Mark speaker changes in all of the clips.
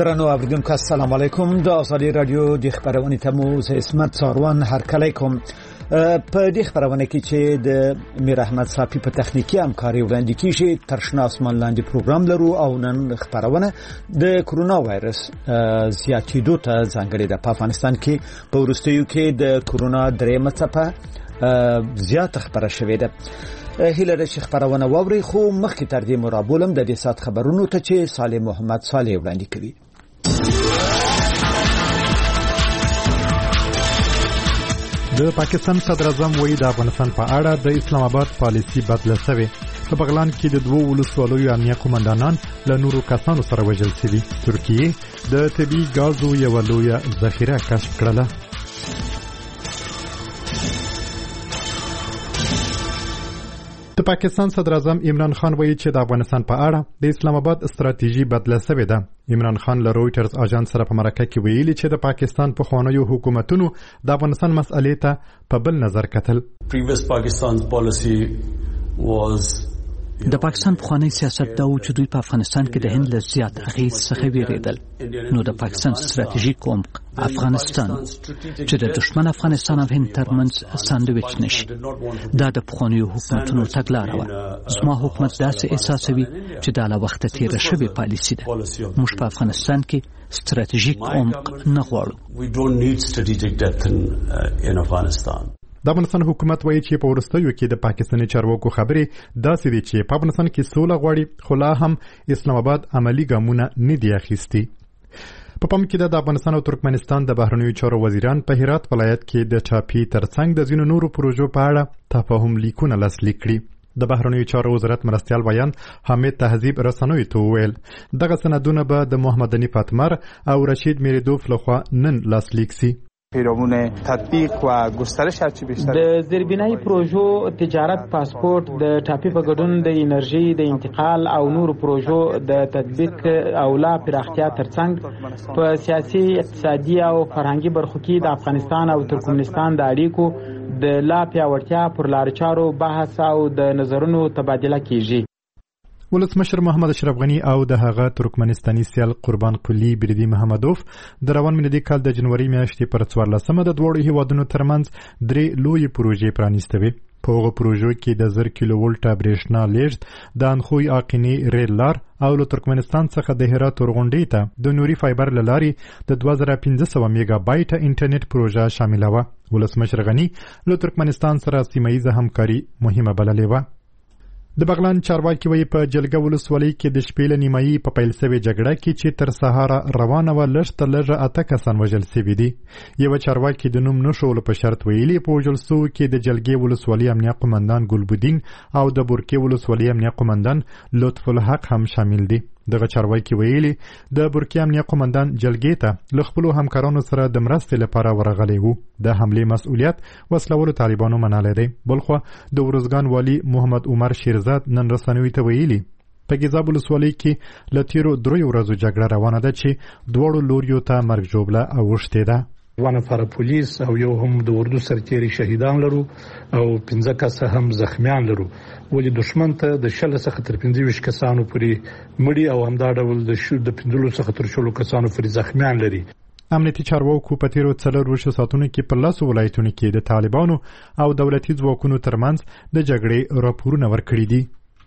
Speaker 1: درنو اوریدونکو السلام علیکم د ازادي رادیو د خبرونې تمو زه اسمت ساروان هرکلی کوم په دې خبرونه کې چې د میر احمد صافي په تخنیکی همکاري وړاندې کیږي ترشنا اسمان لاندې پروګرام لرو او نن خبرونه د کرونا وایرس زیاتېدو ته ځانګړې ده. په افغانستان کې په وروستیو کې د کرونا درېمه څپه زیات خبره شوې ده. هیله ده چې خبرونه واوري خو مخکې تر دې مرابولم د دې سات خبرونو ته چې صالح محمد صالح وړاندې کوي.
Speaker 2: د پاکستان صدر اعظم وایي د افغانستان په اړه د اسلام آباد پالیسي بدله شوې. په بغلان کې د دوه ولسوالیو امنیه قومندانان له نورو کسانو سره وژل شوي. ترکیه د طبي ګازو یوه لویه ذخیره کشف کړله. د پاکستان صدر اعظم عمران خان وایي چې د افغانستان په اړه د اسلام آباد ستراتیژي بدله شوې ده. عمران خان له رويټرز اژانس سره په مرکه کې ویلي چې د پاکستان په خوانیو حکومتونو د افغانستان مسئلې ته په بل نظر کتل.
Speaker 3: د پاکستان پخوانی سیاست دا و چې دوی په افغانستان کې د هند له زیات اغېز څخه ویریدل. نو د پاکستان ستراتیژیک عمق افغانستان چې د دشمن افغانستان او هند ترمنځ ساندویچ نشي دا د پخوانیو حکومتونو تګلاره وه. زما حکومت داسې احساسوي چې دا له وخته تیره شوې پالیسي ده. موږ په افغانستان کې ستراتیژیک عمق نه غواړو.
Speaker 2: د افغانستان حکومت وایي چې په وروستیو کې د پاکستاني چارواکو خبرې داسې دي چې په افغانستان کې سوله غواړي خو لا هم اسلام آباد عملی ګامونه نه دي اخیستي. په پام کې د افغانستان او ترکمنستان د بهرنیو چارو وزیران په هرات ولایت کې د ټاپي ترڅنګ د ځینو نورو پروژو په اړه تفاهم لیکونه لاسلیک کړي. د بهرنیو چارو وزارت مرستیال بیان حمید تهذیب رسنوي ته وویل دغه سندونه به د محمد حنیف اتمر او رشید میردوف لخوا نن لاسلیک سي.
Speaker 4: پیرامون تطبیق و گسترش هرچی بیشتر
Speaker 5: د زیربنای پروژو تجارت پاسپورت د ټاپي په ګډون د انرژي د انتقال او نورو پروژو د تطبیق او لا پراختیا ترڅنګ په سیاسي اقتصادي او فرهنګي برخو کې د افغانستان او ترکمنستان د اړیکو د لا پیاوړتیا پر لار چارو بحث او د نظرونو تبادله کیږي.
Speaker 2: ولسمشر محمد اشرف غنی او د هغه ترکمنستاني سیال قربان قلی بریدي محمدوف د روان میلادي کال د جنوري میاشتې پر 14مه د دوړو هیوادونو ترمنځ درې لوی پروژې پرانیستوي. په هغه پروژو کې د 1000 کیلو ولټه برېښنا لیږد د انخوی اقینی ریل لار او له ترکمنستان څخه د هرات تورغونډۍ ته د نوري فایبر لارې د 2500 میگا بایټ انټرنیټ پروژه شامله و. ولسمشر غنی له ترکمنستان سره سیمایي همکاري مهمه بللې و. د بغلان چارواکي وایي په جلګه ولسوالۍ کې د شپې له نیمایي په پیل شوې جګړه کې چې تر سهاره روانه وه لږ تر لږه 8 کسان وژل شوي دي. یوه چارواکي د نوم نښولو په شرط ویلي په وژل شوو کې د جلګې ولسوالۍ امنیه قومندان ګلبدین او د بورکې ولسوالۍ امنیه قومندان لطف الحق هم شامل دي. دغه چارواکي ویلي د بورکې امنیه قومندان جلګې ته له خپلو همکارانو سره د مرستې لپاره ورغلی وو. د حملې مسؤلیت وسلوالو طالبانو منلی دی. بلخوا د ورزګان والي محمد عمر شیرزاد نن رسنیو ته ویلي په ګیزاب ولسوالۍ کې له تیرو 3 ورځو جګړه روانه ده چې دواړو لوریو ته مرګ ژوبله اوښتې ده.
Speaker 6: 1 نفر پولیس او یو هم د اردو سرتیري شهیدان لرو او 15 کسه هم زخمیان لرو. ولې دشمن ته د 10 څخه تر 25 کسانو پورې مړي او همدا ډول د 15 څخه تر 16 کسانو پورې زخمیان لري.
Speaker 2: امنیتي چارواکو په تیرو 4 ساعتونو کې په 10 ولایتونو کې د طالبانو او دولتي ځواکونو ترمنځ د جګړې راپورونه ورکړي دي.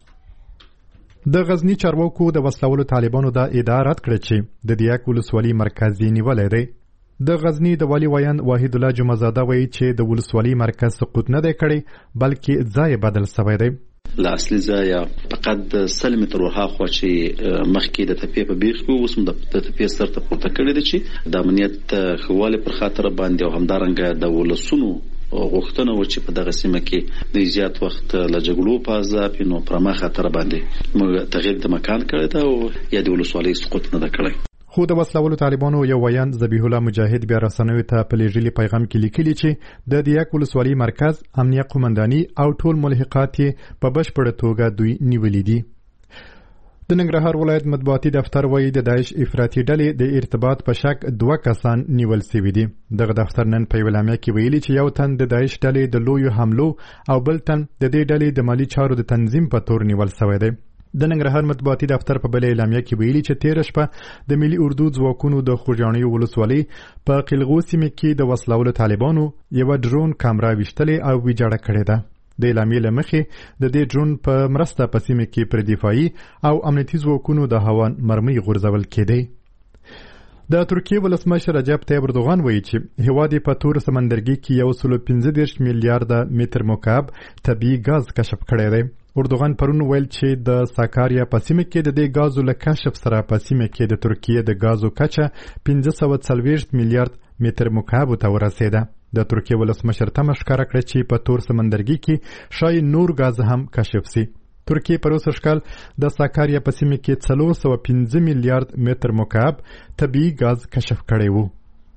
Speaker 2: د غزنی چارواکو د وسلوالو طالبانو د اداره رد کړ چې د دیاک ولسوالۍ مرکز یې نیولې دی. د غزنی د والی ویان واحد الله جمعزاده وایي چې د ولسوالۍ مرکز سقوط نه دی کړی بلکې ځای بدل شوی دی.
Speaker 7: لا اصلي ځای فقط 100 متر ورهاخوا چې مخکې د تپې په بیخ کې اوس د تپې سر ته پورته کړی دی چې د امنیت خواله پر خاطر باندې او همدارنګه د ولسونو غوښتنه و چې په دغه سیمه کې د زیات وخت له جګړو په عذاب نو پر ما خاطر باندې موږ تغییر د مکان کړی دا او یا د ولسوالۍ سقوط نه ده کړی.
Speaker 2: خو د وسلوالو طالبانو یو ویان ذبیح الله مجاهد بیا رسنوي ته په لیږلي پیغام کې لیکلي چې د دیاک ولسوالۍ مرکز امنیه قومنداني او ټول ملحقات یې په بشپړه توګه دوی نیولي دي. د ننګرهار ولایت مطبوعاتي دفتر وایي د داعش افراطي ډلې د ارتباط په شک 2 کسان نیول شوي دي. دغه دفتر نن په اعلامیه کې ویلي چې یو تن د داعش ډلې د لویو حملو او بل تن د دې ډلې د مالی چارو د تنظیم په تور نیول شوی دی. د ننګرهار مطبوعاتي دفتر په بل اعلامیه کې ویلي چې تیر شپه د ملي اردو ځواکونو د خوږیاڼي ولسوالۍ په قلغو سیمه کې د وسلوال طالبانو یو ډرون کامرا وشتلې او ویجاړه کړې ده. د اعلامیې له مخې د دې ډرون په مرسته په سیمه کې پر دفاعي او امنیتي ځواکونو د هوا مرمۍ غورځول کېدی. د ترکیې ولسمشر رجب طیب اردوغان وایي چې هیواد یې په تور سمندرګي کې 115 میلیارډ متر مکعب طبیعي ګاز کشف کړی دی. اردوغان پرون ویل چې د ساکاریا په سیمه کې د دې ګازو له کشف سره په سیمه کې د ترکیې د ګازو کچه 540 میلیارډ متر مکعب ته ورسېده. د ترکیې ولسمشر تمه ښکاره کړه چې په تور سمندرګي کې شاید نور ګاز هم کشف سي. ترکیې پر اوسه ښکال د ساکاریا په سیمه کې 415 میلیارډ متر مکعب طبیعي ګاز کشف کړی وو.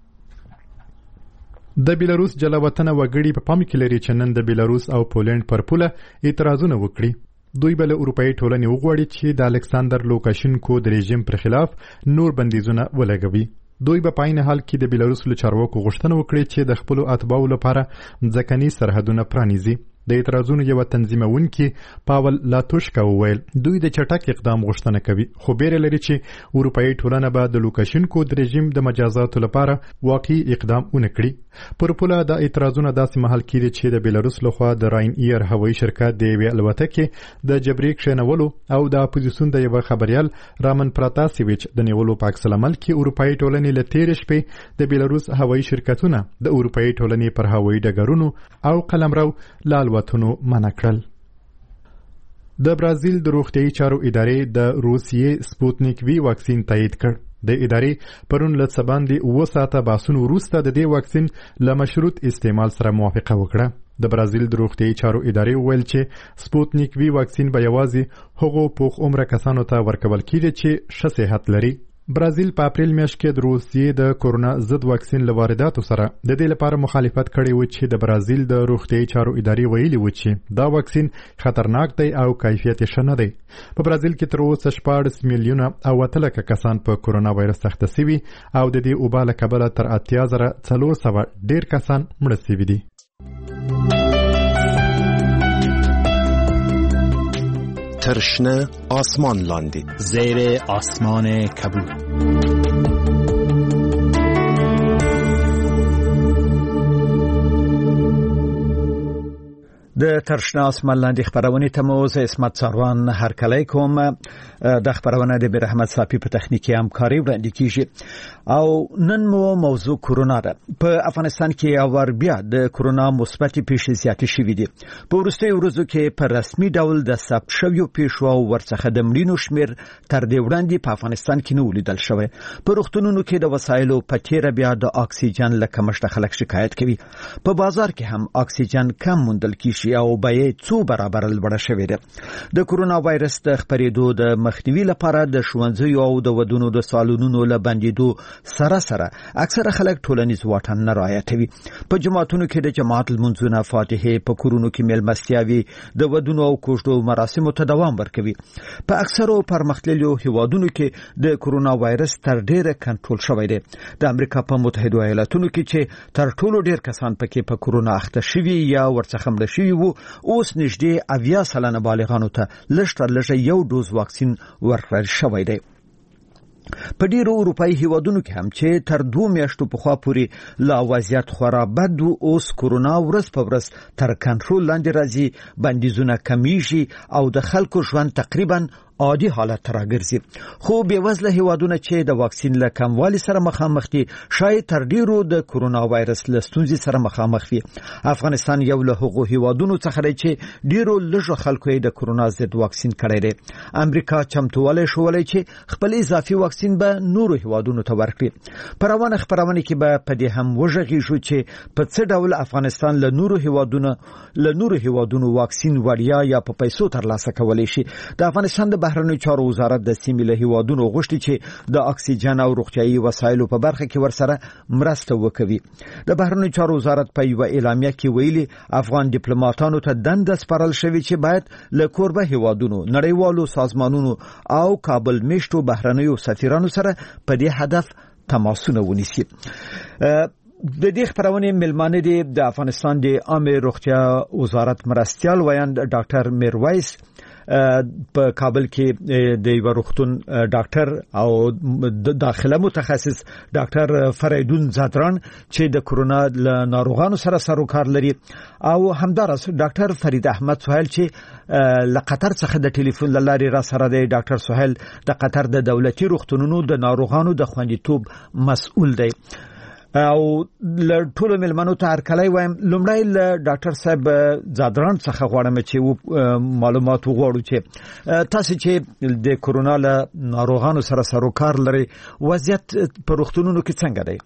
Speaker 2: د بیلاروس جلاوطنه وګړي په پام کې لري چې نن د بیلاروس او پولند پر پوله اعتراضونه وکړي. دوی بل اروپאי ټولنې وغواړي چې د الکساندر لوکاشینکو د رژیم پر خلاف نور بندیزونه ولګوي. دوی په پاین حال کې د بیلاروس له چارواکو غوښتنه وکړي چې د خپل اتباعو لپاره ځکهني سرحدونه پرانیزي. د اعتراضونو یو تنظیمونکي پاول لاتوشکا وویل دوی د چټک اقدام غوښتنه کوي خو بیره لري چې اروپאי ټولنه به د لوکاشینکو د رژیم د مجازاتو لپاره واقعي اقدام ونکړي. پر پوله د اعتراضونو داسې مهال کې چې د بیلاروس لخوا د راین ایر هوایي شرکت د یوې الوتکې د جبري کښینولو او د اپوزیسیون د یو خبريال رامن پراتاسیویچ د نیولو په عکس العمل کې اروپאי ټولنې له تېرې شپې د بیلاروس هوایي شرکتونه د اروپאי ټولنې پر هوایي ډګرونو او قلمرو له الوتنو منع کړل. د برازیل د روغتیايي چارو ادارې د روسیې سپوتنیک وی واکسین تایید کړ. د ادارې پرون له سباندې 9 ساعته باسونو وروسته د دې واکسین له مشروط استعمال سره موافقه وکړه. د برازیل د روغتیايي چارو ادارې وویل چې سپوتنیک وی واکسین به یوازې هغو پوخ عمره کسانو ته ورکول کیږي چې ښه صحت لري. برازیل په اپریل میاشت کې د روسیې د کورونا ضد واکسین له وارداتو سره د دې لپاره مخالفت کړی و چې د برازیل د روغتیايي چارو ادارې ویلي و چې دا واکسین خطرناک دی او کیفیت یې ښه نه دی. په برازیل کې تر اوسه 14 میلیونه او 8 لکه کسان په کورونا وایرس اخته شوي او د دې وبا له کبله تر 8400 ډیر کسان مړه شوي دي.
Speaker 8: ترشنه آسمان لاندې
Speaker 9: زیر آسمان کبود.
Speaker 1: د ترشنه آسمان لاندې خبرونه ته مو زه اسمت ساروان هرکلی کوم. د خبرونه د میر احمد صافی په تخنیکی همکاري وړاندې کیږي او نن مو موضوع کورونا ده. په افغانستان کې اور بیا د کورونا مثبت پیښې زیاتې شوې دي. په وروستیو ورځو کې په رسمي ډول د ثبت شویو پیښو او ورڅخه د مړینو شمیر تر دې وړاندې په افغانستان کې نه ولیدل شوی. په روغتونونو کې د وسایلو په تیر بیا د اکسیجن له کمښت خلک شکایت کوي. په بازار کې هم اکسیجن کم موندل کیږي او بیه څو برابر لوړه شوې ده. د کورونا وایرس د خپرېدو د مخنیوي لپاره د ښوونځیو او د ودونو د سالونونو له بندېدو سره اکثره خلک ټولنیز واټن نه رعایتوي. په جماعتونو کې د جماعت لمونځونه، فاتحې، په کورونو کې میلمستیاوي، د ودونو او کوژدو مراسمو ته دوام ورکوي. په اکثرو پرمختللو هیوادونو کې د کورونا وایرس تر ډیره کنټرول شوی دی. د امریکا په متحده ایالاتونو کې چې تر ټولو ډیر کسان پکې په کورونا اخته شوي یا ورڅخه مړه شوي وو، اوس نږدې 80% بالغانو ته لږ تر لږه یو ډوز واکسین ورکړل شوی دی. په ډیرو اروپאי هیوادونو کې هم چې تر 2 میاشتو پخوا پورې لا وضعیت خورا بد و، اوس کورونا ورځ په ورځ تر کنټرول لاندې راځي، بندیزونه کمیږي او د خلکو ژوند تقریبا عادي حالت راګرځي. خو بېوزله هیوادونه چې د واکسین له کموالي سره مخامخ دي شاید تر ډیرو د کورونا وایرس له ستونزې سره مخامخ وي. افغانستان یو له هغو هیوادونو څخه دی چې ډیرو لږو خلکو یې د کورونا ضد واکسین کړی دی. امریکا چمتووالی ښوولی چې خپل اضافي واکسین به نورو هیوادونو ته ورکړي. په روانه خبرونه کې به په دې هم وږغیږو چې په څه ډول افغانستان له نورو هیوادونو واکسین وړیا یا په پیسو ترلاسه کولی شي. د افغانستان د بهرنیو چارو وزارت د سیمې له هیوادونو غوښتي چې د اکسیجن او روغتیايي وسایلو په برخه کې ورسره مرسته وکوي. د بهرنیو چارو وزارت په یو اعلامیه کې ویلي افغان ډیپلوماټانو ته دنده سپارل شوې چې باید له کوربه هیوادونو، نړیوالو سازمانونو او کابل میشتو بهرنیو سفیرانو سره په دې هدف تماسونه ونیسي. د دې خبرونه ملمانه دي د افغانستان د عامه روغتیا وزارت مرستیال ویاند ډاکټر میرویس په کابل کې د یو روغتون ډاکټر او داخله متخصص ډاکټر فریدون زادران چې د کورونا ناروغانو سره سروکار لري او همدارس ډاکټر فرید احمد سهیل چې له قطر څخه د ټلیفون لارې را سره دی. ډاکټر سهیل د قطر د دولتي روغتونونو د ناروغانو د خوندیتوب مسؤل دی او له ټولو ملمنو ته هرکلی وایم. لومړی له ډاکټر صاحب زادران څخه غواړم چې معلومات وغواړو چې تاسو چې د کورونا له ناروغانو سره سروکار لري وضعیت په روغتونونو کې څنګه دی؟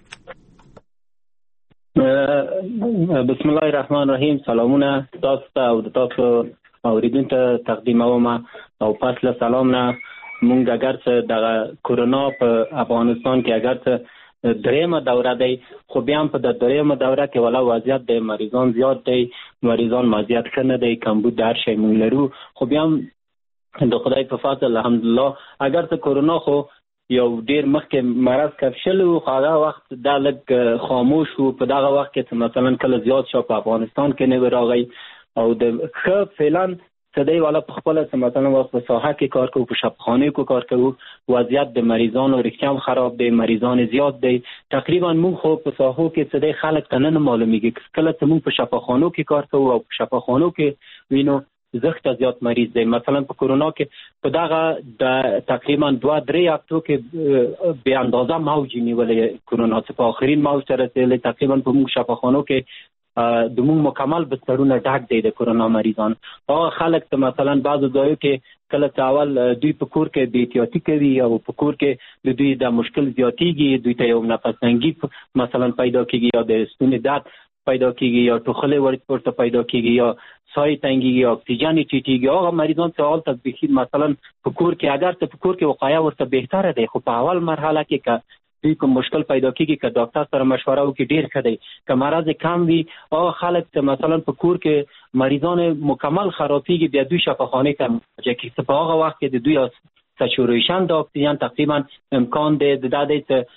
Speaker 10: بسم الله الرحمن الرحیم. سلامونه تاسو ته او د تاسو اوریدونکو ته تقدیموم او پس له سلام نه مونږ اگر څه د کورونا په افغانستان کې اگر څه دریمه دوره دی خو بیا هم په د دریمه دوره کې ولا وضعیت د مریضان زیات دی، مریضان مزیت ښه نه دی، کمبود د هر شی مونږ لرو. خو بیا هم د خدای په فضل الحمدلله اگر څه کورونا خو یو ډیر مخکې مرض کف شلو خو هغه وخت دا لږ خاموش و. په دغه وخت کې مثلا کله زیات شو په افغانستان کې نه راغی او د ښه فعلا صدای والا په خپل مثلا په ساحه کې کار کوي، په شفاخانه کې کار کوي، وضعیت د مریضانو رښتیا خراب دی، مریضان زیات دی. تقریبا موږ خو په ساحو کې صدای خلک ته نه معلومیږي. کله چې موږ په شفاخانو کې کار کوو او په شفاخانو کې وینو زخت زیات مریض دی. مثلا په کورونا کې په دغه د تقریبا 2-3 هفتو کې به اندازه موج نیولې کورونا چې په آخرین موج سره رسېدل. تقریبا په موږ شفاخانو کې د موږ مکمل بسترونه ډک دی د کورونا مریضان. او خلک ته مثلا بعضو ځایو کې کله چې اول دوی په کور کې بې احتیاطي کوي او په کور کې د دوی د مشکل زیاتېږي، دوی ته یو نفس تنګي مثلا پیدا کېږي یا د ستوني درد پیدا کېږي یا ټوخلې ورته پیدا کېږي یا سای تنګي یا اکسیجن ټیټېږي. هغه مریضان ته حال تطبیقي مثلا په کور کې اگر ته په کور کې وقایه ورته بهتره دی، خو په اول مرحله کې دوی کوم مشکل پیدا کېږي که ډاکټر سره مشوره وکړي ډېر ښه دی. که مرض کم وي او خلک ته مثلا په کور کې مریضان مکمل خرابېږي بیا دوی شفاخانې ته مراجعه کوي. په هغه وخت کې د دوی سچوریشن د اکسیجن تقریبا امکان دی د دې ته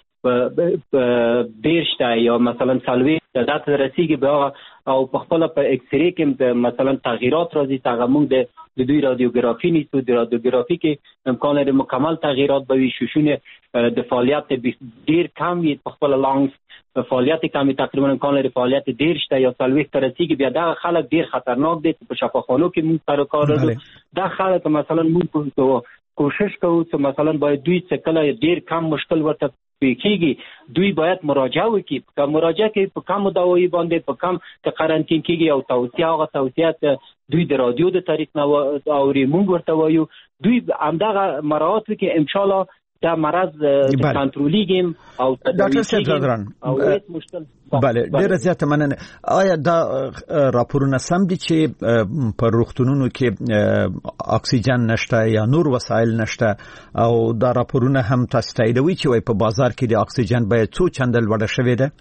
Speaker 10: په 20 یا مثلا 40 درجه رسیږي به او په خپل په ایکس ری کې مثلا تغییرات راځي. هغه موږ د دوی رادیوګرافي نیسو. د رادیوګرافي کې امکان لري مکمل تغییرات به وي، شوشونه د فعالیت ډیر کم وي، په خپل لانګز فعالیت کم تقریبا امکان لري فعالیت 10 یا 40 تر رسیږي. بیا دا خلک ډیر خطرناک دي. په شفاخانو کې موږ سره کار لرو. دا خلک مثلا موږ کوشش کوو چې مثلا باید دوی څه کله ډیر کم مشکل ورته کېږي دوی باید مراجعه وکړي. که مراجعه کوي په کم دوايي باندې په کم که قرنطین کېږي او توصیه هغه توصیات دوی د رادیو د طریق نه اوري موږ ورته وایو دوی همدغه مراعات وکړي ان شاء الله دا مرض کنټرولېږي او
Speaker 1: ډاکټر صاحب زادران
Speaker 10: مشکل
Speaker 1: بله ډېر زیات مننه. آیا دا راپورونه سم دي چې په روغتونونو کې اکسیجن نشته یا نور وسایل نشته او دا راپورونه هم تاسو تاییدوي چې وای په بازار کې د اکسیجن بیه څو چنده لوړه شوې ده؟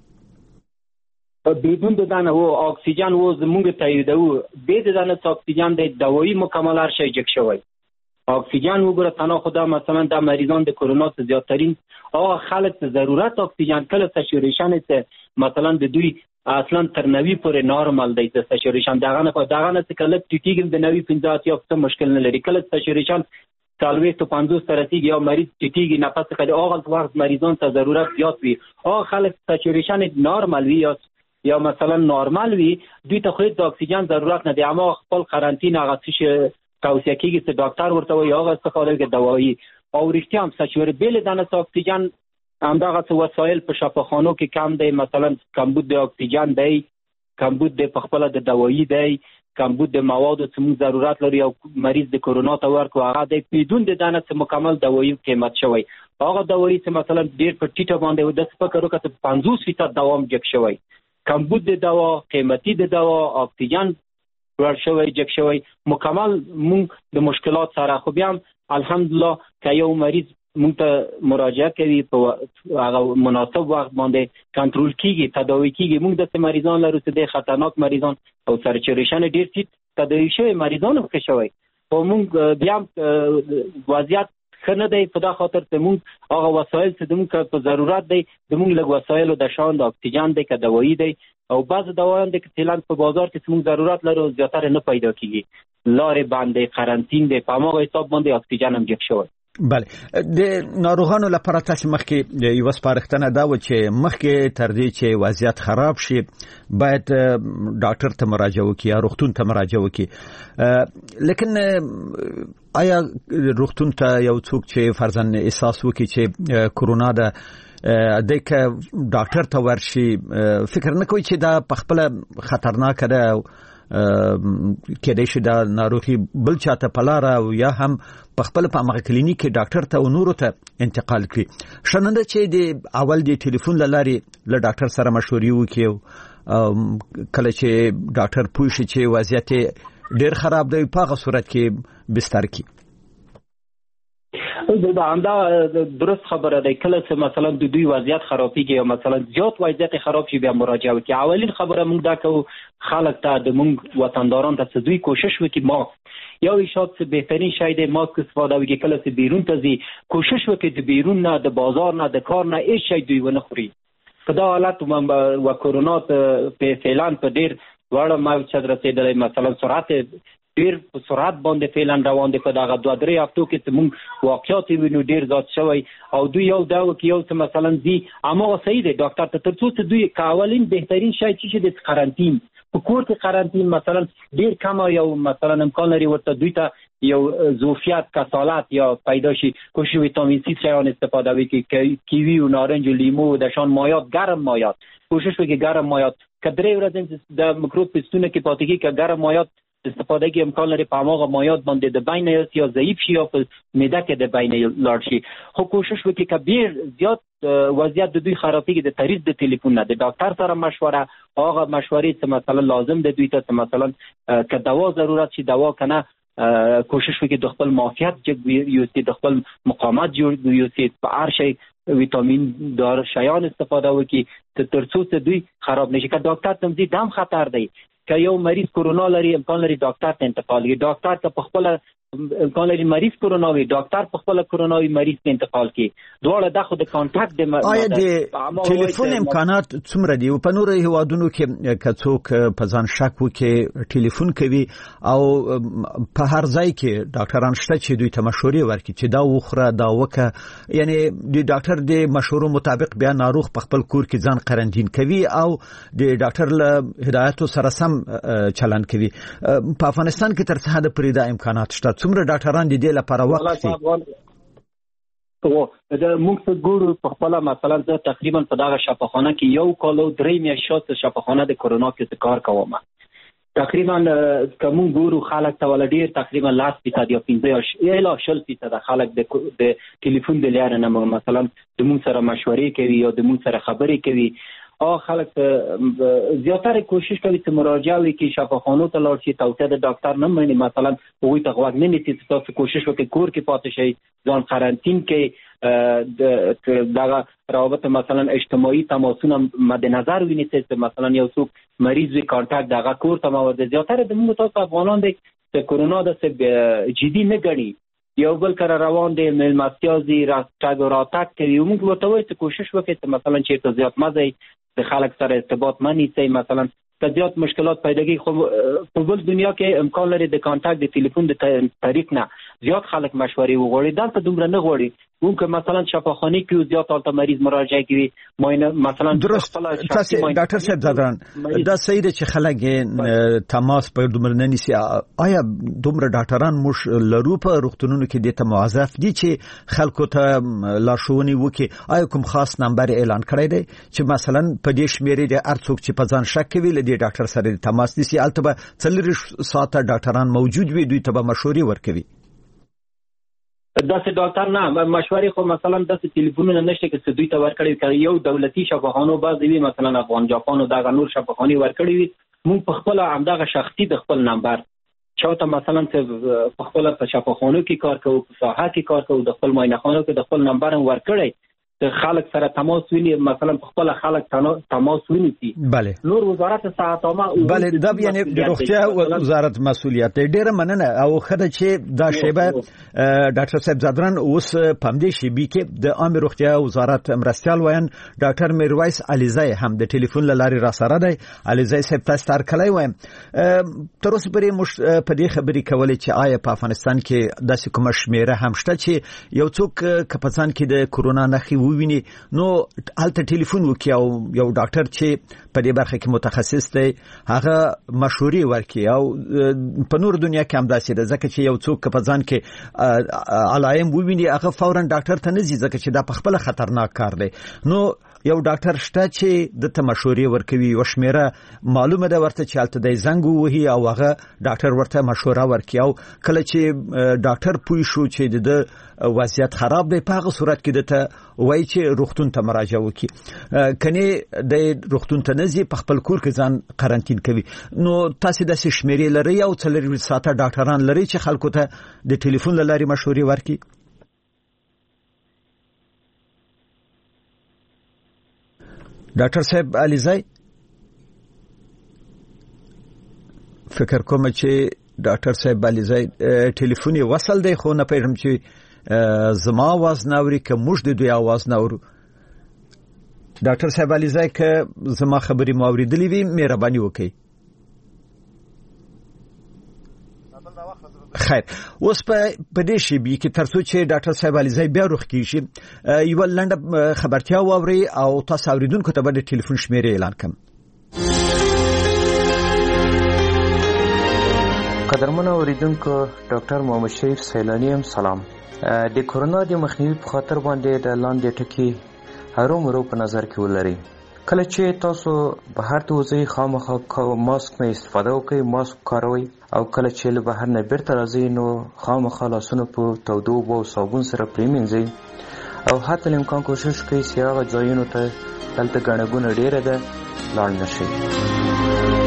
Speaker 10: بدون دادن و اکسیجن و زمونږ تاییدوو به دادن اکسیجن د دوايي مکمل هر شی جک شوی. اکسیجن وګوره تنها خدا مثلا د مریضان د کورونا څخه زیاترین او خلک ته ضرورت اکسیجن کله سچوریشن ته مثلا د دوی اصلا تر 90 پورې نارمال دی. د سچوریشن دغه نه څه کله ټیټیږي د 90-50 یا څه مشکل نه لري. کله سچوریشن 40-50 تر رسیږي یا مریض ټیټیږي نفس کړي هغه وخت مریضان ته ضرورت زیات وي. او خلک سچوریشن نارمال وي یا مثلا نارمال وي دوی ته خو د اکسیجن ضرورت نه دی، اما خپل قرنطین هغه څه توصیه کېږي چې ډاکټر ورته وایي هغه استفاده کوي دوايي او رښتیا هم سچوري بیل دانه اکسیجن همدغه څه وسایل په شفاخانو کې کم دی. مثلا کمبود د اکسیجن دی، کمبود د خپل د دوايي دی، کمبود د موادو چې موږ ضرورت لري او مریض د کورونا ته ورکو هغه د بدون د دانه څه مکمل دوايي قیمت شوی. هغه دوايي چې مثلا ډیر په ټیټه باندې د سپکرو کته 50% دوام جک شوی. کمبود د دوا، قیمتي د دوا، اکسیجن ور شوی جک شوی مکمل مونږ د مشکلات سره خو بیا الحمدلله که یو مریض مونږ ته مراجعه کوي په هغه مناسب وخت باندې کنټرول کیږي، تداوی کیږي. مونږ د مریضان لرو چې د خطرناک مریضان او سرچریشن ډیر ټیټ تداوی شوی مریضان هم ښه شوی. خو مونږ بیا وضعیت ښه نه دی. په دا خاطر زموږ هغه وسایل چې زموږ په ضرورت دی، زموږ لږ وسایلو د شان د اکسیجن دی که دوایي دی او بعض دوایان دی که فعلا په بازار کې زموږ ضرورت لرو زیاتره نه پیدا کیږي. لارې بندې، قرنطین دی، په هماغه حساب باندې اکسیجن هم جګ شوی.
Speaker 1: بله، د ناروغانو لپاره تاسو مخکې یو سپارښتنه دا و چې مخکې تر دې چې وضعیت خراب شي باید ډاکټر ته مراجعه وکړي یا روغتون ته مراجعه وکړي. لیکن آیا روغتون ته یو څوک چې فرضاً احساس وکړي چې کورونا ده د که ډاکټر ته ورشي فکر نه کوي چې دا په خپل خطرناک ده کېدای شي دا ناروغي بل چاته په لاره او یا هم په خپل په هغه کلینیک کې ډاکټر ته او نورو ته انتقال کړي؟ شننده چې د اول د ټلیفون لارې له ډاکټر سره مشورې وکړي، کله چې ډاکټر پوه شي چې وضعیت ډېر خراب دی په هغه صورت کې بستر کړي.
Speaker 10: دا همدا درست خبره ده. کله چې مثلا د دوی وضعیت خرابېږي او مثلا زیات وضعیت خراب شي بیا مراجعه وکړي. اولین خبره موږ دا کوو خلک ته د موږ وطنداران ته دوی کوشش وکړي ماسک یا ایشاد چې بهترین شی دی ماسک استفاده وکړي. کله چې بیرون ته ځي کوشش وکړي د بیرون نه، د بازار نه، د کار نه هیڅ شی دوی ونه خوري. په دا حالت و کرونا په فعلا په ډیر وړه موجود رسیدلی، مثلا سرعت ډیر په سرعت باندې فعلا روان دي. په دغه 2-3 هفتو کې موږ واقعیات وینو ډیر زیات شوی او دوی یو دا وکړي یو څه مثلا زی هماغه صحیح دی ډاکټر ته تر څو چې دوی کاولین بهترین شی چې د قرنطین په کور کې قرنطین مثلا ډیر کم یو مثلا امکان لري ورته دوی ته یو زوفیت کسالت یا پیدا شي کوشش ویتامین سی شیان استفاده وکړي، کیوی و نارنج و لیمو و دشان مایات، گرم مایات کوشش وکړي ګرم مایات که 3 ورځې د میکروب پستونه کې پاتې کیږي که ګرم مایات استفاده کې امکان لري په هغه مایات باندې د بین یا ضعیف شي یا په معده کې د بین لاړ شي. خو کوشش وکړي کبیر زیات وضعیت د دوی خرابېږي د طریق د ټلیفون نه د ډاکټر سره مشوره، هغه مشورې چې مثلا لازم د دوی ته مثلا که دوا ضرورت شي دوا کنه کوشش وکړي د خپل معافیت جګ یوسي، د خپل مقاومت جوړ یوسي، په هر شی ویتامین دار شیان استفاده وکړي تر څو چې دوی خراب نشي. که ډاکټر ته ځي دام خطر دی. که یو مریض کورونا لري امکان لري ډاکټر ته انتقال کړي، ډاکټر ته په خپل امکان لري مریض کورونا وي ډاکټر په خپل کورونا وي مریض ته انتقال کړي. دواړه د خو د کانټاکټ د
Speaker 1: آیا د ټلیفون امکانات څومره دي؟ په نورو هیوادونو کې که څوک په ځان شک وکړي ټلیفون کوي او په هر ځای کې ډاکټران شته چې دوی ته مشورې ورکړي چې دا وخوره دا وکړه، یعنی د ډاکټر د مشورو مطابق بیا ناروغ په خپل کور کې ځان قرنطین کوي او د ډاکټر له هدایتو سره سم چلن کوي. په افغانستان کې تر څه حد پرې دا امکانات شته؟ څومره ډاکټران د دې لپاره وخت لري؟
Speaker 10: د موږ څه ګورو په خپل مثلا زه تقریبا په دغه شفاخانه کې یو کال او 3 میاشتې شفاخانه د کورونا کې کار کوم. تقریبا کوم ګورو خلک ته ولډیر تقریبا 10% یا 15 الا 10% خلک د ټلیفون د لارې نه مثلا د موږ سره مشورې کوي یا د موږ سره خبرې کوي. خلک زیاتره کوشش کوي چې مراجعه وکړي شفاخانو ته لاړ شي، توصیه د ډاکټر نه مني مثلا هغوی ته غوږ نه نیسي چې تاسو کوشش وکړئ کور کې پاتې شئ، ځان قرنطین کې دغه روابط مثلا اجتماعي تماسونه مد نظر ونیسئ چې مثلا یو څوک مریض وي کانټاکټ دغه کور ته مورد. زیاتره د موږ تاسو افغانان دی چې کورونا د جدي نه ګڼي، یو بل کره روان دی مېلمستیا ځي راستګ راتګ کوي. موږ ورته وایو چې کوشش وکړئ چې مثلا چېرته زیات مه ځئ، د خلک سره ارتباط مه نیسئ، مثلا که زیات مشکلات پیدا کېږي. خو په بل دنیا کې امکان لري د کانټاکټ د ټلیفون د طریق نه زیات خلک مشورې وغواړي. دلته دومره نه غواړي. موږ که مثلا شفاخانه کې زیات حالت مریض مراجعه کوي معاینه مثلا
Speaker 1: درست. تاسو ډاکټر صاحب زدران دا صحیح ده چې خلک تماس په دومره نه نیسي. آیا دومره ډاکټران موږ لرو په روغتونونو کې د موظف دي چې خلکو ته لارښوونې وکړي؟ آیا کوم خاص نمبر اعلان کړی دی چې مثلا په دې شمیرې د هر څوک چې په ځان شک کوي له دې ډاکټر سره تماس نیسي؟ هلته به 40 ساعته ډاکټران موجود وي، دوی ته به مشورې ورکوي.
Speaker 10: داسې ډاکټر نه مشورې خو مثلا داسې ټلیفونونه نشته چې دوی ته ورکړي که یو دولتي شفاخانو بعضې وي مثلا افغان جاپان او دغه نور شفاخانې ورکړي وي. موږ په خپله همدغه شخصي د خپل نمبر چاته مثلا چې په خپله په شفاخانو کې کار کوو، په ساحه کې کار کوو، د خپل معاینه خانو کې د خپل نمبر هم ورکړی خلک سره تماس ونی مثلا خپل خلک تماس ونیسي
Speaker 1: بله
Speaker 10: نور وزارت صحت عامه
Speaker 1: بله دا یعنی د روغتیا وزارت مسؤلیت دی. ډیره مننه او خدای چې دا شیبه ډاکټر صاحب زادران اوس پمدې شیبې کې د عام روغتیا وزارت مرستيال وایم ډاکټر میرویس علیزی هم د ټلیفون لاري را سره دی. علیزی صاحب تاسو تر کله وایم تر اوسه پرې په دې خبرې کولې چې آیا په افغانستان کې داسې کومه شمیره هم شته چې یو څوک کپسان کې د کورونا نښې وویني نو هلته ټلیفون وکړي او یو ډاکټر چې په دې برخه کې متخصص دی هغه مشورې ورکړي او په نور دنیا کې هم داسې ده ځکه چې یو څوک کپسان کې علائم وویني هغه فورا ډاکټر ته نه ځي ځکه چې دا په خپل خطرناک کار دی. نو یو ډاکټر شته چې د مشورې ورکوي او شمیره معلومه ده ورته چې الته د زنګ وهي او هغه ډاکټر ورته مشوره ورکوي او کله چې ډاکټر پوي شو چې د وضعیت خراب دی په هغه صورت کې دته وایي چې روغتون ته مراجعه وکړي کني د روغتون ته نه ځي په خپل کور کې ځان قرنټین کوي. نو تاسو د شمیرې لري او 4 ساعته ډاکټران لري چې خلکو ته د ټلیفون لاري مشورې ورکړي. ډاکټر صاحب علیزی فکر کوم چې ډاکټر صاحب علیزی ټلیفون یې وصل دی خو نه پېژم چې زما आवाज ناوري که موږ د دوی आवाज ناورو. ډاکټر صاحب علیزی که زما خبرې مو اوریدلې وي مهرباني وکړئ. خیر اوس په دې شی بي کې ترڅو چې ډاکټر صاحب علیزی بیا روغ کیږي یو لنډه خبرتیا واوري او تاسو اوریدونکو ته به د ټلیفون شمیرې اعلان کړم.
Speaker 11: قدرمن اوریدونکو ډاکټر محمد شریف سیلانی هم سلام. د کورونا د مخنیوي په خاطر باندې د لاندې ټکي هرومرو په نظر کې ولرئ. کله چې تاسو بهر ته وځئ خامخا ماسک نه استفاده وکړئ، ماسک کاروئ او کله چې له بهر نه بیرته راځئ نو خامخا لاسونه په تودو اوبو او صابون سره پرېمینځئ او حتی الامکان کوشش کوئ چې هغه ځایونو ته دلته ګڼه ګوڼه ډېره ده لاړ نشئ.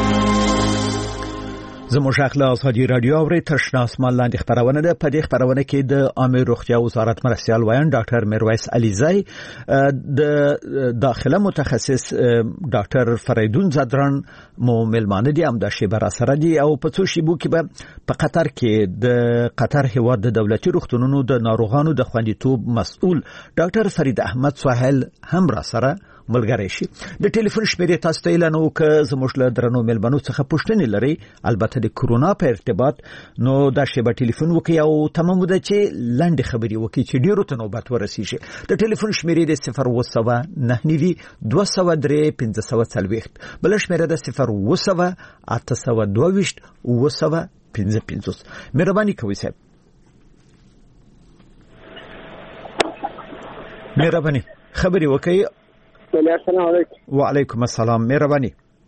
Speaker 1: زموږ اخلا ازادي رادیو او ترشنا اسمان لاندې خبرونه ده. په دې خبرونه کې د عامه روغتیا وزارت مرستيال وایي ډاکټر میرویس علیزی د داخله متخصص ډاکټر فریدون زادران مو ملمانه دي هم د شیبر سره دي او په څو شیبو کې په قطر کې د قطر هیواد د دولتي روغتونونو د ناروغانو د خوندیتوب مسؤل ډاکټر فرید احمد ساحل هم را سره ملګری شي. د ټلیفون شمیرې تاسو ته اعلان وکړ زموږ له درنو ملمنو څخه پوښتنې لري البته د کورونا په ارتباط نو دا شیبه ټلیفون وکړي او تمام ده چې لاندې خبري وکړي چې ډیرو ته نوبت ورسیږي. د ټلیفون شمیرې د 0 203 540 بل شمیره د 0 822 955. مهرباني کوئ صاحب. مهرباني خبري وکړي.
Speaker 12: السلام علیکم.
Speaker 1: وعلیکم السلام. مهرباني.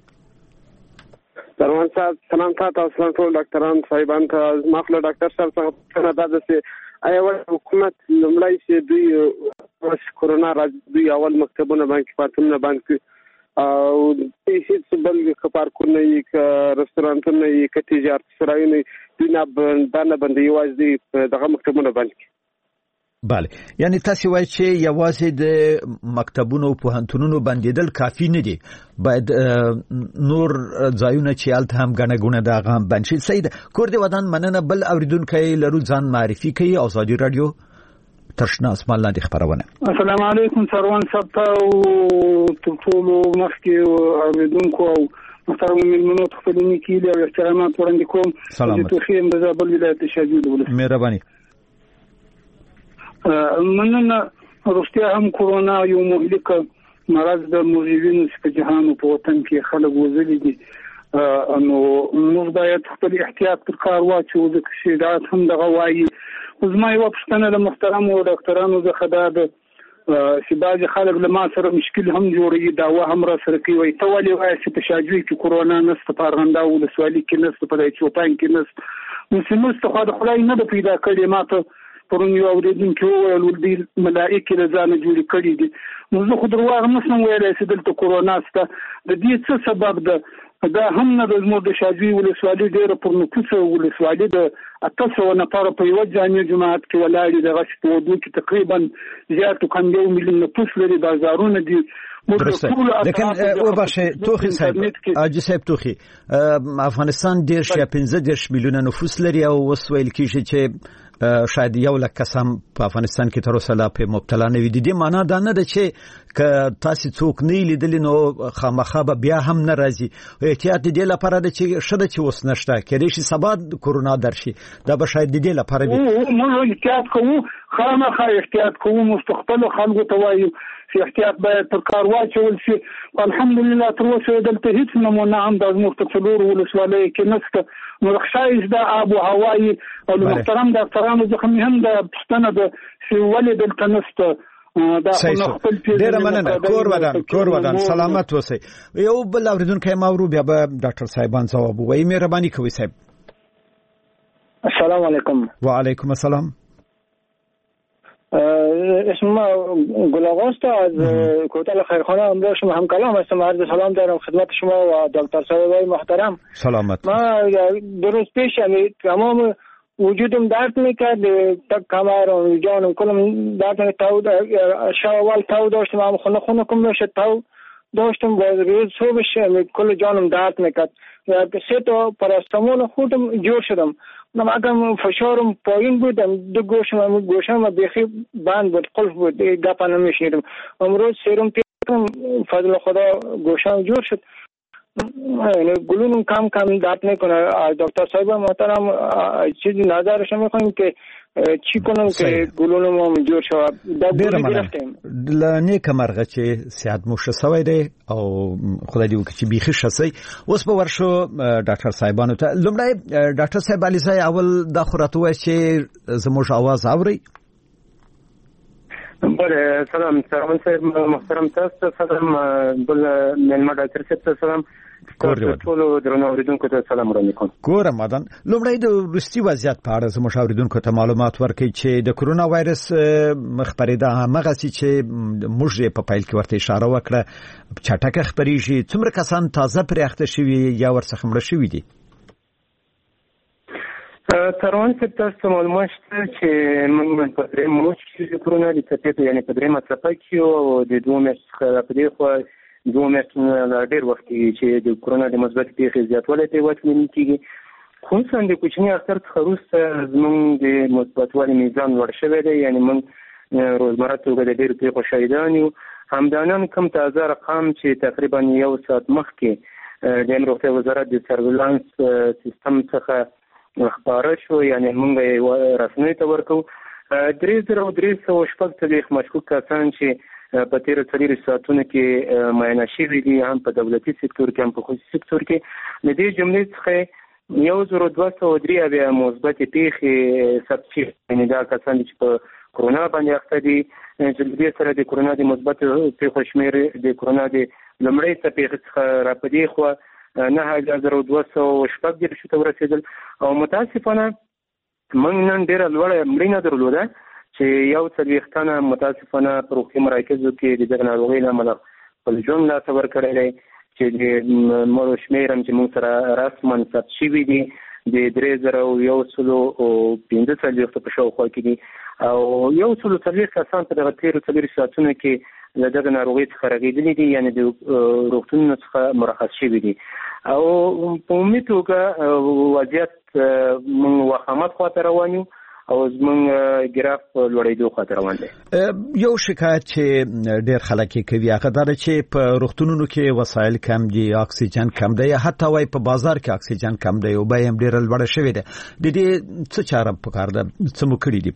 Speaker 12: درمان صاحب سلام تاسو ټول ډاکټران صاحبان ته مخله ډاکټر صاحب څنګه دا چې آیا حکومت لمړی چې دوی کورونا راځي دوی اول مکتبونه باندې پاتونه باندې او هیڅ بل کارکونه یې ک رستورانټونه یې ک تجارت سرایونه دوی نه باندې یوازې دغه مکتبونه باندې.
Speaker 1: بله یعنی تاسو وایي چې یوازې د مکتبونو او پوهنتونونو بندیدل کافی نه دي باید نور ځایونه چې الته هم غنه غونه دا غم بنشي. سید کور دی ودان مننه بل اوریدونکو لرو ځان معرفي کوي ازادي رادیو ترشنا اسمان لاندې خبرونه.
Speaker 13: السلام علیکم سروان صاحب او ټول مخکې اوریدونکو او محترم ملمنو خپلنی کیله او احترامات وړاندې کوم.
Speaker 1: سلام
Speaker 13: توخیم د زابل ولایت شاجوی ولایت.
Speaker 1: مهرباني.
Speaker 13: مننه روغتیا هم کورونا یو مهلک مرض د موجودینو په جهان او په وطن کې خلک وزلي دي نو موږ باید خپل احتیاط پر کار واچو د کشیدات هم دغه وایي. زما یو پښتنه د محترم او ډاکټرانو د خدای چې بعض خلک له ما سره مشکل هم جوړي داوا هم را سره کوي ته ولې وایي چې په شاجوی کې کورونا نشته په ارغنده او لسوالي کې نشته په چوپان کې نشته مسلمان خو د خدای نه پیدا کړي ماته پرون یو اوریدونکو ویل ول دي ملائکه له ځانه جوړ کړي دي نو زه خو درواغ نشم ویلای چې دلته کورونا سته د دې څه سبب ده دا هم نه د زموږ د شاجوی ولسوالۍ ډېره پر نفوسه ولسوالۍ د 800 نفر په یو جامع جماعت کې ولاړ دي. دغه په ودو کې تقریبا زیاتو کم 1 میلیون نفوس لري. بازارونه دي.
Speaker 1: لیکن او باشه توخی صاحب اجي صاحب توخی افغانستان 15 میلیون نفوس لري او وسویل کیږي چې شاید یو لک کسان په افغانستان کې تر اوسه لا په مبتلا نه وي. د دې معنی دا نه ده چې ک تاسو څوک نه لیدل نو خامخا به بیا هم ناراضي. احتیاط دې لپاره ده چې شته چې وس نشته کېږي چې سبا کرونا درشي. دا به شاید دې لپاره وي.
Speaker 13: موږ احتیاط کوو، خامخا احتیاط کوو. مستقبل خلکو ته وایو چې احتیاط باید پر کار واچول شي. الحمدلله تر اوسه دلته هیڅ نمونه هم د مختلفو ولسوالۍ کې نشته. مرخصایز د آب او هوایی او محترم ډاکټرانو څخه هم د پښتنه د ولې دلته نشته. دا خپل
Speaker 1: ډیر مننه. کور ودان سلامت اوسئ. یو بل اوریدونکو ماورو بیا به ډاکټر صاحبان ځواب وایي. مهرباني کوئ صاحب.
Speaker 14: السلام علیکم.
Speaker 1: وعلیکم السلام.
Speaker 14: اسم گل آقاست از کوتل خیرخانه. امروز شما هم کلام هستم. عرض سلام دارم خدمت شما و دکتر صاحبای محترم.
Speaker 1: سلامت.
Speaker 14: ما 2 روز پیش تمام وجودم درد میکرد. تک کمر و جانم کلم درد میکرد. شب اول تاو داشتم. هم خونه کم میشد تاو داشتم. باز روز صبحش کل جانم درد میکرد. 3 تا پاراستامول خودم جور شدم. اگر فشارم پایین بودم 2 گوشم بیخی بند بود، قلف بود، گپ نمیشنیدم. امروز سرم پیرم فضل خدا گوشم جور شد. گلونم کم درد میکنه. دکتر صاحب محترم چیزی نظرش میخوایم که چی کنم که گلونم هم جور شود.
Speaker 1: ډیر مننه. نیک مرغه چې سیاد موشه سوی دی او خدای دې وکړي چې بیخي شسي. اوس به ورشو ډاکټر صاحبانو ته. لومړی ډاکټر صاحب علي صاحب اول دا خورته وای چې زموږ आवाज اوري.
Speaker 10: بله سلام صاحب محترم. تاسو سلام بل ملما ډاکټر صاحب سلام. ټول درنو اوریدونکو ته سلام وړاندې.
Speaker 1: ګوره مدن لومړی د روسي وضعیت په اړه زموږ اوریدونکو ته معلومات ورکړي چې د کرونا وایرس مخبرېدا هغه چې موږ په پیل کې ورته اشاره وکړه چټکه خبريږي. څومره کسان تازه پرې اخته شوي یا ورڅخه مړه شوي دي؟
Speaker 10: تروان څه تاسو معلومات شته چې موږ په دې موږ چې کرونا د تپې یعنی په درېمه څپه کې او د 2 میاشتې په دې خو 2 میاشتې ډېر وخت چې د کرونا د مثبت پیښې زیاتوالی ته وتلې کېږي. خصوصا د کوچني اختر څخه وروسته زموږ د مثبتوالي میزان لوړ شوی دی. یعنی موږ روزمره توګه د ډېرو پیښو شاهدان یو. همدانان کوم تازه رقم چې تقریبا 1 ساعت مخکې د روغتیا وزارت د سرویلانس سیستم څخه خبره شو، یعنی موږ رسنیو ته ورکو 3340 مشکوک کسان چې په 13 ساعتونو کې معاینه شوي دي، هم په دولتي سکتور کې هم په خصوصي سکتور کې. د دې جملې څخه 1203 مثبت پیښې ثبت شوي. یعنی دا کسان چې په کرونا باندې اخته دي چې د دې سره د کرونا د مثبت پیښو شمېر د کرونا د لومړۍ څپې څخه راپدې خو 9200 ته ورسېدل. او متاسفانه موږ نن ډېره لوړه مړینه درلوده چې 140 تنه متاسفانه په روغتي مراکزو کې د دغه ناروغۍ له امله خپل ژوند لا ته ورکړی دی. چې د مړو شمېر هم چې موږ سره رسما ثبت شوي دي د 3115 په شاوخوا کې دي. او 140 کسان په دغه 13 ساعتونو کې له دغه ناروغۍ څخه رغېدلي دي، یعنی د روغتونونو څخه مرخص شوي دي. او په عمومي توګه وضعیت موږ وخامت خواته روان یو او زمونږ ګراف لوړېدو خاطر روان دی.
Speaker 1: یو شکایت چې ډېر خلک کوي هغه دا چې په روغتونونو کې وسایل کم دي، اکسیجن کم دی، حتی وای په بازار کې اکسیجن کم دی او بیه هم ډېره لوړه شوې ده. د دې څه چاره پکار ده؟ څه مو کړي دي؟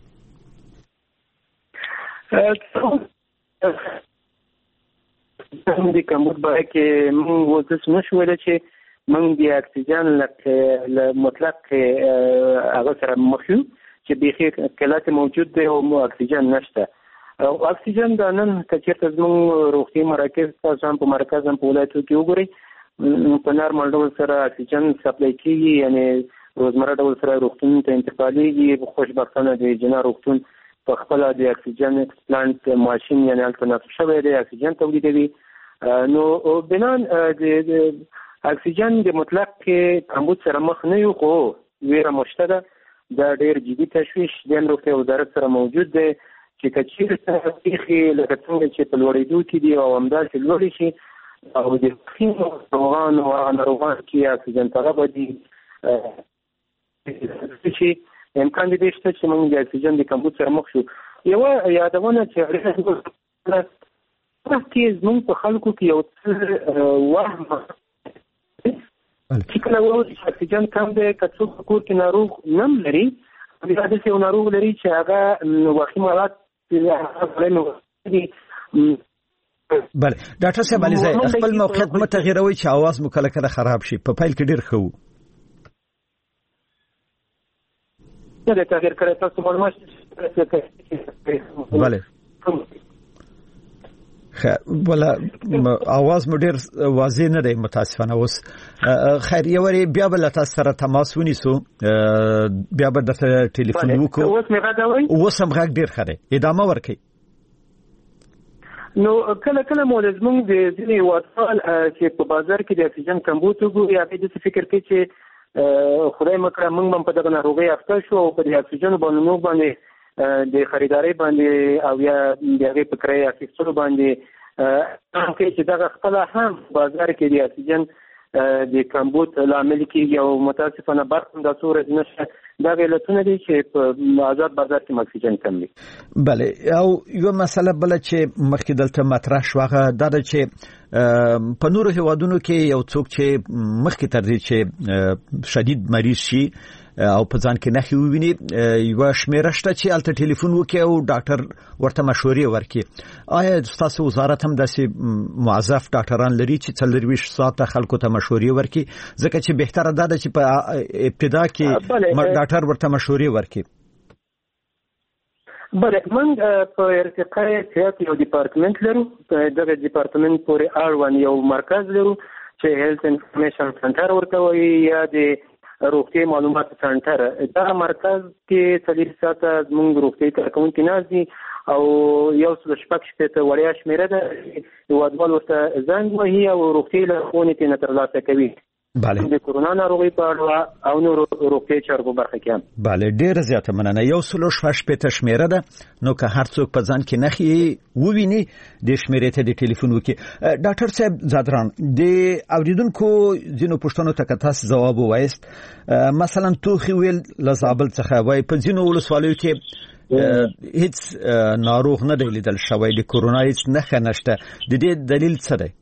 Speaker 10: د کمبود باره کې موږ اوس نشو ویلی چې موږ د اکسیجن له مطلق هغه سره مخ یو چې بیخي کلات موجود دی او اکسیجن نشته. او اکسیجن د نن کچېرته زموږ روغتي مراکز تاسو هم په مرکز هم په ولایتو کې وګورئ په نارمل ډول سره اکسیجن سپلای کېږي، یعنی روزمره ډول سره روغتون ته انتقالېږي. خوشبختانه د جنا روغتون په خپل د اکسیجن پلانټ ماشین یعنی هلته نصب شوی دی، اکسیجن تولیدوي. نو بنان د اکسیجن د مطلق کې کمبود سره مخ نه یو، خو ویره مشته ده. دا ډېر جدي تشویش د روغتیا وزارت سره موجود دی چې کچېرته پیښې لکه څنګه چې په لوړېدو کې دي او همداسې لوړې شي او د خېمو ناروغانو هغه ناروغان چې اکسیجن طلبه دي چې امکان دی شته چې موږ د اکسیجن د کمبود سره مخ شو. یوه یادونه چې اړینه کې زموږ په خلکو کې یو څه وهم چې کله وایو چې اکسیجن کم دی، که څوک په کور کې ناروغ نم لري، بیا داسې یو ناروغ لري چې هغه واقعي حالات
Speaker 1: بله. ډاکټر صاحب علیزی خپل موقعیت مه تغیروئ چې اواز مو کله کله خراب شي. په پیل کې ډېر ښه و.
Speaker 10: نه دی تغیر کړی، تاسو معلومات
Speaker 1: بله ولا اواز مو ډېر واضح نه دی متاسفانه. اوس خیر یوري بیا به تاسو سره تماس ونیسو، بیا به درته ټلیفون وکړو.
Speaker 10: اوس مې غږوي،
Speaker 1: اوس هم غږ ډېر ښه دی، ادامه ورکړئ.
Speaker 10: نو کله کله مو زموږ د ځینې وسایل چې په بازار کې د اکسیجن کمبود وګوري، هغه د فکر کوي چې خدای مکړه موږ هم په دغه ناروغۍ اخته شو او په د اکسیجن باندې باندې د خریداري باندې او یا د هغې په کرایې اخیستلو باندې کوي چې دغه خپله هم بازار کې د اکسیجن د کمبود لامل کېږي او متاسفانه برق هم دا څو ورځې نشته. دغه علتونه دي چې په آزاد بازار کې اکسیجن کم وي.
Speaker 1: بله. او یوه مسله بله چې مخکې دلته مطرح شوه هغه دا ده چې په نورو هیوادونو کې یو څوک چې مخکې تر دې چې شدید مریض شي او په ځان کې نښې وویني، یوه شمېره شته چې هلته ټلیفون وکړي او ډاکټر ورته مشورې ورکړي. آیا ستاسو وزارت هم داسې موظف ډاکټران لري چې 24 ساعته خلکو ته مشورې ورکړي؟ ځکه چې بهتره دا ده چې په ابتدا کې ډاکټر ورته مشورې ورکړي.
Speaker 10: بله، موږ په ارتقا صحت یو ډپارټمنټ لرو، په دغه ډپارټمنټ پورې اړوند یو مرکز لرو چې هیلث انفارمیشن سنټر ورته وایي یا د روغتي معلومات سنټر. دا مرکز کې 40 ساعته زموږ روغتي کارکونکي ناست دي او 116 وړیا شمېره ده. هیوادوال ورته زنګ وهي او روغتي لارښوونې ترې ترلاسه کوي.
Speaker 1: بله.
Speaker 10: د کورونا ناروغۍ په اړه او نورو روغتي چارو برخه کې.
Speaker 1: بله، ډېره زیاته مننه. 116 شمېره ده، نو که هر څوک په ځان کې نښې وویني د شمېرې ته د ټلیفون وکړي. ډاکټر صاحب زادران، د اوریدونکو ځینو پوښتنو ته که تاسو ځواب ووایست، مثلا توخي ویل له زابل څخه وایي په ځینو ولسوالیو کې هیڅ ناروغ نه دی لیدل شوی، د کورونا هیڅ نښه نشته. د دې دلیل څه دی؟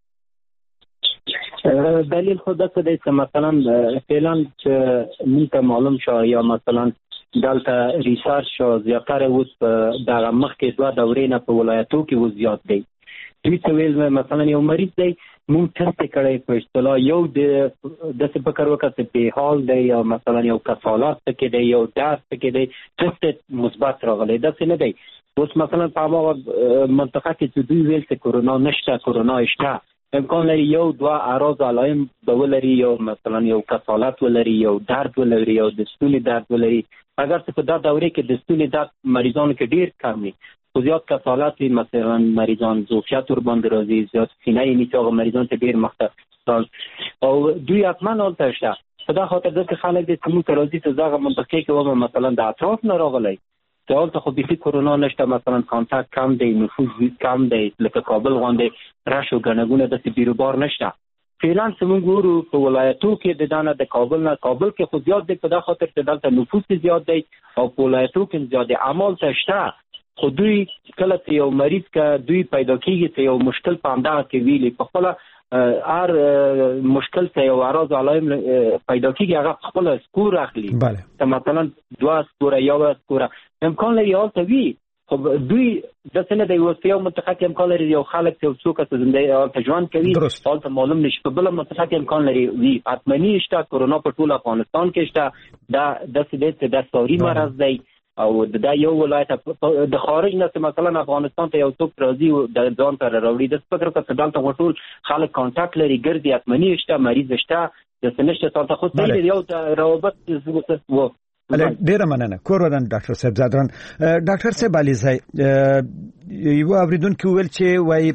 Speaker 10: دلیل خو داسې دی چې مثلا فعلا چې موږ ته معلوم شو یا مثلا دلته ریسارچ شو زیاتره اوس دغه مخکې 2 دورې نه په ولایتو کې و زیات دی. دوی څه ویل مثلا یو مریض دی موږ ټسټ کړی په اصطلاح یو داسې فکر وکړه چې په حال دی یا مثلا یو کسالات کې دی یو درد کې دی ټسټ مثبت راغلی، داسې نه دی. اوس مثلا په هغه منطقه کې چې دوی ویل چې کورونا نشته، کورونا شته، امکان لري یو 2 اعراض علائم به ولري، یو مثلا یو کسالت ولري، یو درد ولري، یو د ستوني درد ولري. اگر څه په دا دورې کې د ستوني درد مریضانو کې ډیر کم وي، خو زیات کسالت مثلا مریضان زوفیت ور باندې راځي، زیات سینه یې میتاغه مریضان ته ډیر مخته او دوی حتما حالت شته. په دا خاطر د خلک د سمو راځي ته ځای منطقې کې و مثلا د اطراف نه راغلی دالته خو به کرونا نشته، مثلا کانتاکت کم دی، نفوذ کم دی، لکه کابل غونډه راشو غنغونه د بیروبار نشته. فعلا څنګه ګورو په ولایتو کې د دانه د کابل کې خو زیات دی، په دا خاطر چې دلته نفوذ زیات دی او په ولایتو کې زیات اعمال شته. خو دوی کله چې یو مریض کا دوی پیدا کیږي چې یو مشکل پاندا کې ویلي په خپل هر مشکل ته یو اعراض علائم پیدا کیږي هغه خپل سکور اخلي. ته مثلا 2 سکور یا 1 سکور امکان لري او ته وی خو دوی د سنه د یو منطقه کې امکان لري یو خلک ته څوک ته زنده او ژوند کوي حالت معلوم نشي، په بل منطقه کې امکان لري وی اتمنی شته کورونا په ټول افغانستان کې شته. دا د سده د سوري مرز دی او د یو ولایت د خارج نه مثلا افغانستان ته یو څوک راځي د ځان سره راوړي د فکر په دالته ټول خلک کانټاکټ لري ګرځي اتمنی شته مریض شته د سنشته تاسو خو ته یو روابط وو.
Speaker 1: ډیره مننه کورودن ډاکټر صاحب زادران. ډاکټر صاحب علیزی یو اوریدونکو ویل چې وای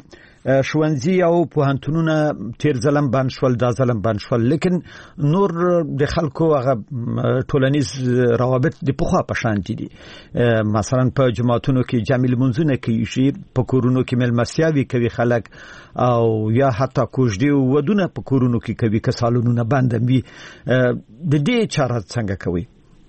Speaker 1: ښوونځي او پوهنتونونه تیر ځلم بند شول، دا ځلم بند شول، لیکن نور د خلکو هغه ټولنیز روابط د پخوا په شان دي. مثلا په جماعتونو کې جامع لمونځونه کیږي، په کورونو کې ملمسیاوي کوي خلک، او یا حتی کوژدي ودونه په کورونو کې کوي که سالونونه بند وي. د دې چاره څنګه کوي؟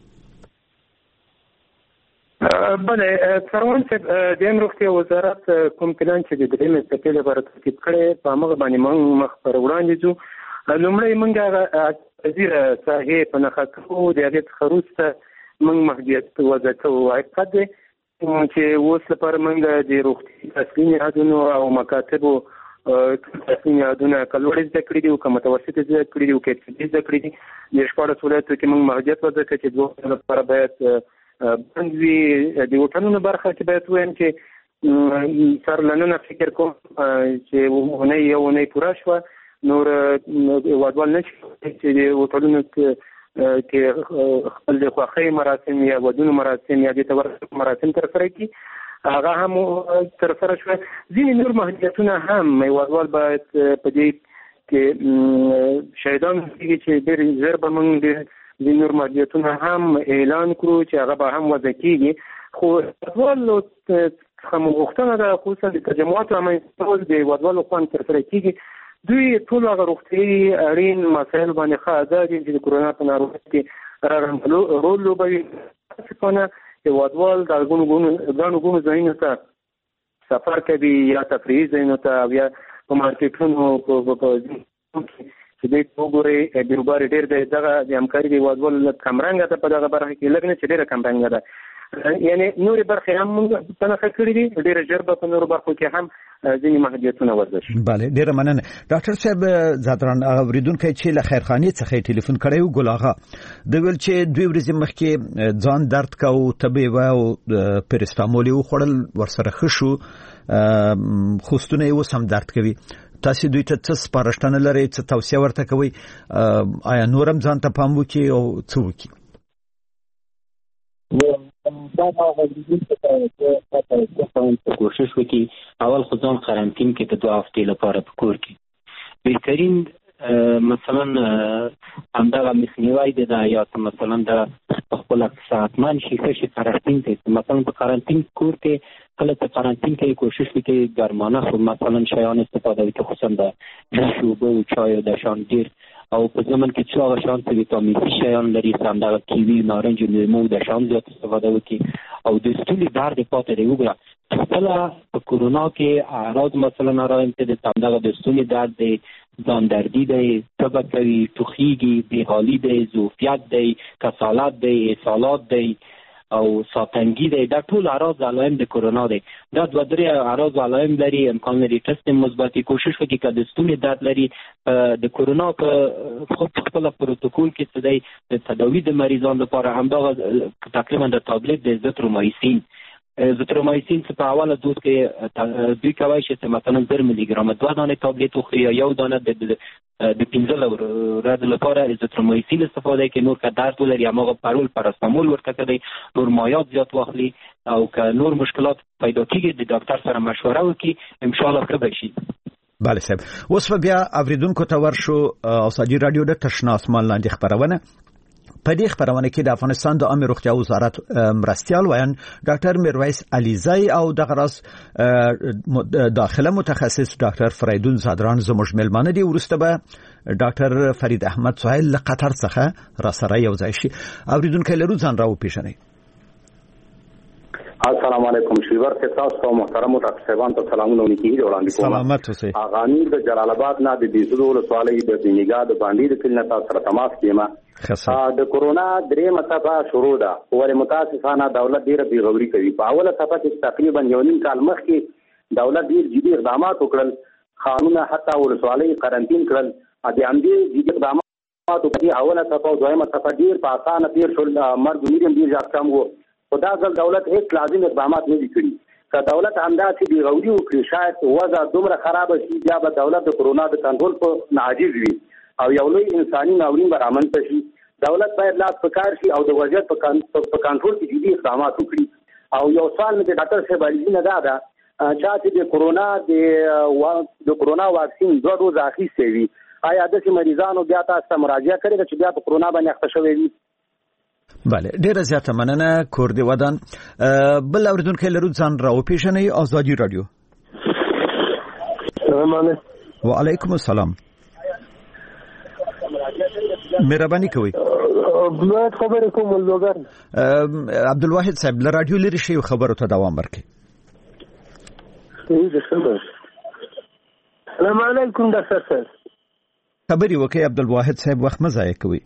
Speaker 10: بله سروان صاحب، د روغتیا وزارت کوم پلان چې د درېمې څپې لپاره ترتیب کړی په هغه باندې موږ مخ پر وړاندې ځو. لومړی موږ هغه وزیر صحې په نښه کوو، د هغې څخه وروسته موږ محدودیت وضع کوو. حقیقت دی چې اوس لپاره موږ د روغتي اصلي نهادونو او مکاتبو اصلي نهادونه که لوړ زده کړي دي او که متوسط زده کړي دي او که ابتدایي زده کړي دي. د 14 ولایتو کې موږ محدودیت وضع کړی چې 2 لپاره باید بند وي. د هوټلونو برخه کې باید ووایم چې سرلننه فکر کوم چې اونۍ یو اونۍ پوره شوه، نور هېوادوال نه شي چې د هوټلونو کې خپل د خوښۍ مراسم یا ودونو مراسم یا د تورک مراسم ترسره کړي، هغه هم ترسره شوه. ځینې نور محدودیتونه هم هېوادوال باید په دې کې شهیدان کېږي چې ډېر ژر به موږ د نور محدودیتونه هم اعلان کړو چې هغه به هم وضع کېږي. خو هېوادوالو څخه مو غوښتنه ده خصوصا د تجمعاتو رامنځته د هېوادوالو خوا ترسره کېږي. دوی ټول هغه روغتیایي اړین مسایل باندې ښه ادا دي چې د کرونا په ناروغۍ کې رغنده رول لوبوي. څنګه هېوادوال د ګڼو ګڼو ځایونو ته سفر کوي یا تفریحي ځایونو ته او یا په مارکیټونو چې دوی وګورئ بیروبار ډېر دی. دغه د همکاري د هېوادوالو کمرنګه ده په دغه برخه کې، لږ نه چې ډېره کمرنګه ده. یعنې نورې برخې هم موږ په نښه کړي دي، ډېره ژر به په نورو برخو کې هم ځینې محدودیتونه وضع شي.
Speaker 1: بله، ډېره مننه. ډاکټر صاحب زادران، هغه اورېدونکی چې له خیرخانې څخه یې ټلیفون کړی و، ګل آغا، د ویل چې 2 ورځې مخکې ځان درد کوو، تبې وه او پرسټامول یې وخوړل، ورسره ښه شو، خوستونه یې اوس هم درد کوي. تاسو دوی ته څه سپارښتنه لرئ، څه توصیه ورته کوئ؟ آیا نور هم ځان ته پام وکړي او څه وکړي؟
Speaker 10: کوشش وکړي اول خو ځان قرنطین کې د 2 هفتې لپاره په کور کې بهترین مثلا همدغه مخنیوی دی دا، یا مثلا د خپل صحتمند شي قرنطین ته مثلا په قرنطین کور کې کله په قرنطین کې کوشش وکړي ګرمانه خو مثلا شیان استفاده وکړي، خصوصا د جوش اوبه او چای او د شان ډېر، او په زمن کې چې هغه شان چې ویټامین سي شیان لري همدغه کیوي، نارنج، لیمو د شان زیات استفاده وکړي. او د ستوني درد پاتې دی وګوره خپله په کرونا کې اعراض مثلا رایم چې د همدغه د ستوني درد دی، ځان دردي دی، تبه کوي، ټوخیږي، بېحالي دی، ظوفیت دی، کسالت دی، اسهالات دی او ساتنګي دی. دا ټول اعراض علایم د کرونا دی. دا 2-3 اعراض علایم لري، امکان لري ټسټ مثبت کوشش وکړي که د ستوني درد لري. د کرونا په خپل پروتوکول کې څه دی د تداوی د مریضانو لپاره همدغه تقریبا د تابلت د زیترومایسین چې په اوله دوز کې دوی کولی شي چې مثلا 10 ملي ګرام 2 دانې تابلت وخوري یا 1 دانه د 15 ورځو لپاره ازیترومایسین استفاده کوي. نور که درد ولري هماغه پرول پاراستامول ورته کوي، نور مایات زیات واخلي، او که نور مشکلات پیدا کېږي د ډاکټر سره مشوره وکړي، انشاءالله ښه به شي.
Speaker 1: بله صاحب، اوس به بیا اوریدونکو ته ورشو. ازادي رادیو د تشنه اسمان لاندې خبرونه. په دې خبرونه کې د افغانستان د عامه روغتیا وزارت مرستیال وایي ډاکټر میرویس علیزی او د غرض داخله متخصص ډاکټر فریدون زادران زموږ ملمانه دي. ورسته به ډاکټر فرید احمد سهیل له قطر څخه را سره یو ځای شي. اوریدونکو لرو ځان راو پیژنئ.
Speaker 15: السلام علیکم شریور کے تاسو ته محترم ډاکټر صاحبان ته سلامونه وکړي وړاندې کوم.
Speaker 1: سلامت اوسئ.
Speaker 15: اغانی د جلال آباد نه د بیزو ولسوالۍ د بنګا د باندې د کلنه تاسو سره تماس کیما. د کورونا درې مصطفه شروع ده، ولې متاسفانه دولت ډیره بیغوري کوي. په اوله صفحه کې تقریبا 1.5 کال مخکې دولت ډیر جدي اقدامات وکړل، قانون حتی ولسوالۍ قرنطین کړل. د همدې جدي اقدامات په اوله صفحه او دویمه صفحه ډیر په اسانه تیر شول، مرګ میریم ډیر ځکه کم وو. خدا ځل دولت هیڅ لازم اقدامات نه دي کړی. که دولت همداسې بیغوري وکړي شاید وضع دومره خراب شي بیا به دولت د کورونا د کنټرول په عاجز وي او یو لوی انساني ناورین به رامنځته شي. دولت باید لاس په کار شي او د وضعیت په کنټرول کې جدي اقدامات وکړي. او یو سوال مې د ډاکټر صاحب علیزي نه دا ده دا چې د کرونا واکسین 2 ډوز اخیستې وي آیا د مریضانو بیا تاسو ته مراجعه کړې ده چې بیا په کرونا باندې اخته شوی وي؟
Speaker 1: بله ډیره زیاته مننه کور دی ودان. بل اوریدونکو لرو ځان راو پیژنې آزادي رادیو.
Speaker 16: السلام علیکم.
Speaker 1: وعلیکم السلام. مهرباني کوئ.
Speaker 16: عبدالواحد خبرې کوم ولوګر.
Speaker 1: عبدالواحد صاحب له رادیو لري شی خبرو ته دوام ورکړئ.
Speaker 16: السلام علیکم ډاکټر صاحب.
Speaker 1: خبرې وکړئ عبدالواحد صاحب وخت مه ضایع کوئ.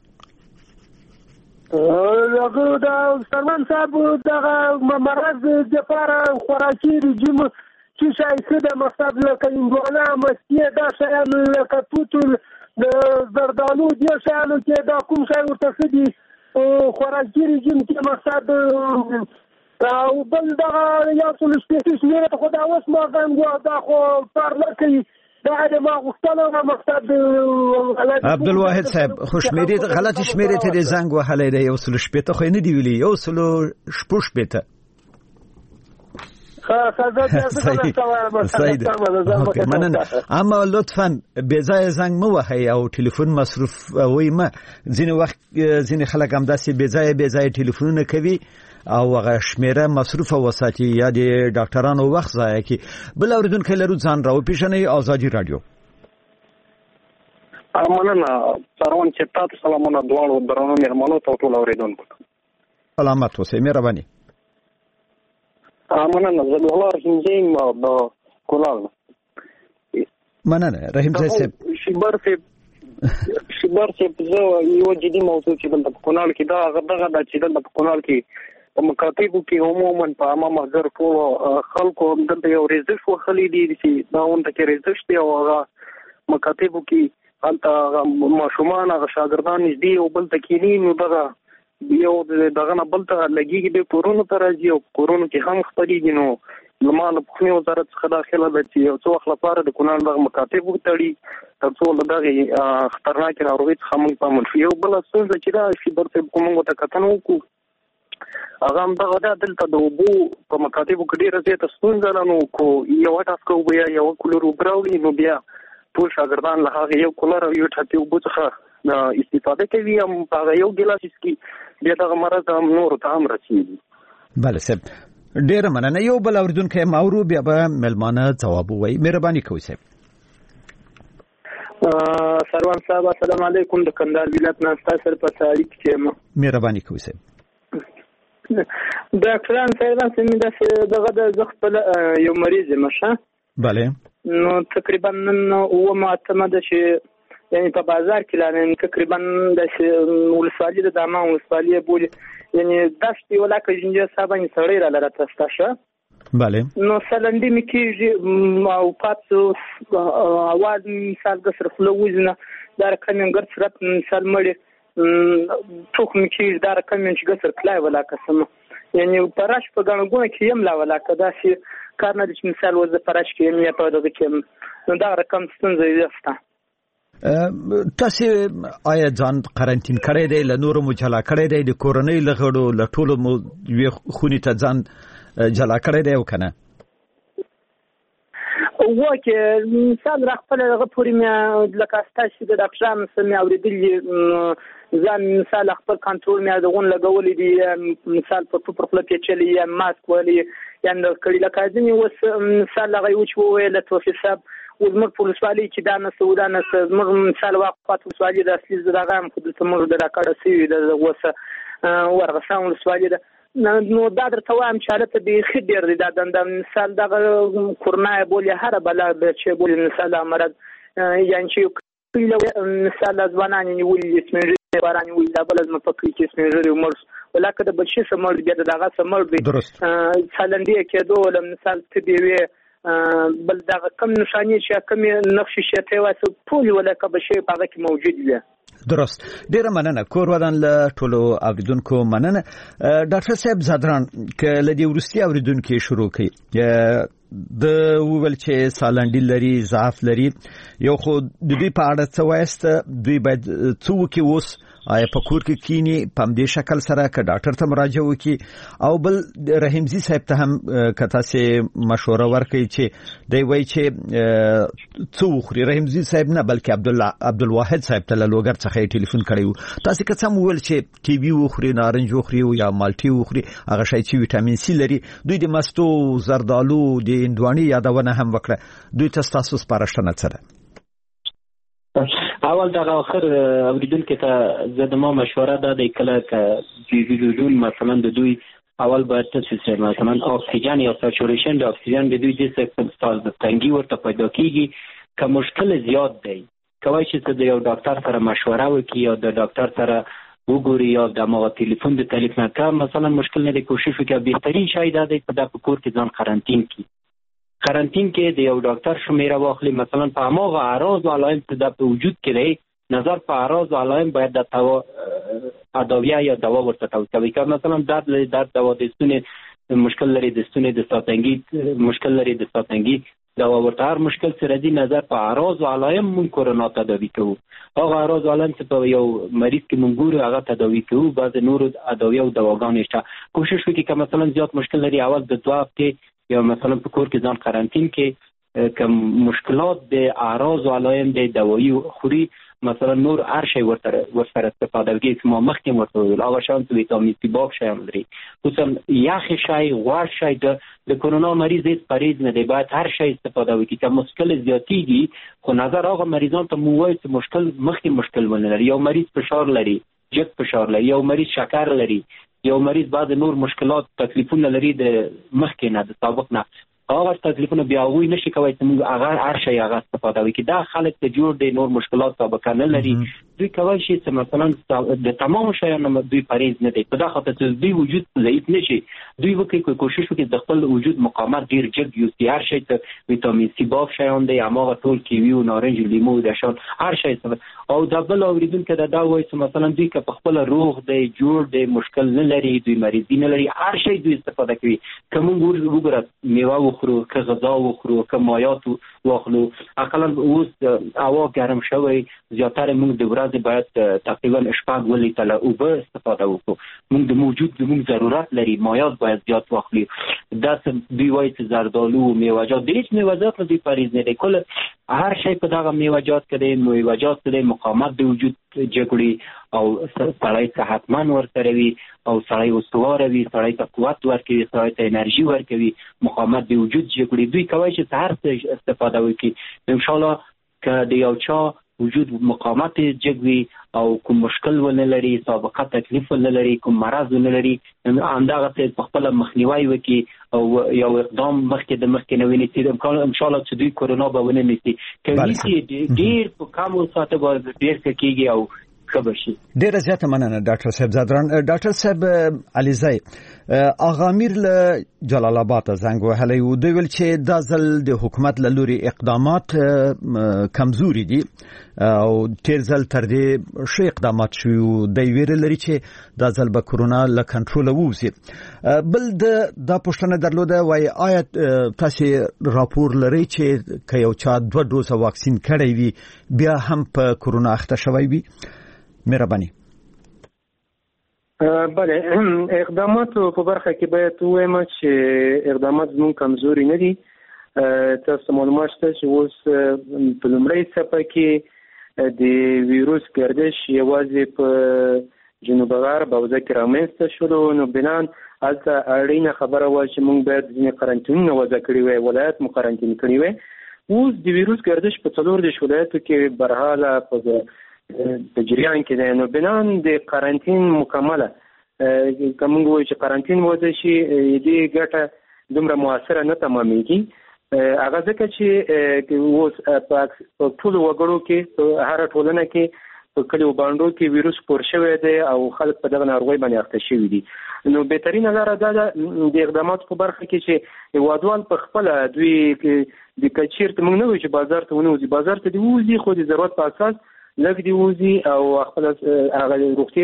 Speaker 16: هغه دا سرمن صاحب دغه مرض لپاره خوراکي رژیم چې شایسته د مقصد لکه انګولا مستیه دا شیان لکه توت د زردالو دې شیانو کې دا کوم شی ورته څه دي خوراکي رژیم کې مقصد او بل دغه یو څه شپېته شمېره خو دا اوس ما غواړم دا خو پرله کوي دا د ما غوښتنه مقصد
Speaker 1: عبدالواحد صاحب خوشمېری غلطی شمېرې ته د زنګ وهلی دی 160 خو نه دی ویلي 160 مننه. اما لطفا بځای زنګ مو وهي او ټلیفون مصرف وای ما ځینې وخت ځینې خلک هم داسې بځای ټلیفونونه کوي او هغه شمیره مصرف وساتي یا د ډاکټرانو وخت ضایع کی. بل اوریدونکو لرو ځان راو پیژنې آزادي رادیو.
Speaker 17: مننه سروان چې تاسو سلامونه دواړو درنو مهمانو ته ټول اوریدونکو
Speaker 1: سلامات اوسئ. مهرباني.
Speaker 17: مننه زه الله رحیم زین د کونړ.
Speaker 1: مننه رحیم صاحب.
Speaker 17: شبر صاحب زه یو جدي موضوع چې د کونړ کې دا دغه د چې د کونړ کې په مکاتبو کې عموما په عامه محضر ټول خلکو دلته یو ریزش وخلی دي چې دا اونته کې ریزش دی او هغه مکاتبو کې هلته ماشومان هغه شاګردان نږدې او بل تکینی نو دغه یو دغه نه بل ته لګیږي د کورونو ته راځي او کورونو کې هم خپرېږي. نو لمانه په خو وزارت څخه داخله ده چې یو څو وخت لپاره د کونړ دغه مکاتب وتړي ترڅو دغه خطرناک ناروغي څخه موږ په منفي یو بل څه چې دا چې برته کومه ته کتنه وکړو هغه هم دغه دلته د اوبو په مکاتبو کې ډېره زیاته ستونزه ده. نو کو یو ټاسکو بیا یو کولر وګراوړي نو بیا ټول شاګردان له هغه یو کولر او یو ټاپي اوبو څخه استفاده کوي هم هغه یو ګلاس کې بیا دغه مرض هم نور ته هم رسیږي.
Speaker 1: بله صاحب ډېره مننه. یو بل اوریدونکی ماورو بیا به ملمانه ځواب ووایي. مهرباني کوئ صاحب.
Speaker 18: سروان صاحب السلام علیکم د کندهار ولایت نه تاسو سره په اړیکه کې یم.
Speaker 1: مهرباني کوئ صاحب.
Speaker 18: ډاکټران صاحب دغه د خپل یو مریض مشه.
Speaker 1: بله.
Speaker 18: نو تقریبا نن او معتمد چې یعنی په بازار کې لانه تقریبا د ولسوالۍ د دامه ولسوالۍ بوله یعنی داشتي ولا کجنجه صاحب سړی را لرته ستاشه.
Speaker 1: بله.
Speaker 18: نو سلندې مکیږي او پاتو اواز مثال د سرخلو وزنه دا رقم ګر سرت مثال مړي ټوخ مکیږي دا رقم چې ګسر کلای ولا قسمه یعنی پراش په غنګونه کې یم لا ولا کدا چې کار نه دي مثال وز پراش کې یم یا په دغه کې نو دا رقم ستونزه یسته.
Speaker 1: تاسو آیا ځان قرنټین کړی دی له نورو مو جلا کړی دی د کورنۍ له غړو له ټولو مو خونی ته ځان جلا کړی دی او کنه؟
Speaker 18: وکه مثال را خپل هغه پوری مې لکه تاسو د ډاکټران سمې اوریدلې ځان مثال خپل کنټرول مې دغون لګولې دي مثال په خپل پیچلې یا ماسک ولې یا د کړي لکه ځینې وس مثال هغه یو چې ویل توفیق صاحب وزمر پولیسوالي چې دا نه سودانه زمر مثال واقعات پولیسوالي د اصلي زړه هم خود ته موږ د راکړه سوي د وسه ورغسان پولیسوالي نو دا درته وایم چې حالت به خډیر دی دا د مثال دغه کورنا بولې هر بلا چې بولې مثال مرض یعنی چې مثال ځوانان نیولې سمېږي باران وی دا بل زما په کې سمېږي عمر ولکه د بچي سمړ بیا دغه سمړ دی سالندې کېدو ول مثال ته دی بل دغه کم نشانی چې کم نقش شته واسه ټول ولکه بشي په کې موجود دی.
Speaker 1: درست. ډیره مننه کور ودان له ټولو اوریدونکو مننه. ډاکټر صاحب زادران ک لدی ورستی اوریدونکو شروع کړي د وول چې سالنډي لري ضعف لري یو خو د دې په اړه څه وایست دوی باید څو کې اوس آیا په کور کې کینی په دې شکل سره ک ډاکټر ته مراجعه وکي او بل رحیمزی صاحب ته هم کته سي مشوره ورکړي چې دی وایي چې څو خوري رحیمزی صاحب نه بلکې عبدالواحد صاحب ته لوګر څخه ټلیفون کړیو تاسو که څه مول چې کیوي وخوري نارنج وخوري یا مالټي وخوري هغه شی چې وټامین سي لري دوی د مستو زردالو د اندواني یادونه هم وکړه دوی تاسو سپارښتنه سره
Speaker 10: اول دغه اخر اوریدونکو ته زما مشوره ده د کله ک ویډیوډون مثلا د دوی اول باید تاسو مثلا اکسیجن یا ساتوریشن د اکسیجن د دوی د سیستم د تنګي ورته پیدا کیږي که مشکل زیات دی کوي چې د یو ډاکټر سره مشوره وکړي یا د ډاکټر سره وګوري یا د ما ټلیفون د تلیف نه کا مثلا مشکل نه دی کوشش وکړي بهترین شی دا دی په دغه کور کې ځان قرنطین کړي قرنطین کې د یو ډاکټر شمیره واخلي مثلا په هغه اعراض او علائم چې د وجود کې دی نظر په اعراض او علائم باید د ادویه یا دوا ورته توصیه وکړي مثلا درد دوا د ستوني مشکل لري د ستوني د ساتنګي مشکل لري د ساتنګي دوا ورته هر مشکل سره دی نظر په اعراض او علائم مون کورونا تداوی کوو هغه اعراض او علائم چې په یو مریض کې مونږ ګورو هغه تداوی کوو بعض نور ادویه او دواګانې شته کوشش وکړي که مثلا زیات مشکل لري اول د 2 هفته یا مثلا په کور کې ځان قرنطین کې کوم مشکلات د اعراض او علائم د دوايي خوري مثلا نور هر شی ورته استفاده کوي چې ما مخکې ورته ویل هغه شان ویټامین سی باب شی هم لري خصوصا یخ شی غوړ شی د کورونا مریض هیڅ پریز نه دی باید هر شی استفاده وکړي که مشکل زیاتیږي خو نظر هغه مریضان ته مو وایي چې مخکې مشکل ونه لري یو مریض فشار لري جګ فشار لري یو مریض شکر لري یو مریض بعد نور مشکلات تکلیفونه لري د مخکې نه د سابق نه هغه تکلیفونه بیا وای نشي کوي چې موږ هغه هر شی هغه استفاده وکړي دا خلک ته جوړ دي نور مشکلات سابقه نه لري دوی کوي چې مثلا د تمام شیانو دوی پریز نه دي په دا خاطر چې دوی وجود ضعیف نشي دوی وکړي کوشش وکړي د خپل وجود مقاومت ډیر جګ یوسي هر شی ته ویټامین سی باب شیان دي هغه ټول کیوي او نارنج لیمو د شان هر شی او دبل اوریدونکو دا وایي چې مثلا دوی که په خپل روغ دی جوړ دی مشکل نه لري دوی مریض نه لري هر شی دوی استفاده کوي کوم وګوره میوه وخورو که غذا وخورو که مایات واخلو اقلا اوس هوا ګرم شوی زیاتره موږ د ورځې باید تقریبا 8 لیټر اوبه استفاده وکړو موږ د موجود زموږ ضرورت لري مایات باید زیات واخلي دا دوی وایي چې زردالو میوه‌جات د هیڅ میوه‌جات نه دی پریز نه دی کله هر شی په دغه میوه‌جات کې د میوه‌جات د مقاومت د وجود جګړې او سړی صحتمند ورسره وي او سړی استوار وي سړی ته قوت ورکوي سړی ته انرژي ورکوي مقاومت د وجود جګړې دوی کوي چې هر څه استفاده وکړي ان شاء الله که د یو چا وجود مقاومت جګوي او کوم مشکل ونه لري سابقه تکلیف ونه لري کوم مرض ونه لري همدغه څه په خپل مخنیوي وکړي او یو اقدام مخکې د مخکې نه ونیسي ان شاء الله چې دوی کورونا به ونه نیسي کوي ډیر په کم ساعته باندې ډیر کېږي او خبرشي
Speaker 1: ډیره زیاته مننه ډاکټر صاحب زادران ډاکټر صاحب علیزی اغامیر له جلال آباد زنګ وهلی و دوی ویل چې دا ځل د حکومت له لوري اقدامات کمزوري دي او تیر ځل تر دې ښه اقدامات شوي دی ویل لري چې دا ځل به کورونا له کنټرول ووځي بل دا پوښتنه درلوده وای آیا تاسو راپور لري چې که یو چا 2 ډوزه واکسین کړی وي بیا هم په کورونا اخته شوی وي مهرباني
Speaker 19: بله اقدامات په برخه کې باید وایم چې اقدامات زموږ کمزوري نه دي تاسو معلومات شته چې اوس په لومړۍ څپه کې د ویروس گردش یوازې په جنوب غرب او ځکه رامنځته شول نو بنان البته اړینه خبره و چې موږ باید ځینې قرنطینونه وضع کړي وي ولایت مو قرنطین کړي وي اوس د ویروس گردش په 4 ولایتو کې برحاله په جریان کې دی نو بنان د قرنطین مکمله کوم وایي چې قرنطین وځي شي دې ګټه دومره موثره نه تمامېږي هغه ځکه چې اوس په ټول وګړو کې هر ټولنه کې په کلیو باندې کې ویروس خپور شوی دی او خلک په دغه ناروغي باندې اخته شوي دي نو بهترینه لاره دا د اقداماتو په برخه کې چې هیوادوال په خپل دوی د کچیر ته موږ نه وایو چې بازار ته ونوځي بازار ته دی وځي خو د ضرورت په اساس لږ دی وځي او خپل هغه روغتي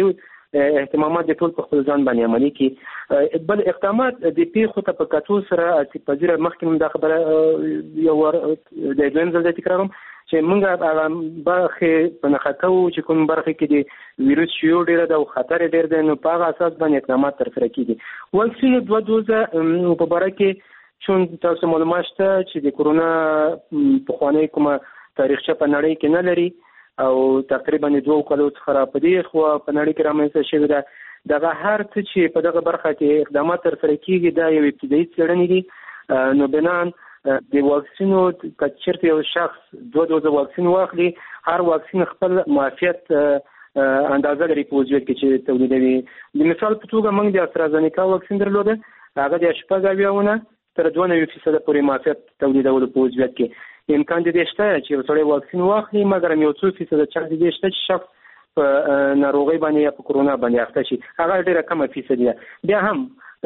Speaker 19: اهتمامات د ټول په خپل ځان باندې عملي کړي. بل اقدامات د پیښو ته په کتو سره چې پذیره مخکې دا خبره یو ور د دویم ځل تکراروم چې موږ برخه په نخاتو چې کوم برخه کې د ویروس شیوع ډیر د خطر ډیر دی، نو په هغه اساس باندې اقدامات ترسره کیږي. واکسین 2 دوزه په باره کې چون تاسو معلومات شته چې د کورونا په خوانی کومه تاریخچه په نړۍ کې نه لري او تقریبا 2 کالو څخه را پدې خو په نړۍ کې رامنځته شوی ده. دغه هر څه چې په دغه برخه کې اقدامات ترسره کیږي دا یو ابتدایي څېړنې دي. نو بنان د واکسینو کچرته یو شخص 2 دوزه واکسین واخلي، هر واکسین خپل معافیت اندازه لري په وجود کې چې تولیدوي. د مثال په توګه موږ د استرازینیکا واکسین درلوده، هغه د 8.9 تر 92% پورې معافیت تولیدول په وجود کې. امکان دې شته چې یو سړی واکسین واخلي، مګر یو څو فیصد چانس دې شته چې شخص په ناروغي باندې یا په کورونا باندې اخته شي، هغه ډیره کمه فیصد ده. بیا هم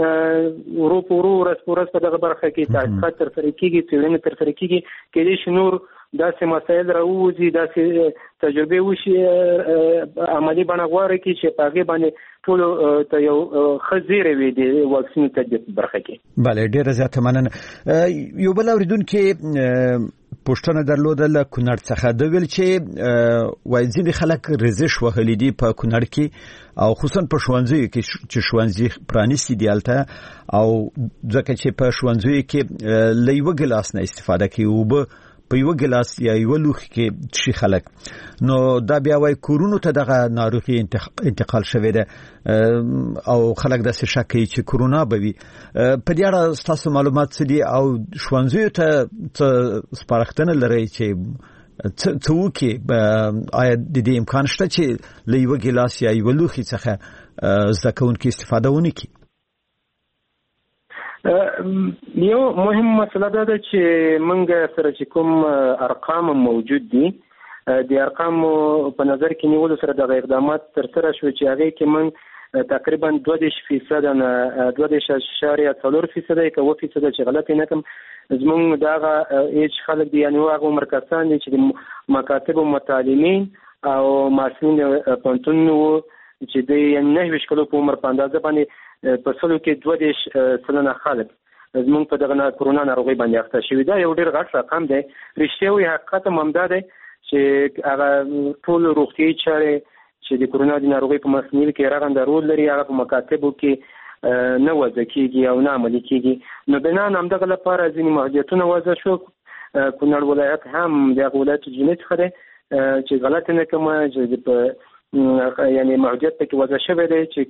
Speaker 19: ورو په دغه برخه کې تحقیقات ترسره کیږي، څېړنې ترسره کیږي، کېدای شي نور داسې مسایل راوځي، داسې تجربه وشي عملی بڼه غواړي چې په هغه باندې ټول ته یو خزیره وي د واکسین تطبیق برخه کې.
Speaker 1: بله، ډیره زیاته مننه. یو بل اوریدونکو پوښتنه درلوده له کونړ څخه، د ویل چې وایي ځینې خلک رزش وهلي دي په کونړ کې او خصوصا په ښوونځیو کې چې ښوونځي پرانیستي دي هلته، او ځکه چې په ښوونځیو کې له یوه ګیلاس نه استفاده کوي، اوبه په یو ګلاس یا یو لوښي کې شي خلک، نو دا بیا وایي کورونو ته دغه ناروغي انتقال شوې ده او خلک داسې شک کوي چې کورونا به وي. په دې اړه ستاسو معلومات څه دي او ښوونځیو ته څه سپارښتنه لرئ چې څه وکړي؟ آیا د دې امکان شته چې له یو ګلاس یا یو لوښي څخه زده کوونکي استفاده ونه کړي؟
Speaker 19: یو مهم مسله دا ده چې موږ سره چې کوم ارقام موجود دي، د ارقام په نظر کې نیولو سره د اقدامات ترسره شو چې هغه کې موږ تقریبا 22% نه 2.4% کې 2% چې غلط نه کوم زموږ دغه هیڅ خلک دی، یعنی هغه عمر کسان چې د مکاتب او متعلمین او مسؤلین پونتون چې د 9 کلو په عمر په اندازه باندې په سلو کې 2% خلک زموږ په دغه کورونا ناروغي باندې اخته شوي. دا یو ډېر غټ رقم دی. رښتیا وایي حقیقت هم دا دی چې هغه ټول روغتیایي چارې چې د کورونا د ناروغي په مخنیوي کې رغنده رول لري، هغه په مکاتبو کې نه وضع کیږي او نه عملي کیږي. نو بنان همدغه لپاره ځینې محدودیتونه وضع شو. کونړ ولایت هم دغه ولایت جنوب څخه دی چې غلط نه کوم چې یعنی محدودیت پکې وضع شوی دی چې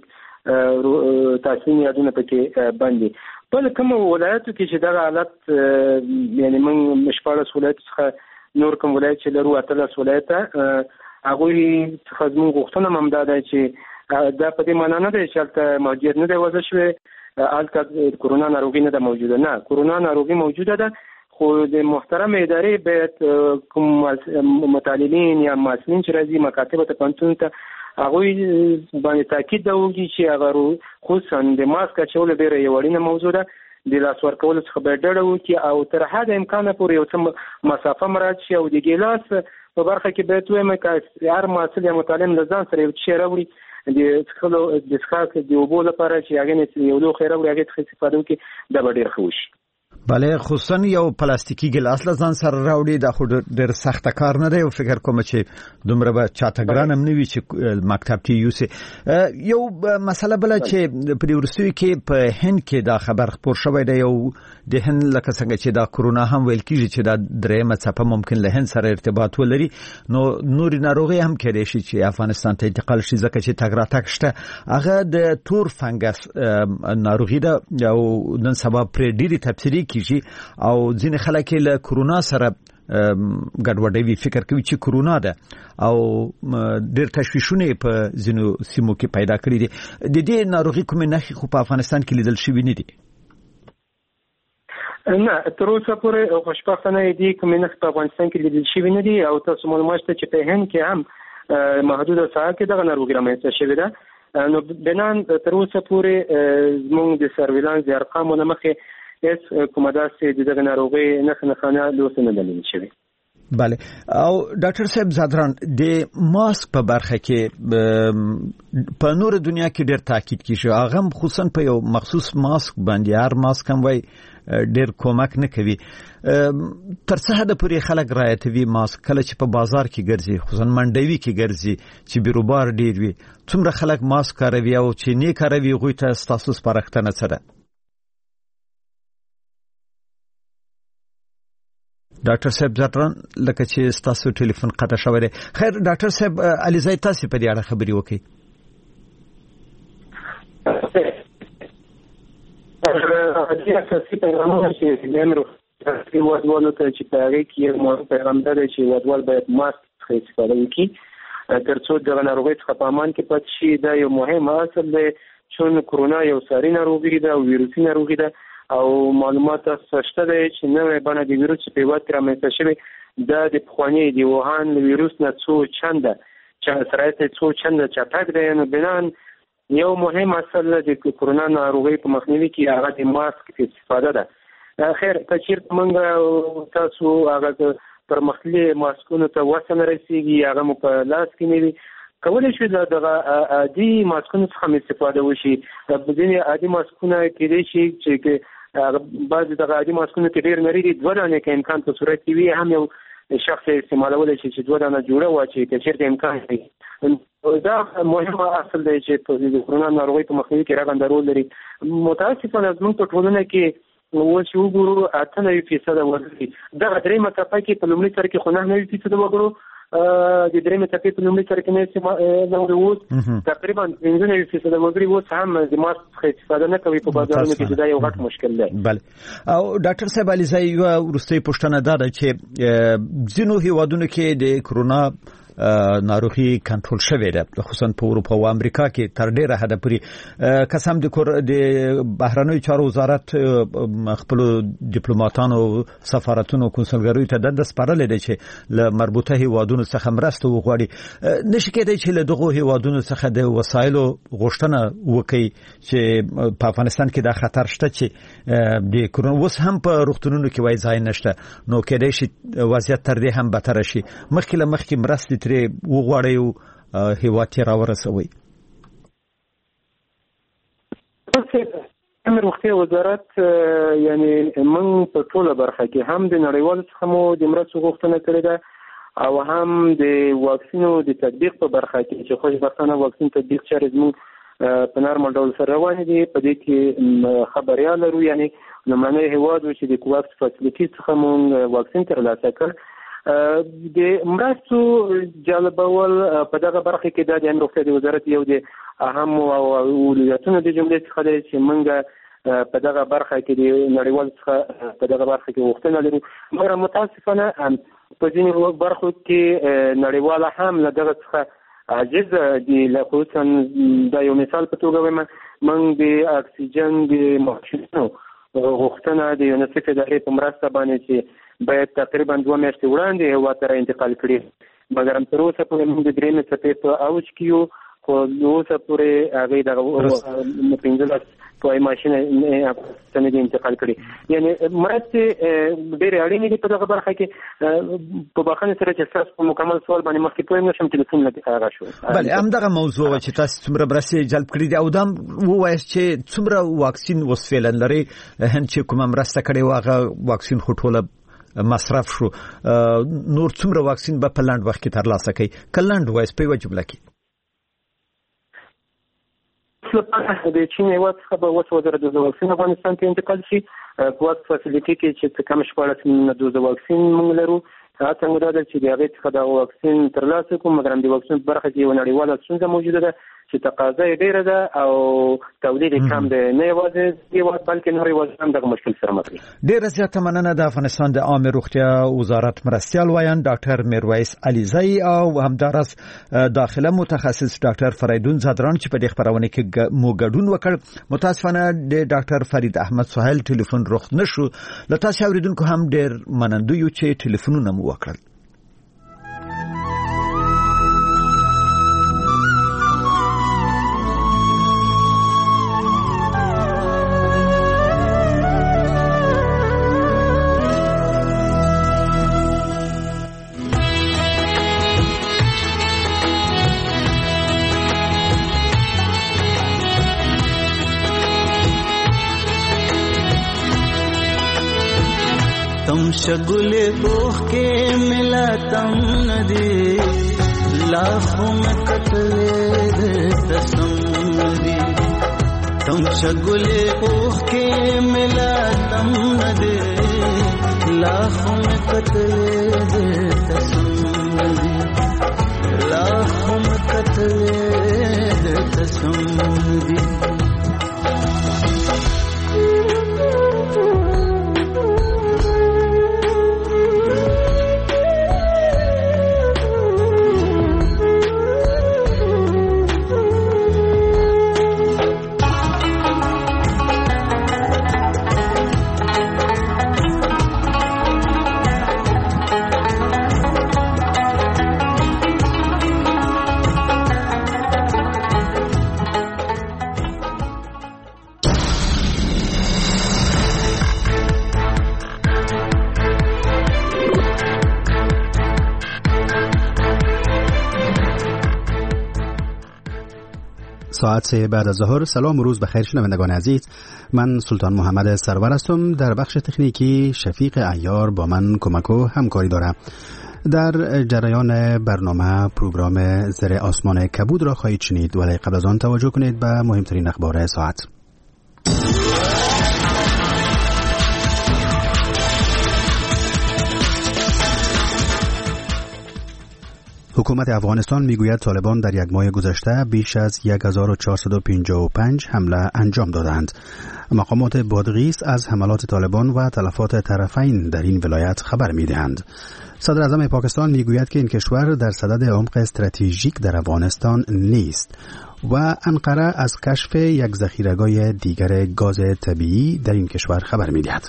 Speaker 19: تاسو یادونه پکې باندې. بل کوم ولایتو کې چې دغه حالت یعنی موږ مشپارس ولایت څخه نور کوم ولایت چې لرو اتلس ولایت هغه څخه موږ غوښتنه هم ده چې دا په دې معنی نه دی چې البته محدودیت نه دی وضع شوی، البته کورونا ناروغي نه ده موجوده، نه کورونا ناروغي موجوده ده، خو د محترم ادارې باید کوم متعلمین یا مسؤلین چې راځي مکاتب ته پنځون ته هغه باندې تاکید وکړي چې هغه خصوصا د ماسک اچول ډیره یو اړینه موضوع ده، د لاس ورکول څخه به ډډه وکړي او تر حد امکانه پورې یو څه مسافه مراعات شي او د ګیلاس په برخه کې باید وایم چې هر مسؤل یا متعلم له ځان سره یو شی راوړي د څښلو د څښاک د اوبو لپاره چې هغه نه یو لوښی راوړي هغه څخه استفاده وکړي دا به ډېر ښه وشي.
Speaker 1: بله، خصوصا یو پلاستیکي ګلاس له ځان سره راوړي دا خو ډېر سخت کار نه دی او فکر کوم چې دومره به چاته ګران هم نه وي چې مکتب ته یوسي. یو مسله بله چې په دې وروستیو کې په هند کې دا خبر خپور شوی دی، یو د هند لکه څنګه چې دا کورونا هم ویل کېږي چې دا درېیمه څپه ممکن له هند سره ارتباط ولري، نو نورې ناروغۍ هم کېدای شي چې افغانستان ته انتقال شي ځکه چې تګ راتګ شته. هغه د تور فنګس ناروغي ده او نن سبا پرې ډېرې تبصرې کیږي او ځینې خلک له کورونا سره ګډوډوي، فکر کوي چې کورونا ده او ډېر تشویشونه په ځینو سیمو کې پیدا کړي دي. د دې ناروغي کومې نښې خو په افغانستان کې لیدل شوي نه دي؟
Speaker 19: نه، تر اوسه پورې خوشبختانه دي کومې نښې په افغانستان کې لیدل شوي نه دي او تاسو معلومات شته چې په هند کې هم محدوده ساحه کې دغه ناروغي رامنځته شوې ده. نو بنان تر اوسه پورې زموږ د سرویلانس د ارقامو له مخې هیڅ کومه داسې دغه ناروغي نښه نه لوسه نه دلیل شوی.
Speaker 1: بله او ډاکټر صاحب زادران د ماسک په برخه کې په نور دنیا کې ډېر تاکید کیږي هغه خصوصا په یو مخصوص ماسک باندې هر ماسک هم وای ډېر کومک نه کوي تر څه حد پورې خلک رعایتوي ماسک کله چې په بازار کې ګرځي خصوصا منډوي کې ګرځي چې بیروبار ډېر وي څومره خلک ماسک کاروي او چې نه کاروي غوي ته تاسو سپارښتنه څه ده ډاکټر صاحب زادران لکه چې تاسو ټلیفون قطع شوی دی خیر ډاکټر صاحب علیزی تاسو په دې اړه خبري وکړئ
Speaker 19: اساسي پیغامونه چې دمرو چې ودوالو ته چې پاره کې مو پیغام دی چې ودوال باید ماسک استفاده وکړي ترڅو د ناروغۍ څخه په امان کې پاتې شي دا یو مهم اصل دی چې کرونا یو ساري ناروغي ده او ویروسي ناروغي ده او معلومات شته دی چې نوې بڼه د ویروس په وخت رامنځته شوی دا د پخوانی د ووهان ویروس نه څو چنده چې سرایت څو چنده چټک دی نو بنان یو مهم اصل د کرونا ناروغي په مخنیوي کې هغه د ماسک استفاده ده خیر کچیر موږ تاسو هغه پر مخلي ماسکونو ته وسن رسیږي هغه مو په لاس کې نیوي کولای شي دا عادي ماسکونو څخه استفاده وشي د دې عادي ماسکونو کې دي چې بعض د عادي ماسکونو کې ډېر نری دي دوه دانې کې امکان په صورت کې وي هم یو شخص استعمالولی شي چې دوه دانه جوړه واچي که چېرته امکان وي دا مهمه اصل دی چې په د کرونا ناروغۍ په مخنیوي کې رغنده رول لري متاسفانه زموږ په ټولنه کې اوس چې وګورو 98% وګړي دغه درېیمه څپه کې په لومړي سر کې خو 99% وګړو د درېیمې څپې په لومړي سر کې نه اوس تقریبا 15% وګړي اوس هم د ماسک څخه استفاده نه کوي په بازارونو کې دا یو غټ مشکل دی
Speaker 1: بله او ډاکټر صاحب علیزی یو وروستۍ پوښتنه دا ده چې ځینو هیوادونو کې د کرونا ناروغي کنټرول شوې ده خصوصا په اروپا او امریکا کې تر ډیره حد پورې قسم د بهرنیو چارو وزارت خپل ډیپلوماټانو سفارتونو کنسولګریو ته د سپارل دي چې له مربوطه هیوادونو څخه مرسته وغواړي نشي کېدای چې له دغه هیوادونو څخه د وسایلو غوښتنه وکړي چې په افغانستان کې د خطر شته چې د کرونا وس هم په روغتونونو کې وای ځای نشته نو کېدای شي وضعیت تر دې هم بدتر شي مخکې مرسته ترې وغواړي هیواد ته راورسوي
Speaker 19: امر وختي وزارت یعنی من په ټوله برخه کې هم د نړیوالو څخه مو د مرستو غوښتنه کړې ده او هم د واکسینو د تطبیق په برخه کې چې خوشبختانه واکسین تطبیق چارې زموږ په نارمل ډول سره روان دي په دې کې خبريال لرو یعنی لمنه هیواد چې د کوواکس فاسیلیټي څخه مونږ واکسین ترلاسه کړ د مرستو جلبول په دغه برخه کې د امروختي د وزارت یو د اهم او اولویتونو د جملې څخه دی چې موږ په دغه برخه کې د نړیوال څخه په دغه برخه کې وختونه لرو مګر متاسفانه په ځینې برخو کې نړیوال هم له دغه څخه عاجز دي خصوصا دا یو مثال په توګه وایم موږ د اکسیجن د ماشینونو غوښتنه د یونیسف ادارې په مرسته باندې چې باید تقریبا 2 میاشتې وړاندې هوا ته انتقال کړي مګر تر اوسه پورې موږ د درېیمې څپې په اوج کې یو خو اوسه پورې هغې دغه 15 په ماشین څنګه انتقال کړي یعنی مرستې ډېرې اړینې دي په دغه برخه کې په بخښنې سره چې تاسو په مکمل سوال باندې مخکې پوه نشم ټلیفون نه هغه شو
Speaker 1: بله همدغه موضوع چې تاسو څومره مرستې جلب کړي دي او دا ووایاست چې څومره واکسین وسفیلن لري هند چې کومه مرسته کړې وه هغه واکسین خو ټوله مصرف شو نور څومره واکسین به په لاند وخت کې ترلاسه کړي کلاند وایس په یوه جمله کې
Speaker 19: د چین هیواد څخه به اوس وزارت د واکسین افغانستان ته انتقال شي کوواکس فاسیلیټي کې چې کم 14 دوز واکسین موږ لرو څنګه دا چې د هغې څخه د واکسین ترلاسه کوو مګر د واکسین په برخه کې یوه نړیواله ستونزه موجوده ده چې تقاضا یې ډېره ده او تولید یې کم دی نه یوازې هېواد بلکې نور هېوادونه هم دغه مشکل سره مخ دي
Speaker 1: ډېره زیاته مننه د افغانستان د عامې روغتیا وزارت مرستیال وایان ډاکټر میرویس علیزی او همداراز داخله متخصص ډاکټر فریدون زادران چې په دې خپرونه کې مو ګډون وکړ متاسفانه د ډاکټر فرید احمد سهیل ټلیفون رخ نشو له تاسو اوریدونکو هم ډېر منندوی یو چې ټلیفونونه مو وکړل
Speaker 20: शगुले बोह के मिला तम नदी लाखों में कतले दे तसम्मदी तुम शगुले बोह के मिला तम नदी लाखों में कतले दे तसम्मदी लाखों में कतले दे तसम्मदी
Speaker 21: ساعت 3 بعد از ظهر. سلام و روز بخیر شنوندگان عزیز، من سلطان محمد سرور هستم. در بخش تکنیکی شفیق عیار با من کمک و همکاری دارم. در جریان برنامه پروگرام زیر آسمان کبود را خواهید شنید، ولی قبل از آن توجه کنید به مهمترین اخبار ساعت. حکومت افغانستان میگوید طالبان در یک ماه گذشته بیش از 1455 حمله انجام دادند. مقامات بادغیس از حملات طالبان و تلفات طرفین در این ولایت خبر میدهند. صدر اعظم پاکستان میگوید که این کشور در صدد عمق استراتژیک در افغانستان نیست و انقره از کشف یک ذخیره‌گاه دیگر گاز طبیعی در این کشور خبر میدهد.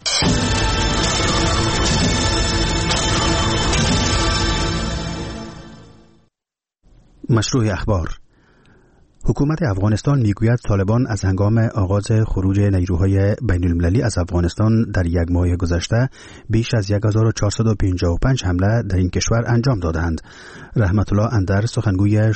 Speaker 21: مشروع اخبار. حکومت افغانستان میگوید طالبان از هنگام آغاز خروج نیروهای بین المللی از افغانستان در یک ماه گذشته بیش از 1455 حمله در این کشور انجام دادند. رحمت الله اندر، سخنگوی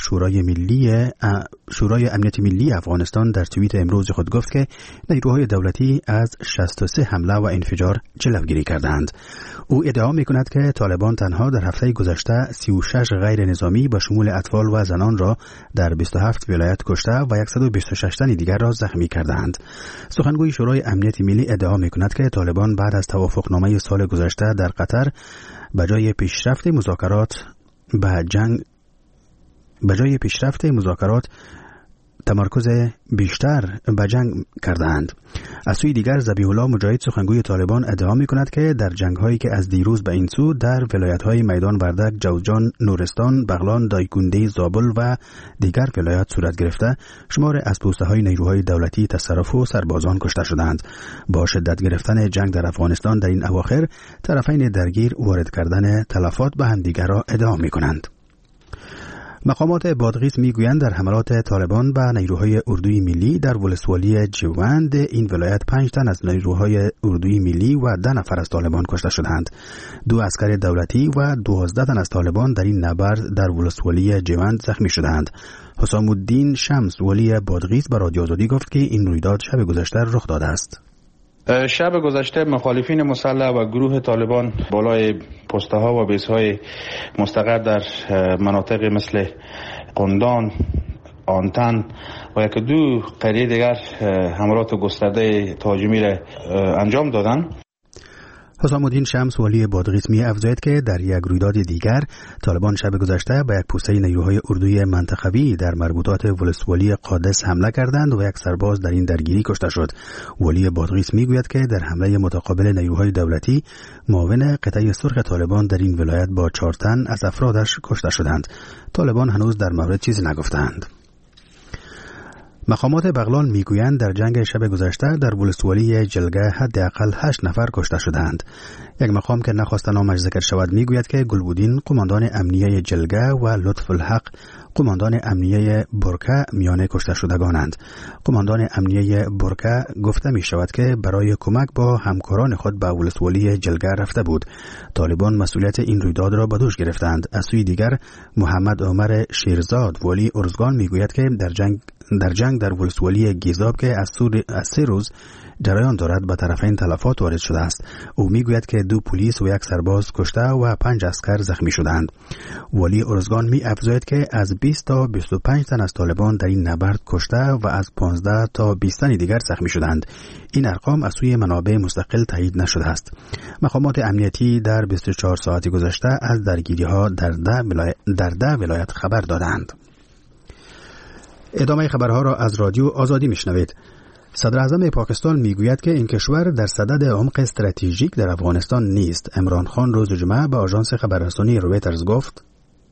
Speaker 21: شورای امنیت ملی افغانستان، در توییت امروز خود گفت که نیروهای دولتی از 63 حمله و انفجار جلوگیری کردند. او ادعا میکند که طالبان تنها در هفته گذشته 36 غیر نظامی با شمول اطفال و زنان را در 27 ولایت کشته و 126 تن دیگر را زخمی کردند. سخنگوی شورای امنیت ملی ادعا میکند که طالبان بعد از توافقنامه سال گذشته در قطر به جای پیشرفت مذاکرات تمرکز بیشتر به جنگ کردند. از سوی دیگر ذبیح الله مجاهد، سخنگوی طالبان، ادعا می‌کند که در جنگ‌هایی که از دیروز به این سو در ولایت‌های میدان وردک، جوزجان، نورستان، بغلان، دایکنډي، زابل و دیگر ولایات صورت گرفته، شمار از پوسته‌های نیروهای دولتی تصرف و سربازان کشته شدند. با شدت گرفتن جنگ در افغانستان در این اواخر، طرفین درگیر وارد کردن تلفات به همدیگر را ادعا می‌کنند. مقامات بادغیس میگویند در حملات طالبان به نیروهای اردوی ملی در ولسوالی جوند این ولایت 5 تن از نیروهای اردوی ملی و 10 نفر از طالبان کشته شدند. 2 عسکر دولتی و 12 تن از طالبان در این نبرد در ولسوالی جوند زخمی شدند. حسام الدین شمس، ولی بادغیس، به رادیو آزادی گفت که این رویداد شب گذشته رخ داده است.
Speaker 22: شب گذشته مخالفین مسلح و گروه طالبان بالای پست‌ها و بیس‌های مستقر در مناطق مثل قندان، آنتن و یک دو قریه دیگر حملات گسترده تهاجمی را انجام دادند.
Speaker 21: حسام الدین شمس، ولی بادغیس، می افزاید که در یک رویداد دیگر طالبان شب گذشته به یک پوسته نیروهای اردوی منطقوی در مربوطات ولسوالی قادس حمله کردند و یک سرباز در این درگیری کشته شد. ولی بادغیس می گوید که در حمله متقابل نیروهای دولتی، معاون قطعه سرخ طالبان در این ولایت با 4 تن از افرادش کشته شدند. طالبان هنوز در مورد چیزی نگفتند. مقامات بغلان میگویند در جنگ شب گذشته در ولسوالی جلگه حداقل 8 نفر کشته شدند. یک مقام که نخواست نامش ذکر شود میگوید که گلبودین، قماندان امنیه جلگه، و لطف الحق، قماندان امنیه برکه میان کشته شدگانند. قماندان امنیه برکه گفته می شود که برای کمک با همکاران خود به ولسوالی جلگه رفته بود. طالبان مسئولیت این رویداد را به دوش گرفتند. از سوی دیگر محمد عمر شیرزاد والی ارزگان می گوید که در جنگ در ولسوالی گیزاب که از 3 روز جریان دارد به طرفین تلفات وارد شده است. او میگوید که 2 پلیس و 1 سرباز کشته و 5 عسکر زخمی شدند. والی ارزگان می افزاید که از 20 تا 25 تن از طالبان در این نبرد کشته و از 15 تا 20 تن دیگر زخمی شدند. این ارقام از سوی منابع مستقل تایید نشده است. مقامات امنیتی در 24 ساعت گذشته از درگیری‌ها در 10 ولایت خبر دادند. ادامه خبرها را از رادیو آزادی میشنوید. صدر اعظم پاکستان میگوید که این کشور در صدد عمق استراتژیک در افغانستان نیست. عمران خان روز جمعه به آژانس خبررسانی رویترز گفت: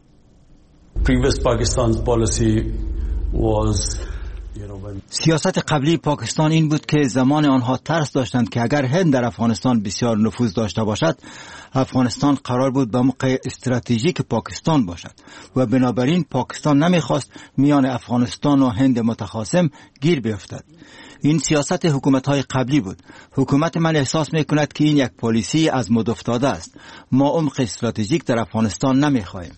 Speaker 3: سیاست قبلی پاکستان این بود که زمان آنها ترس داشتند که اگر هند در افغانستان بسیار نفوذ داشته باشد، افغانستان قرار بود به موقع استراتژیک پاکستان باشد و بنابراین پاکستان نمیخواست میان افغانستان و هند متخاصم گیر بیفتد. این سیاست حکومت‌های قبلی بود. حکومت من احساس می‌کند که این یک پالیسی از مد افتاده است. ما عمق استراتژیک در افغانستان نمی‌خواهیم.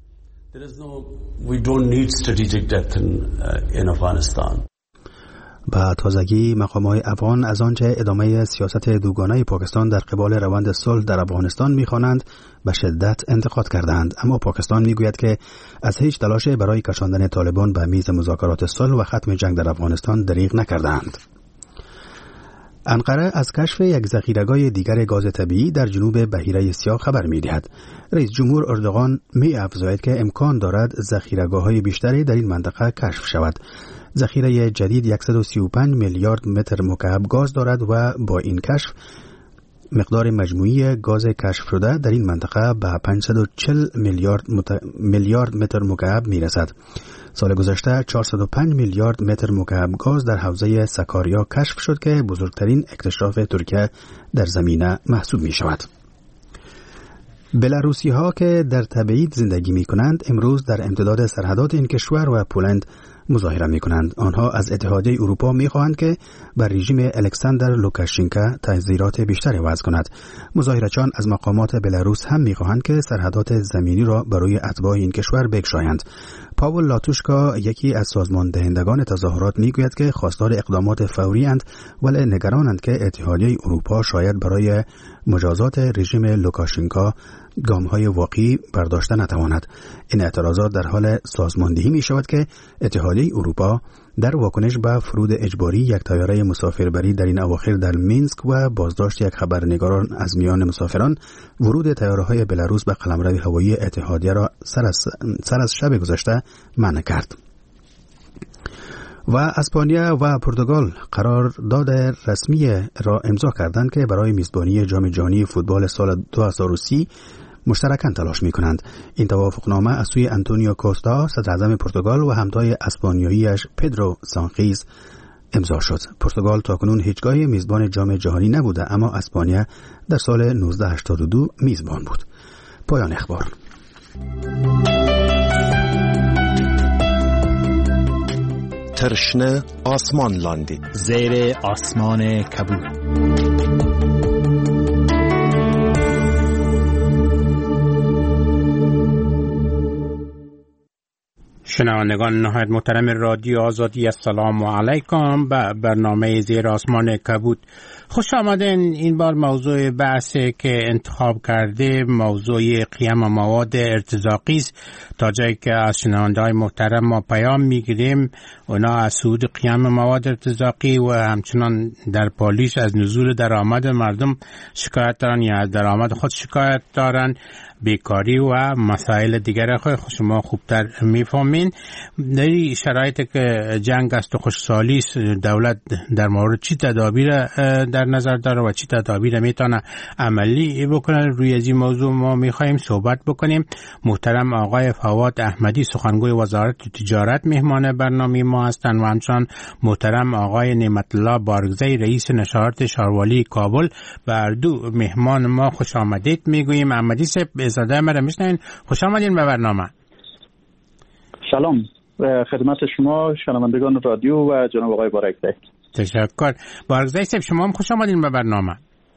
Speaker 21: با تازگی مقام‌های افغان از آنچه ادامه سیاست دوگانه پاکستان در قبال روند صلح در افغانستان می‌خوانند به شدت انتقاد کردند، اما پاکستان می‌گوید که از هیچ تلاشی برای کشاندن طالبان به میز مذاکرات صلح و ختم جنگ در افغانستان دریغ نکردند. انقره از کشف یک ذخیره‌گاه دیگر گاز طبیعی در جنوب بحیره سیاه خبر می‌دهد. رئیس جمهور اردوغان می‌افزاید که امکان دارد ذخیره‌گاه‌های بیشتری در این منطقه کشف شود. ذخیره جدید 135 میلیارد متر مکعب گاز دارد و با این کشف مقدار مجموعی گاز کشف شده در این منطقه به 540 میلیارد متر مکعب میرسد. سال گذشته 405 میلیارد متر مکعب گاز در حوزه سکاریا کشف شد که بزرگترین اکتشاف ترکیه در زمینه محسوب می شود. بلاروسی ها که در تبعید زندگی می کنند امروز در امتداد سرحدات این کشور و پولند مظاهره می کنند. آنها از اتحادیه اروپا می خواهند که بر رژیم الکساندر لوکاشنکو تعزیرات بیشتری وضع کند. مظاهرچان از مقامات بلاروس هم می خواهند که سرحدات زمینی را برای اتباع این کشور بگشایند. پاول لاتوشکا یکی از سازمان دهندگان تظاهرات می گوید که خواستار اقدامات فوری اند ولی نگرانند که اتحادیه اروپا شاید برای مجازات رژیم لوکاشنکو گام‌های واقعی برداشته نتواند. این اعتراضات در حال سازماندهی می شود که اتحادیه اروپا در واکنش به فرود اجباری یک طیاره مسافربری در این اواخر در مینسک و بازداشت یک خبرنگاران از میان مسافران، ورود طیاره‌های بلاروس به قلمرو هوایی اتحادیه را سر از شب گذشته منع کرد. و اسپانیا و پرتغال قرارداد رسمی را امضا کردند که برای میزبانی جام جهانی فوتبال سال 2030 مشترکاً تلاش می‌کنند. این توافقنامه از سوی آنتونیو کوستا صدر اعظم پرتغال و همتای اسپانیایی‌اش پدرو سانخیز امضا شد. پرتغال تاکنون هیچگاه میزبان جام جهانی نبوده، اما اسپانیا در سال 1982 میزبان بود. پایان اخبار.
Speaker 8: ترشنه آسمان لاندی
Speaker 9: زیر آسمان کبود.
Speaker 4: شنوندگان نهایت محترم رادیو آزادی، السلام علیکم. به برنامه زیر آسمان کبود خوش آمدین. این بار موضوع بحثی که انتخاب کرده موضوع قیم مواد ارتزاقی است. تا جایی که از شنونده‌های محترم ما پیام میگیریم اونا از صعود قیم مواد ارتزاقی و همچنان در پالیش از نزول درآمد مردم شکایت دارن یا از درآمد خود شکایت دارن، بیکاری و مسائل دیگر شما خوبتر میفهمین. در این شرایط که جنگ است و خشکسالی است، دولت در مورد چی تدابیر در نظر داره و چی تدابیر میتونه عملی بکنه؟ روی از این موضوع ما میخوایم صحبت بکنیم. محترم آقای فواد احمدی سخنگوی وزارت تجارت مهمان برنامه ما هستند و همچنان محترم آقای نعمت الله بارگزی رئیس نشریات شاروالی کابل. بر دو مهمان ما خوش آمدید میگوییم. احمدی صاحب زاده مرا میشنین، خوش آمدین به برنامه.
Speaker 5: سلام خدمت شما شنوندگان رادیو و جناب آقای بارکزی.
Speaker 4: تشکر. بارکزی صاحب شما هم خوش آمدین به برنامه.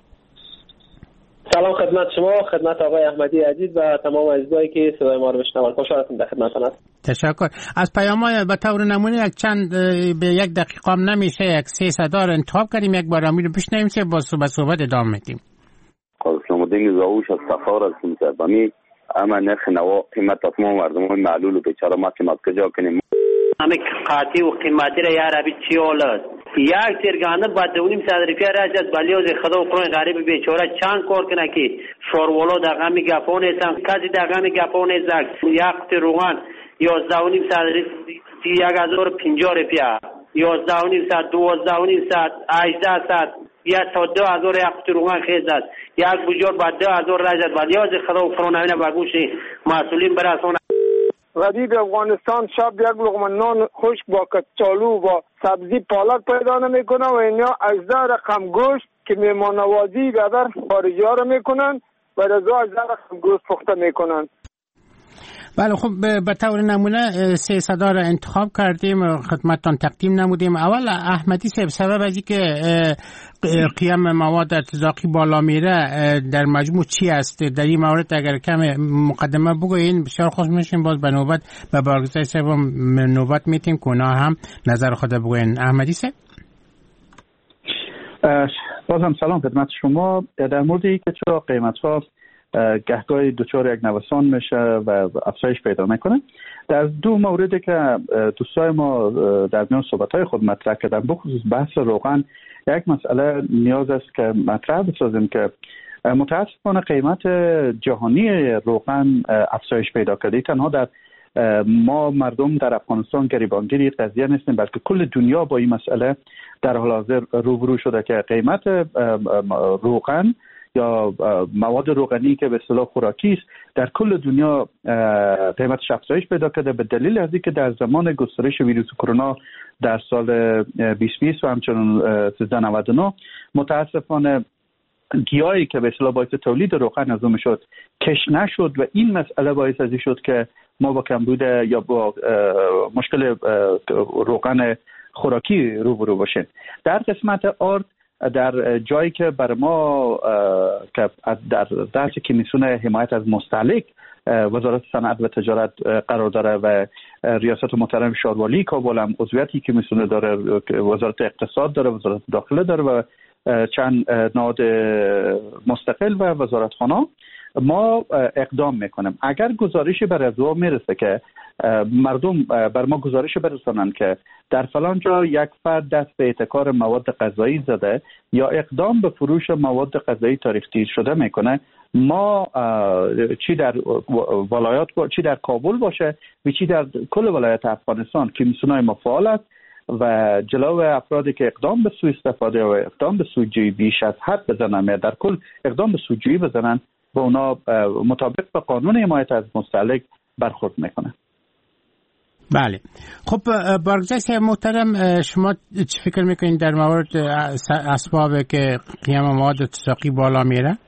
Speaker 6: سلام خدمت شما، خدمت آقای احمدی عزیز و تمام عزیزایی که صدای ما رو میشنون. خوشحالم در خدمتتون هستم.
Speaker 4: تشکر. از پیام‌های به طور نمونه یک چند به یک دقیقه هم نمیشه یک 300 انتخاب کردیم، یک بارمی رو بشنویم که با صحبت ادامه میدیم.
Speaker 23: اسلام الدین زاوش از تفاور هستم سربانی. اما نرخ نوا قیمت تمام مردمان معلول و بیچاره ما که کجا کنیم
Speaker 24: همه قاطی و قیمتی را یا ربی چی اولاد یک ترگانه با 2.5 روپیه راجت بلیوز خدا و قرآن غریب بیچاره چند کار کنه که شورولو دقیقه می گفون ایسان کسی دقیقه می گفون ایسان یک تروغان 11.5 1050 روپیه 11.5 12.5 18 یا تا 2000 یک تروغان خیز است یک بجور با 2000 راجت بلیوز خدا و قرآن همینه بگوش مسئولین برسونه.
Speaker 14: غریب افغانستان شب یک لقمه نان خشک با کچالو با سبزی پالک پیدا نمیکنه و اینا 18 رقم گوشت که میهمان نوازی در خارجی ها رو میکنن و رضا 18 رقم گوشت پخته میکنن.
Speaker 4: بله خب به طور نمونه 300 را انتخاب کردیم خدمتتان تقدیم نمودیم. اول احمدی صاحب سبب از اینکه قیام مواد ارتزاقی بالا میره در مجموع چی است؟ در این مورد اگر کم مقدمه بگوین بسیار خوش میشیم. باز به نوبت به بارکزی صاحب نوبت میتیم که اونا هم نظر خود بگوین. احمدی صاحب
Speaker 5: باز هم سلام خدمت شما. در مورد که چرا قیمت ها گهگاهی دچار یک نوسان میشه و افزایش پیدا میکنه، در دو موردی که دوستای ما در میان صحبت‌های خود مطرح کردن بخصوص بحث روغن، یک مسئله نیاز است که مطرح بسازیم که متاسفانه قیمت جهانی روغن افزایش پیدا کرده. تنها در ما مردم در افغانستان گریبانگیری قضیه نیستیم، بلکه کل دنیا با این مسئله در حال حاضر روبرو شده که قیمت روغن یا مواد روغنی که به اصطلاح خوراکی است در کل دنیا قیمتش افزایش پیدا کرده، به دلیل از اینکه در زمان گسترش ویروس کرونا در سال 2020 و همچنین 1399 متاسفانه گیاهی که به اصطلاح باعث تولید روغن از اون شد کش نشد و این مسئله باعث از این شد که ما با کمبود یا با مشکل روغن خوراکی روبرو باشیم. در قسمت آرد، در جایی که بر ما که در دست کمیسیون حمایت از مستهلک وزارت صنعت و تجارت قرار داره و ریاست محترم شاروالی کابل هم عضویتی کمیسیون داره، وزارت اقتصاد داره، وزارت داخله داره و چند نهاد مستقل و وزارتخانه، ما اقدام میکنیم. اگر گزارشی بر از میرسه که مردم بر ما گزارش برسانن که در فلان جا یک فرد دست به احتکار مواد غذایی زده یا اقدام به فروش مواد غذایی تاریخ تیر شده میکنه، ما چی در ولایات چی در کابل باشه و چی در کل ولایت افغانستان کمیسیونای ما فعال است و جلو افرادی که اقدام به سوء استفاده و اقدام به سودجویی بیش از حد بزنن، در کل اقدام به سودجویی بزنن و اونا مطابق به قانون حمایت از مستهلک برخورد میکنن.
Speaker 4: بله خب بارکزی صاحب محترم، شما چه فکر میکنید در مورد اسبابی که قیمت مواد ارتزاقی بالا میره؟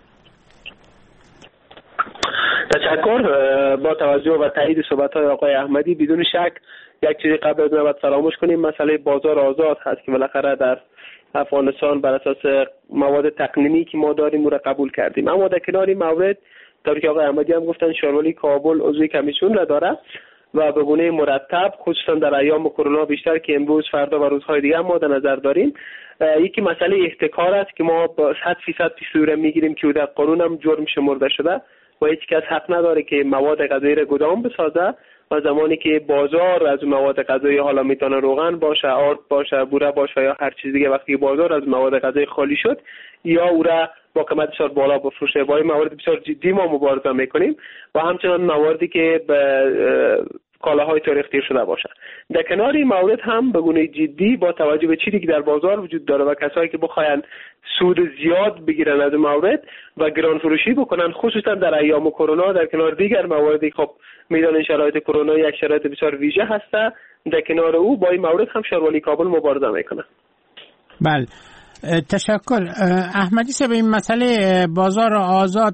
Speaker 6: تشکر. با توجه و تایید صحبت‌های آقای احمدی بدون شک یک چیزی قبل از نوبت فراموش کنیم، مسئله بازار آزاد هست که بالاخره در افغانستان بر اساس مواد تقنینی که ما داریم رو قبول کردیم. اما در کنار این مورد طوری که آقای احمدی هم گفتن شاروالی کابل عضو کمیسیون را داره و به گونه مرتب خصوصا در ایام کرونا بیشتر که امروز فردا و روزهای دیگه ما در نظر داریم، یکی مسئله احتکار است که ما با 100% پیش‌روی میگیریم که در قانون هم جرم شمرده شده و هیچ کس حق نداره که مواد غذایی را گدام بسازه و زمانی که بازار از مواد غذایی، حالا میتونه روغن باشه، آرد باشه، بوره باشه یا هر چیز دیگه، وقتی بازار از مواد غذایی خالی شد یا او را با قیمت بسیار بالا بفروشه، با این موارد بسیار جدی ما مبارزه میکنیم و همچنان مواردی که به کالاهای تاریخ تیر شده باشه. در کنار این مورد هم به گونه جدی با توجه به چیزی که در بازار وجود داره و کسایی که بخواین سود زیاد بگیرن از مورد و گران فروشی بکنن، خصوصا در ایام کرونا، در کنار دیگر مواردی خب میدان شرایط کرونا یک شرایط بسیار ویژه هسته، در کنار او با این مورد هم شاروالی کابل مبارزه میکنه.
Speaker 4: بله تشکر. احمدی صاحب، این مسئله بازار آزاد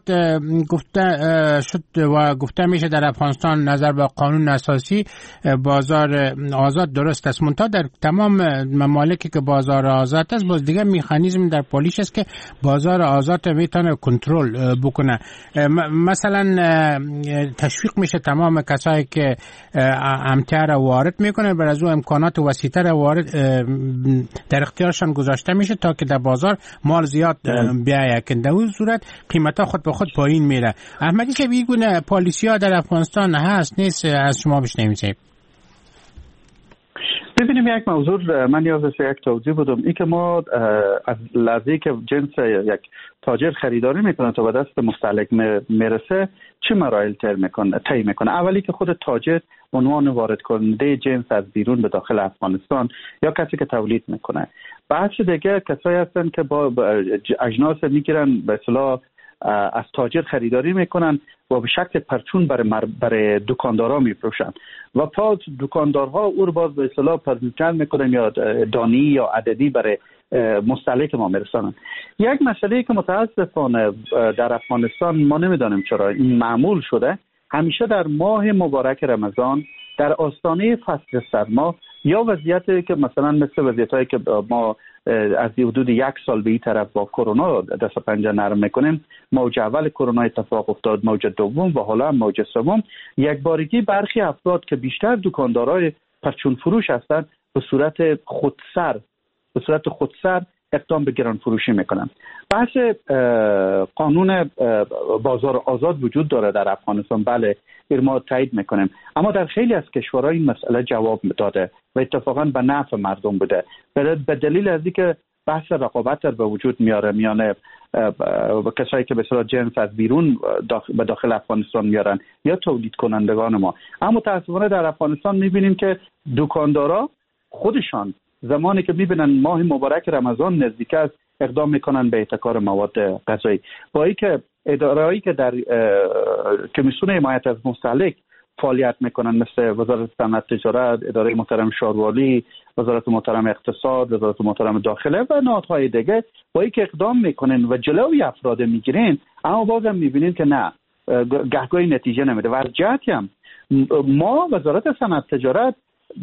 Speaker 4: گفته میشه در افغانستان نظر به قانون اساسی بازار آزاد درست است، منتها در تمام ممالکی که بازار آزاد است باز دیگه مکانیزم در پالیش است که بازار آزاد میتونه کنترل بکنه. مثلا تشویق میشه تمام کسایی که امتیار وارد میکنه بر از او امکانات وسیع‌تر وارد در اختیارشان گذاشته میشه تا که در بازار مال زیاد بیایه، که در اون صورت قیمتا خود به خود پایین میره. احمدی صاحب، این گونه پالیسی ها در افغانستان هست نیست؟ از شما بشنویم صاحب.
Speaker 5: ببینیم، یک موضوع من نیاز است یک توضیح بدم. این که ما از لحظه‌ای که جنس یک تاجر خریداری میکنه تا به دست مستهلک میرسه چه مراحل طی میکنه. اولی که خود تاجر عنوان وارد کننده جنس از بیرون به داخل افغانستان یا کسی که تولید میکنه. بعد دیگه کسایی هستن که با اجناس میگیرن به اصطلاح از تاجر خریداری میکنن و به شکل پرچون برای دکاندارها میفروشن و پس دکاندارها او رو باز به اصطلاح پرچون میکنن یا دانی یا عددی برای مستهلک ما میرسانن. یک مسئله که متاسفانه در افغانستان ما نمیدانیم چرا این معمول شده، همیشه در ماه مبارک رمضان در آستانه فصل سرما یا وضعیتی که مثلا مثل وضعیتایی که ما از حدود 1 سال به این طرف با کرونا دست پنجه نرم میکنیم، موج اول کرونا اتفاق افتاد، موج دوم و حالا هم موج سوم، یک بارگی برخی افراد که بیشتر دکاندارای پرچون فروش هستند به صورت خودسر اقدام به گران فروشی میکنن. بحث قانون بازار آزاد وجود داره در افغانستان، بله، ما تایید میکنیم، اما در خیلی از کشورها این مسئله جواب داده و اتفاقا به نفع مردم بوده، به دلیل از اینکه بحث رقابت به وجود میاره میانه کسایی که به اصطلاح جنس از بیرون به داخل افغانستان میارن یا تولید کنندگان ما. اما متاسفانه در افغانستان میبینیم که دکاندارا خودشان زمانی که میبینن ماه مبارک رمضان نزدیک است اقدام میکنن به احتکار مواد غذایی، با اینکه ادارهایی که در کمیسیون حمایت از مستهلک فعالیت میکنن مثل وزارت صنعت تجارت، اداره محترم شاروالی، وزارت محترم اقتصاد، وزارت محترم داخله و نهادهای دیگه، با اینکه اقدام میکنن و جلوی افراد میگیرن، اما بازم میبینیم که نه، گهگاهی نتیجه نمیده. و از جهتی هم ما وزارت صنعت تجارت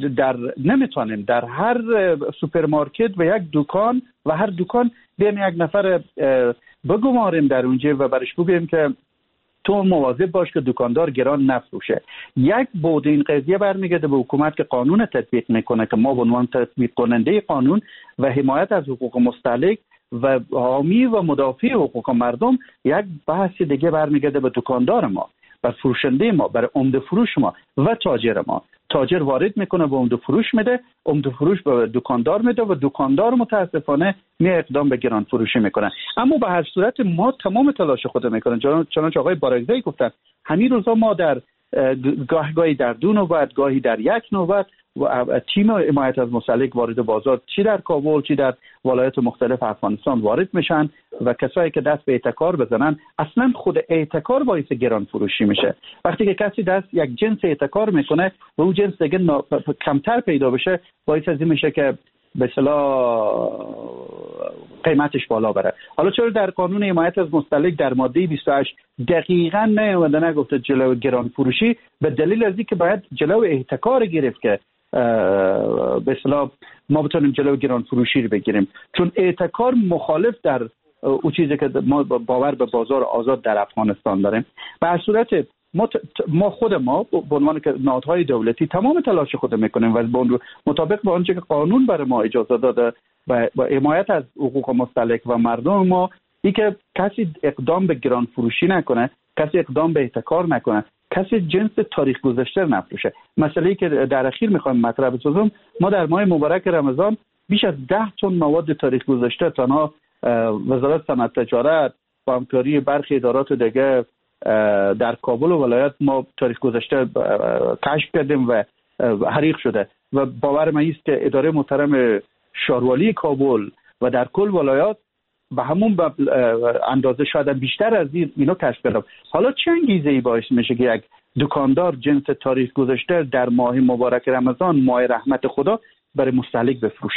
Speaker 5: نمیتونیم در هر سوپرمارکت و یک دکان و هر دکان بیم یک نفر بگماریم در اونجا و برش بگویم که تو مواظب باش که دکاندار گران نفروشه. یک بود این قضیه برمیگرده به حکومت که قانون تطبیق میکنه که ما به عنوان تطبیق کننده قانون و حمایت از حقوق مستهلک و حامی و مدافع حقوق مردم، یک بحث دیگه برمیگرده به دکاندار ما، بر فروشنده ما، بر عمده فروش ما و تاجر ما. تاجر وارد میکنه به عمده فروش میده، عمده فروش به دکاندار میده و دکاندار متاسفانه اقدام به گران فروشی میکنه. اما به هر صورت ما تمام تلاش خود میکنن، چنانچه آقای بارگزایی گفتن همین روزا ما در گاهی در 2 نوبت، گاهی در 1 نوبت و تیم حمایت از مستهلک وارد بازار، چی در کابل چی در ولایات مختلف افغانستان وارد میشن و کسایی که دست به احتکار بزنن، اصلا خود احتکار باعث گران فروشی میشه. وقتی که کسی دست یک جنس احتکار میکنه و اون جنس دیگه کمتر پیدا بشه، باعث از این میشه که به اصطلاح قیمتش بالا بره. حالا چرا در قانون حمایت از مستهلک در ماده 28 دقیقاً نیامده نگفته جلو گران فروشی؟ به دلیل از اینکه باید جلو احتکار گرفت که به اصطلاح ما بتونیم جلو گران فروشی رو بگیریم، چون احتکار مخالف در اون چیزی که ما باور به بازار آزاد در افغانستان داریم. به هر صورت ما خود ما به عنوان که نهادهای دولتی تمام تلاش خود میکنیم و مطابق با آنچه که قانون برای ما اجازه داده و حمایت از حقوق مستهلک و مردم ما، این که کسی اقدام به گران فروشی نکنه، کسی اقدام به احتکار نکنه، کسی جنس تاریخ گذشته نفروشه. مسئله‌ای که در اخیر میخوایم مطرح بسازم، ما در ماه مبارک رمضان بیش از 10 تن مواد تاریخ گذشته تنها وزارت صنعت تجارت با همکاری برخی ادارات دیگه در کابل و ولایت ما تاریخ گذشته کشف کردیم و حریق شده و باور من است که اداره محترم شاروالی کابل و در کل ولایات به همون اندازه شاید بیشتر از اینو کشف کردم. حالا چه انگیزه‌ای باعث میشه که یک دکاندار جنس تاریخ گذشته در ماه مبارک رمضان، ماه رحمت خدا، برای مستهلک بفروشه؟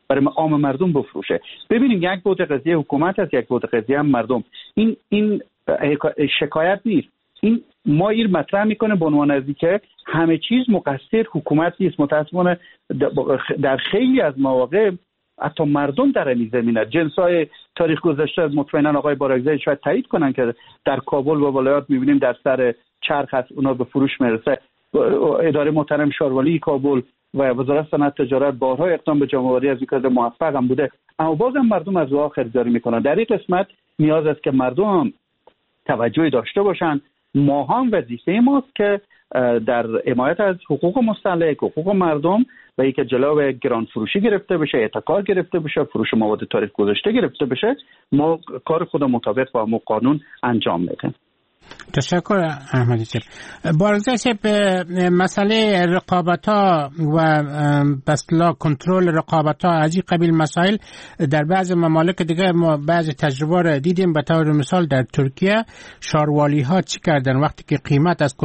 Speaker 5: برای عام مردم بفروشه. ببینیم یک بود قضیه حکومت است، یک بود قضیه هم مردم. این شکایت نیست. این ما این مطرح میکنه به عنوان از که همه چیز مقصر حکومت نیست. متاسفانه در خیلی از مواقع حتی مردم در این زمینه جنسای تاریخ گذشته از مطمئنا آقای بارکزایی شاید تایید کنن که در کابل و ولایات میبینیم در سر چرخ است، اونا به فروش میرسه. اداره محترم شاروالی کابل و وزارت صنعت تجارت بارها اقدام به جمع‌آوری از این موفق هم بوده، اما بازم مردم از اونها خریداری میکنن. در این قسمت نیاز است که مردم توجهی داشته باشن. ما هم وظیفه ماست که در حمایت از حقوق مستهلک، حقوق مردم و اینکه جلو گران فروشی گرفته بشه، احتکار گرفته بشه، فروش مواد تاریخ گذشته گرفته بشه، ما کار خود مطابق با قانون انجام میدیم.
Speaker 4: تشکر احمدی صاحب. بارکزایی صاحب، مسئله رقابت‌ها و بسلا کنترل رقابت‌ها از این قبیل مسائل در بعض ممالک دیگه ما بعض تجربه را دیدیم. به طور مثال در ترکیه شاروالی‌ها چی کردن وقتی که قیمت از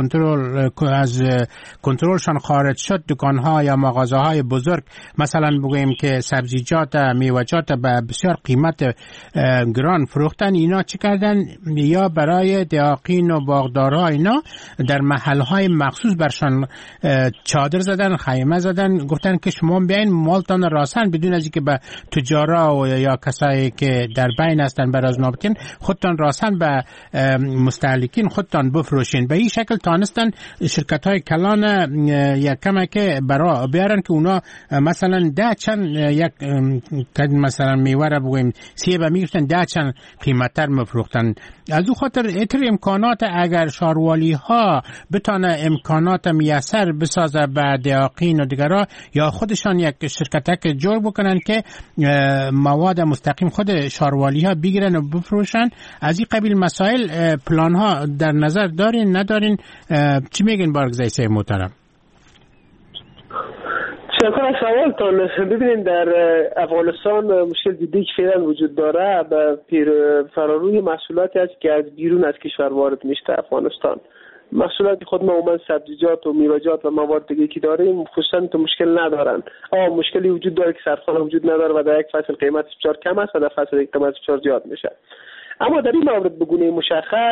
Speaker 4: کنترلشان خارج شد، دکان‌ها یا مغازه‌های بزرگ مثلا بگوییم که سبزیجات، میوه‌جات به بسیار قیمت گران فروختن، اینا چی کردن؟ یا برای دیاقین و باغدارها اینا در محلهای مخصوص برشان چادر زدن، خیمه زدن، گفتن که شما بیاین مالتان راسن بدون از اینکه به تجارا و یا کسایی که در بین هستن براز نابتین خودتان راسن به مستهلکین خودتان بفروشین. به این شکل تانستن شرکت‌های کلان یک کمک برا بیارن که اونا مثلا ده چند یک مثلا میوه را بگویم سیب میگفتن ده چند قیمت‌تر مفروختن. از اون خاطر اتر امکانات اگر شاروالی ها بتانه امکانات میسر بسازه به دیاقین و دیگرها یا خودشان یک شرکتک جور بکنن که مواد مستقیم خود شاروالی ها بگیرن و بفروشن، از این قبیل مسائل پلان ها در نظر دارین ندارین؟ چی میگین بارکزایی صاحب محترم؟
Speaker 6: شکر از سوالتان. ببینید در افغانستان مشکل جدی که فعلا وجود داره به فراروی محصولاتی است که از بیرون از کشور وارد میشه افغانستان. محصولاتی خود ما عموما سبزیجات و میوه‌جات و مواد دیگه که داریم خصوصا تو مشکل ندارن. مشکلی وجود داره که سرخانه وجود نداره و در یک فصل قیمتش بسیار کم است و در فصل دیگه قیمتش بسیار زیاد میشه. اما در این مورد بگونه مشخص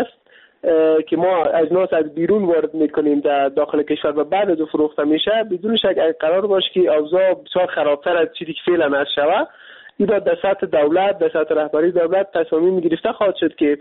Speaker 6: که ما اجناس از بیرون وارد میکنیم در داخل کشور و بعد از فروخته میشه، بدون شک قرار باشه که اوضاع بسیار خرابتر از چیزی که فعلا هست شوه. این در سطح دولت، در سطح رهبری دولت تصمیم گرفته خواهد شد که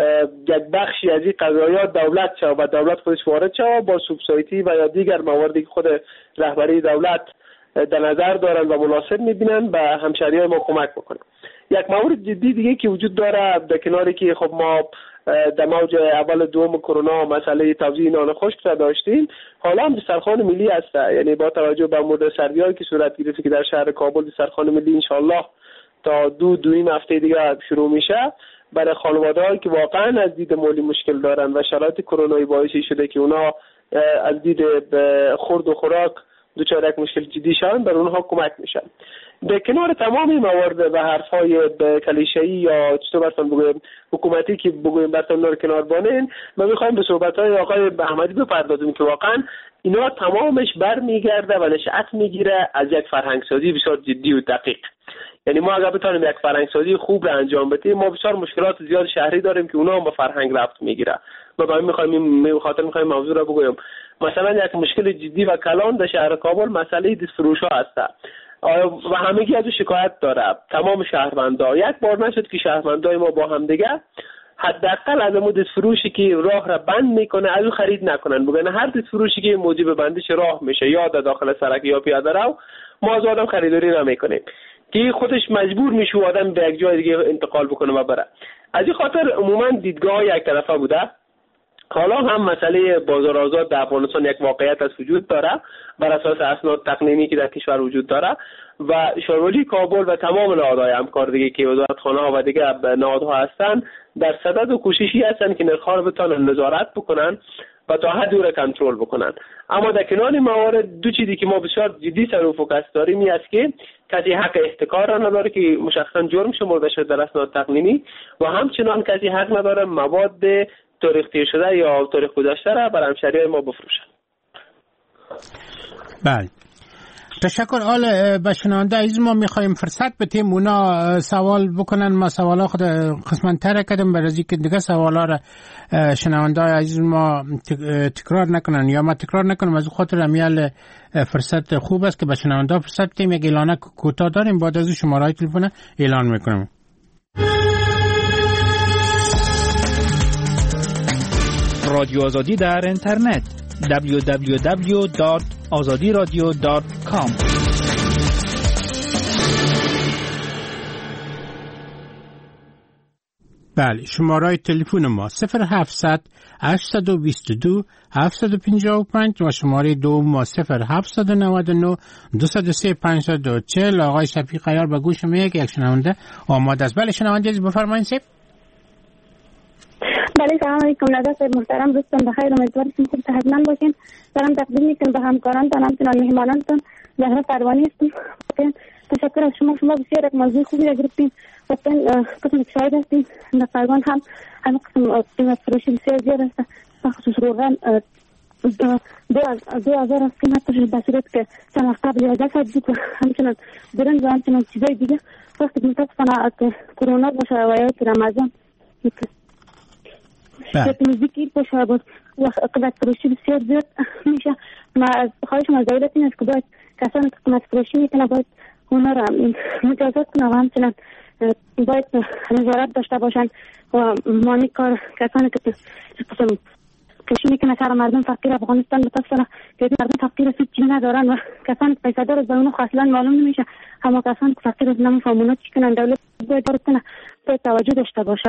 Speaker 6: یک بخشی از این قضایات دولت شوه و دولت خودش وارد شوه با سوبسایدی و یا دیگر مواردی که خود رهبری دولت در نظر دارن و مناسب میبینن به همشهریان ما کمک بکنه. یک مورد جدی دیگه که وجود داره در کناری که خب ما در موج اول دوم کرونا مسئله توزیع نان خشک را داشتیم، حالا هم دسترخوان ملی است. یعنی با توجه به مورد سردیایی که صورت گرفته که در شهر کابل دسترخوان ملی انشالله تا دو هفته دیگه شروع میشه، برای خانواده‌هایی که واقعا از دید مالی مشکل دارن و شرایط کرونایی باعثی شده که اونا از دید خورد و خوراک دچار یک مشکل جدی شدن، بر اونها کمک میشن. در کنار تمام موارد و حرفای کلیشه‌ای یا چطور براتون بگویم حکومتی که بگویم براتون رو کنار بانین، ما میخوایم به صحبت‌های آقای احمدی بپردازیم که واقعا اینا تمامش برمیگرده و نشأت میگیره از یک فرهنگسازی بسیار جدی و دقیق. یعنی ما اگر بتونیم یک فرهنگسازی خوب را انجام بدیم، ما بسیار مشکلات زیاد شهری داریم که اونا هم با فرهنگ ربط میگیره. ما باید میخوایم موضوع را بگویم. مثلا یک مشکل جدی و کلان در شهر کابل مسئله دستفروش‌ها هست و همگی از شکایت داره. تمام شهروندان یک بار نشد که شهروندای ما با هم دیگه حداقل از اون دستفروشی که راه را بند میکنه از اون خرید نکنن. بگن هر دستفروشی که موجب بندش راه میشه یا در داخل سرک یا پیاده رو، ما از آدم خریداری نمیکنیم که خودش مجبور میشه آدم به یک جای دیگه انتقال بکنه و بره. از این خاطر عموما دیدگاه یک طرفه بوده. حالا هم مسئله بازار آزاد در افغانستان یک واقعیت از وجود داره بر اساس اسناد تقنینی که در کشور وجود داره و شاروالی کابل و تمام نهادهای همکار دیگه که وزارتخانه ها و دیگه نهادها هستن در صدد و کوششی هستن که نرخ‌ها رو بتونن نظارت بکنن و تا حدی رو کنترل بکنن. اما در کنار موارد دو چیزی که ما بسیار جدی سر و فوکس داریم این است که کسی حق احتکار را نداره که مشخصا جرم شمرده شده در اسناد تقنینی و همچنان کسی حق نداره مواد تاریخ تیر شده یا تاریخ گذشته را بر همشهریان ما بفروشن.
Speaker 4: بله. تشکر. حالا به شنونده عزیز ما میخوایم فرصت بدیم اونا سوال بکنن. ما سوالا خود قسمت تر کردم برای اینکه دیگه سوالا را شنونده عزیز ما تکرار نکنن یا ما تکرار نکنم. از خاطر امیال فرصت خوب است که به شنونده فرصت بدیم. یک اعلان کوتاه داریم، بعد از شماره تلفن اعلان میکنم.
Speaker 9: رادیو آزادی در اینترنت www.azadiradio.com.
Speaker 4: بله، شماره تلفن ما 0700 822 755 و شماره دوم ما 0799 203 540. آقای شفیق عیار به گوش میاد که یک شنونده آماده است. بله شنونده عزیز بفرمایید.
Speaker 2: بله سلام علیکم. نظر محترم دوستان بخیر، امیدوارم که صحتمند باشین. سلام تقدیم میکنم به همکارانتان، همچنان مهمانانتان. زهرا پروانی هستم. تشکر از شما بسیار یک موضوع خوبی را گرفتین. قسم شاهد هستیم در فرگان همه قسم قیمت فروشی بسیار زیاد است. بخصوص روغن 2000 است قیمتش، به صورت که چند وقت قبل 1100 بود و همچنان برنج و همچنان چیزای دیگه. وقتی متاسفانه کرونا باشه و یا رمضان موزیکی باشه بود و قیمت فروشی بسیار زیاد میشه. ما از خواهشم از دولت این است که باید کسانی که قیمت فروشی میکنه باید اونا را مجازات کنه و همچنان باید نظارت داشته باشن و مانی کار کسانی که قسم کشی میکنه سر مردم فقیر افغانستان متاسفانه که مردم فقیر هست چیزی ندارن و کسانی که پیسه دار به اونو اصلا معلوم نمیشه. اما کسانی که فقیر هست نمیفهمونه چی کنن. دولت باید توجه داشته باشه.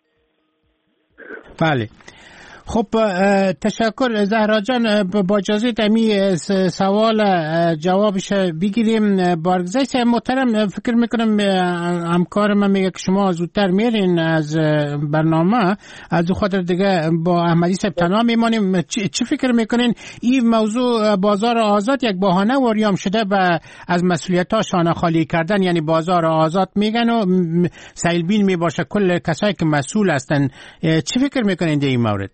Speaker 4: بله خب تشکر زهرا جان. با اجازه امی سوال جوابش بگیریم. بارگذشت محترم فکر میکنم همکار من میگه که شما زودتر میرین از برنامه، از دو خاطر دیگه با احمدی صاحب تنها میمانیم. چی فکر میکنین این موضوع بازار آزاد یک بهانه وریام شده به از مسئولیت ها شانه خالی کردن؟ یعنی بازار آزاد میگن و سیلبین میباشه کل کسایی که مسئول هستن. چی فکر میکنین در این مورد؟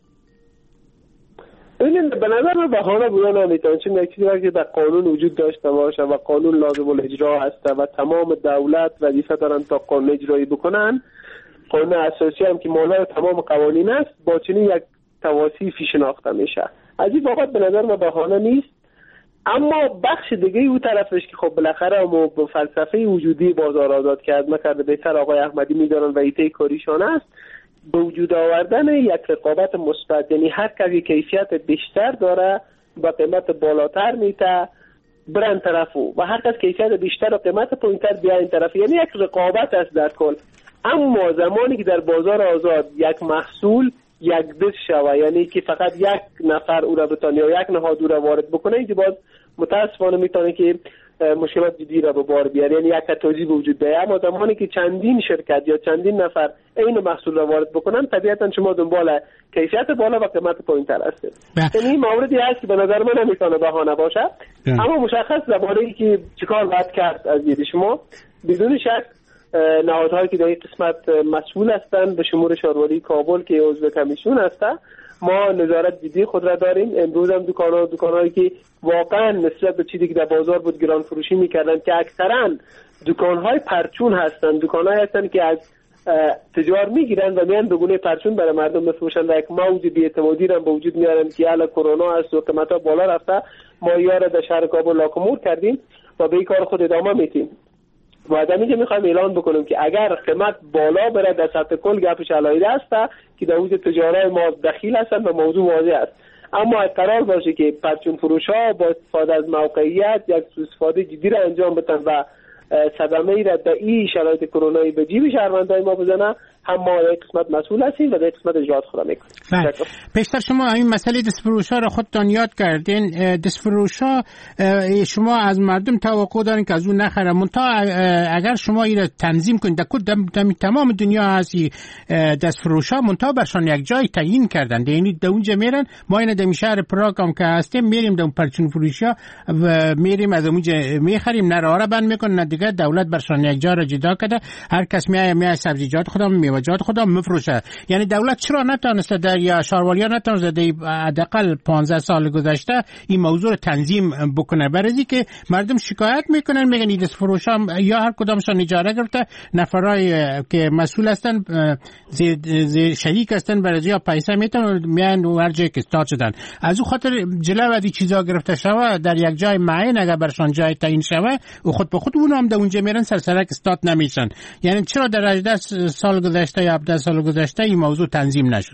Speaker 6: این به نظر من بهانه بودن نمیتونه، چون یک چیزی که در قانون وجود داشته باشه و قانون لازم الاجرا هست و تمام دولت وظیفه دارن تا قانون اجرایی بکنن. قانون اساسی هم که مالای تمام قوانین است با چنین یک توصیفی شناخته میشه. از این بابت به نظر من بهانه نیست. اما بخش دیگه او طرفش که خب بالاخره ما به فلسفه وجودی بازار آزاد کرد نکرده بهتر آقای احمدی میدارن و ایته کاریشان است به وجود آوردن یک رقابت مثبت. یعنی هر کسی کیفیت بیشتر داره با قیمت بالاتر میته برن طرفو و هر کس کیفیت بیشتر و قیمت پایینتر بیا این طرف. یعنی یک رقابت است در کل. اما زمانی که در بازار آزاد یک محصول یک دست شوه، یعنی که فقط یک نفر او را بتونه یا یک نهاد او را وارد بکنه، اینکه باز متاسفانه میتونه که مشکلات جدی را به بار بیاره، یعنی یک توجیه وجود داره. اما زمانی که چندین شرکت یا چندین نفر این محصول را وارد بکنن، طبیعتا شما دنبال کیفیت بالا و قیمت پایین‌تر هستید. یعنی این موردی هست که به نظر من نمیتونه بهانه باشه. اما مشخص درباره که چیکار باید کرد از دید شما، بدون شک نهادهایی که در این قسمت مسئول هستند به شمول شاروری کابل که عضو کمیسیون هستند، ما نظارت جدی خود را داریم. امروز هم دکان‌هایی که واقعا نسبت به چیزی که در بازار بود گران فروشی میکردن که اکثرا دکان‌های پرچون هستند، دکان‌هایی هستند که از تجار میگیرن و میان بگونه پرچون برای مردم بفروشن و یک موج بی‌اعتمادی را به وجود میارن که حالا کرونا است و قیمت‌ها بالا رفته. ما یاره در شهر کابل لاکمور کردیم و به این کار خود ادامه میدیم. و از اینجا میخوایم اعلان بکنیم که اگر قیمت بالا بره در سطح کل گپش علایده است که در حوزه تجارت ما دخیل هستند و موضوع واضح است. اما قرار باشه که پرچون فروش‌ها با استفاده از موقعیت یک سوء استفاده جدی را انجام بدن و صدمه‌ای را در این شرایط کرونایی به جیب شهروندان ما بزنه، هم ما در قسمت مسئول هستیم و در قسمت اجرات خود میکنیم.
Speaker 4: پیشتر شما این مسئله دستفروش‌ها را خودتان یاد کردین. دستفروش‌ها شما از مردم توقع دارین که از اون نخره، منتها اگر شما این را تنظیم کنید در تمام دنیا هست دستفروش‌ها، منتها برشان یک جای تعیین کردن، یعنی در اونجا میرن. ما این در شهر پراگ هم که هستیم میریم در پرچون فروش‌ها و میریم از اونجا میخریم، نه راه را بند میکنن نه دیگه. دولت برشان یک جا را جدا کرده، هر کس میای سبزیجات خودم میوه توجهات خود میفروشه. یعنی دولت چرا نتونسته در یا شاروالی‌ها نتونسته در حداقل 15 سال گذشته این موضوع رو تنظیم بکنه؟ برای که مردم شکایت میکنن، میگن این دست فروشا یا هر کدامشان اجاره گرفته، نفرای که مسئول هستن شریک هستن، برای یا پیسه میتن میان و هر جای که استاد شدن. از او خاطر جلو از این چیزا گرفته شوه در یک جای معین، اگر برشان جای تعیین شوه و خود به خود اون هم در اونجا میرن سرسرک استاد نمیشن. یعنی چرا در 18 سال گذشته یا 17 سال گذشته این موضوع تنظیم نشد؟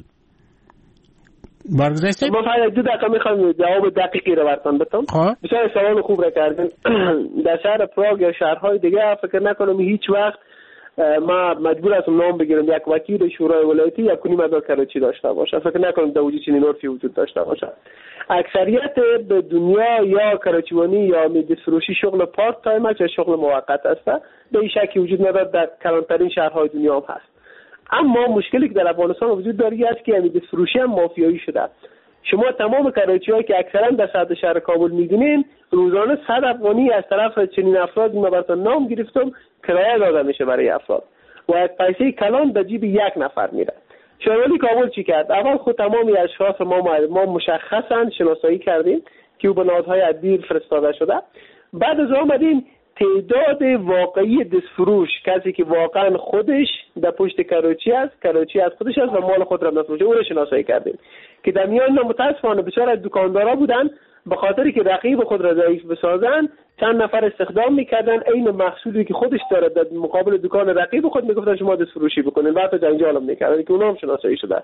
Speaker 6: بارگذشته ما فقط 2 دقیقه میخوام جواب دقیقی رو براتون بدم. بسیار سوال خوب را کردین. در شهر پراگ یا شهرهای دیگه فکر نکنم هیچ وقت ما مجبور هستم نام بگیرم یک وکیل شورای ولایتی یا کنی مدار کراچی داشته باشه. فکر نکنم در وجود چنین عرفی وجود داشته باشه. اکثریت به دنیا یا کراچیوانی یا دست فروشی شغل پارت تایم یا شغل موقت است. به این شکی وجود نداره، در کلانترین شهرهای دنیا هم هست. اما مشکلی که در افغانستان وجود داره است که دست فروشی هم مافیایی شده. شما تمام کراچی‌هایی که اکثرا در صد شهر کابل می‌بینین روزانه 100 افغانی از طرف چنین افراد ما براتون نام گرفتم کرایه داده میشه برای افراد و یک پیسه کلان به جیب یک نفر میره. شهرولی کابل چی کرد؟ اول خود تمامی اشخاص ما مشخصا شناسایی کردیم که به نهادهای ادبی فرستاده شده. بعد از آمدیم تعداد واقعی دست فروش، کسی که واقعا خودش در پشت کراچی از خودش است و مال خود را میفروشه، او را شناسایی کردیم که در میان متاسفانه بسیار از دکاندارا بودن به خاطری که رقیب خود را ضعیف بسازن چند نفر استخدام میکردن، این محصولی که خودش داره در مقابل دکان رقیب خود میگفتن شما دست فروشی بکنین، بعد جنجال میکردن که اونها هم شناسایی شده.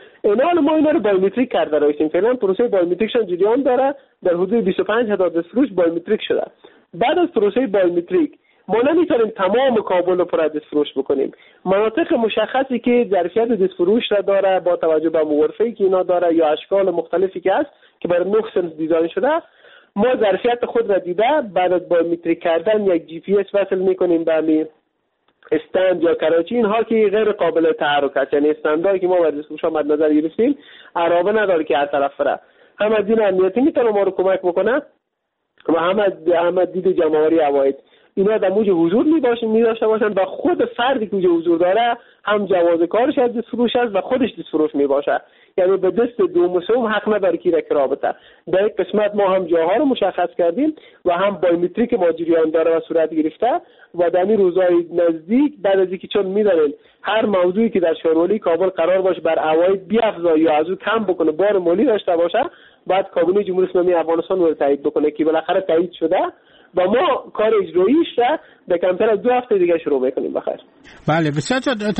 Speaker 6: ما اینا رو بایومتریک کرده رایسیم. فعلا پروسه بایومتریکشون جریان داره، در حدود 25000 دست فروش بایومتریک شده. بعد از پروسه بایومتریک ما نمیتونیم تمام کابل رو پر دست فروش بکنیم. مناطق مشخصی که ظرفیت دست فروش را داره با توجه به غرفه‌ای که اینا داره یا اشکال مختلفی که هست که برای 9 سنس دیزاین شده، ما ظرفیت خود را دیده بعد از بایومتریک کردن یک جی پی اس وصل میکنیم به همین استند یا کراچی، اینها که غیر قابل تحرک است. یعنی استندایی که ما برای دست فروش مد نظر گرفتیم عرابه نداره که هر طرف بره. هم از دین امنیتی میتونه ما رو کمک بکنه و هم از دید جمع‌آوری عواید. اینا در موج حضور می‌داشته باشن و خود فردی که حضور داره هم جواز کارش از دست فروش است و خودش دست فروش میباشه. یعنی به دست دوم حق نداره که رکرا بده. در یک قسمت ما هم جاها رو مشخص کردیم و هم بایومتریک ما جریان داره و صورت گرفته و در این روزهای نزدیک بعد از اینکه چون می‌دونن هر موضوعی که در شهرولی کابل قرار باشه بر عواید بیافزا یا از او کم بکنه، بار مالی داشته باشه، بعد کابینه جمهوری اسلامی افغانستان رو تایید بکنه که بالاخره تایید شده و ما کار اجراییش را در کمتر از 2 هفته دیگه شروع میکنیم. بخیر.
Speaker 4: بله بسیار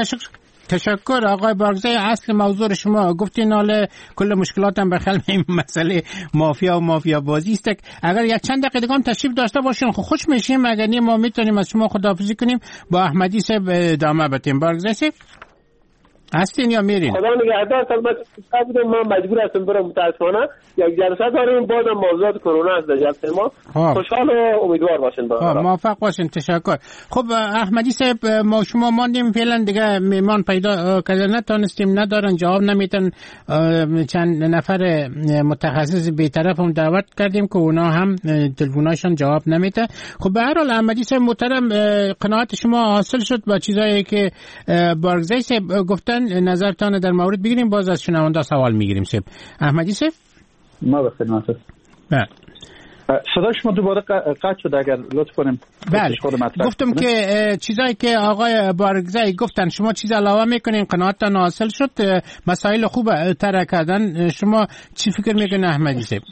Speaker 4: تشکر آقای بارگزای. اصل موضوع شما گفتین حالا کل مشکلات هم بخل این مسئله مافیا و مافیا بازی است. اگر یک چند دقیقه دیگه تشریف داشته باشین خوش میشیم، اگر نه ما میتونیم از شما خداحافظی کنیم با احمدی صاحب ادامه بدیم. بارگزای صاحب هستین یا میرین؟
Speaker 6: خدا نگهدار. من مجبور هستم برم متاسفانه یک جلسه داریم، بازم موضوعات کرونا است در جلسه ما. خوشحال و امیدوار باشین.
Speaker 4: موفق باشین. تشکر. خب احمدی صاحب ما شما ماندیم فعلا دیگه میمان پیدا کردن نتونستیم، ندارن جواب نمیتن. چند نفر متخصص بی‌طرف هم دعوت کردیم که اونا هم تلفناشون جواب نمیده. خب به هر حال احمدی صاحب محترم قناعت شما حاصل شد با چیزایی که بارگزای صاحب گفتن، نظرتان در مورد بگیریم، باز از شنونده سوال میگیریم. صاحب احمدی صاحب
Speaker 5: ما به خدمتتون.
Speaker 4: بله
Speaker 5: صدای شما دوباره قطع شد، اگر لطف کنیم.
Speaker 4: بله گفتم که چیزایی که آقای بارگزای گفتن شما چیز علاوه میکنین، قناعتتان حاصل شد، مسائل خوب طرح کردن. شما چی فکر میکنین احمدی صاحب؟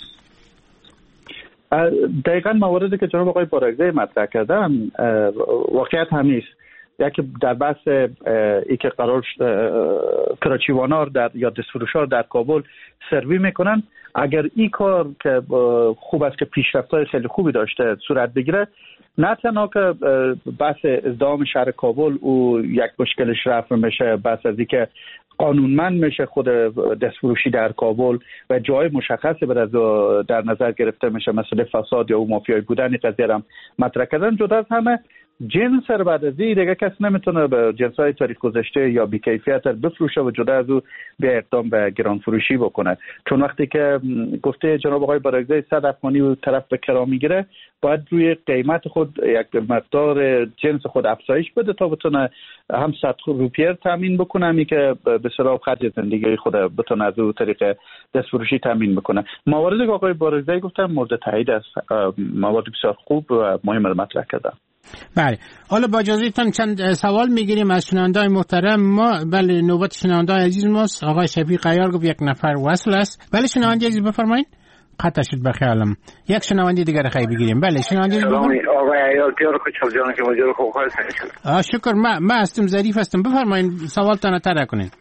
Speaker 5: دقیقاً مواردی که جناب آقای بارگزای مطرح کردن واقعیت همیست. یکی در بحث ای که قرار کراچیوانا یا دستفروشا در کابل سروی میکنن، اگر این کار که خوب است که پیشرفت‌های خیلی خوبی داشته صورت بگیره، نه تنها که بحث ازدحام شهر کابل او یک مشکلش رفع میشه، بحث از اینکه قانونمند میشه خود دستفروشی در کابل و جای مشخصی در نظر گرفته میشه، مثلا فساد یا او مافیایی بودن قضیه را مطرح کردن. جدا از همه جنس سر بعد از دیگه کس نمیتونه به جنس‌های تاریخ گذشته یا بی‌کیفیت بفروشه و جدا از او به اقدام به گران فروشی بکنه. چون وقتی که گفته جناب آقای بارگزای 100 افغانی و طرف به کرا میگیره، باید روی قیمت خود یک مقدار جنس خود افزایش بده تا بتونه هم 100 روپیه تامین بکنه، همی که به اصطلاح خرج زندگی خود بتونه از اون طریق دست فروشی تامین بکنه. مواردی که آقای بارگزای گفتن مورد تایید است، موارد بسیار خوب و مهم رو مطرح کردن.
Speaker 4: بله، حالا با اجازهتون چند سوال میگیریم از شنونده‌های محترم ما. بله، نوبت شنونده‌های عزیز ماست. آقای شفیق عیار گفت یک نفر وصل است. بله شنونده عزیز بفرمایید. قطع شد بخیالم. یک شنونده دیگر خیلی بگیریم. بله شنونده عزیز بفرمایید.
Speaker 7: آقای عیار کیار خوشحال جان که ماجرا خوب خواهد.
Speaker 4: شکر. ما هستم، ظریف هستم. بفرمایید سوالتان طرح کنین.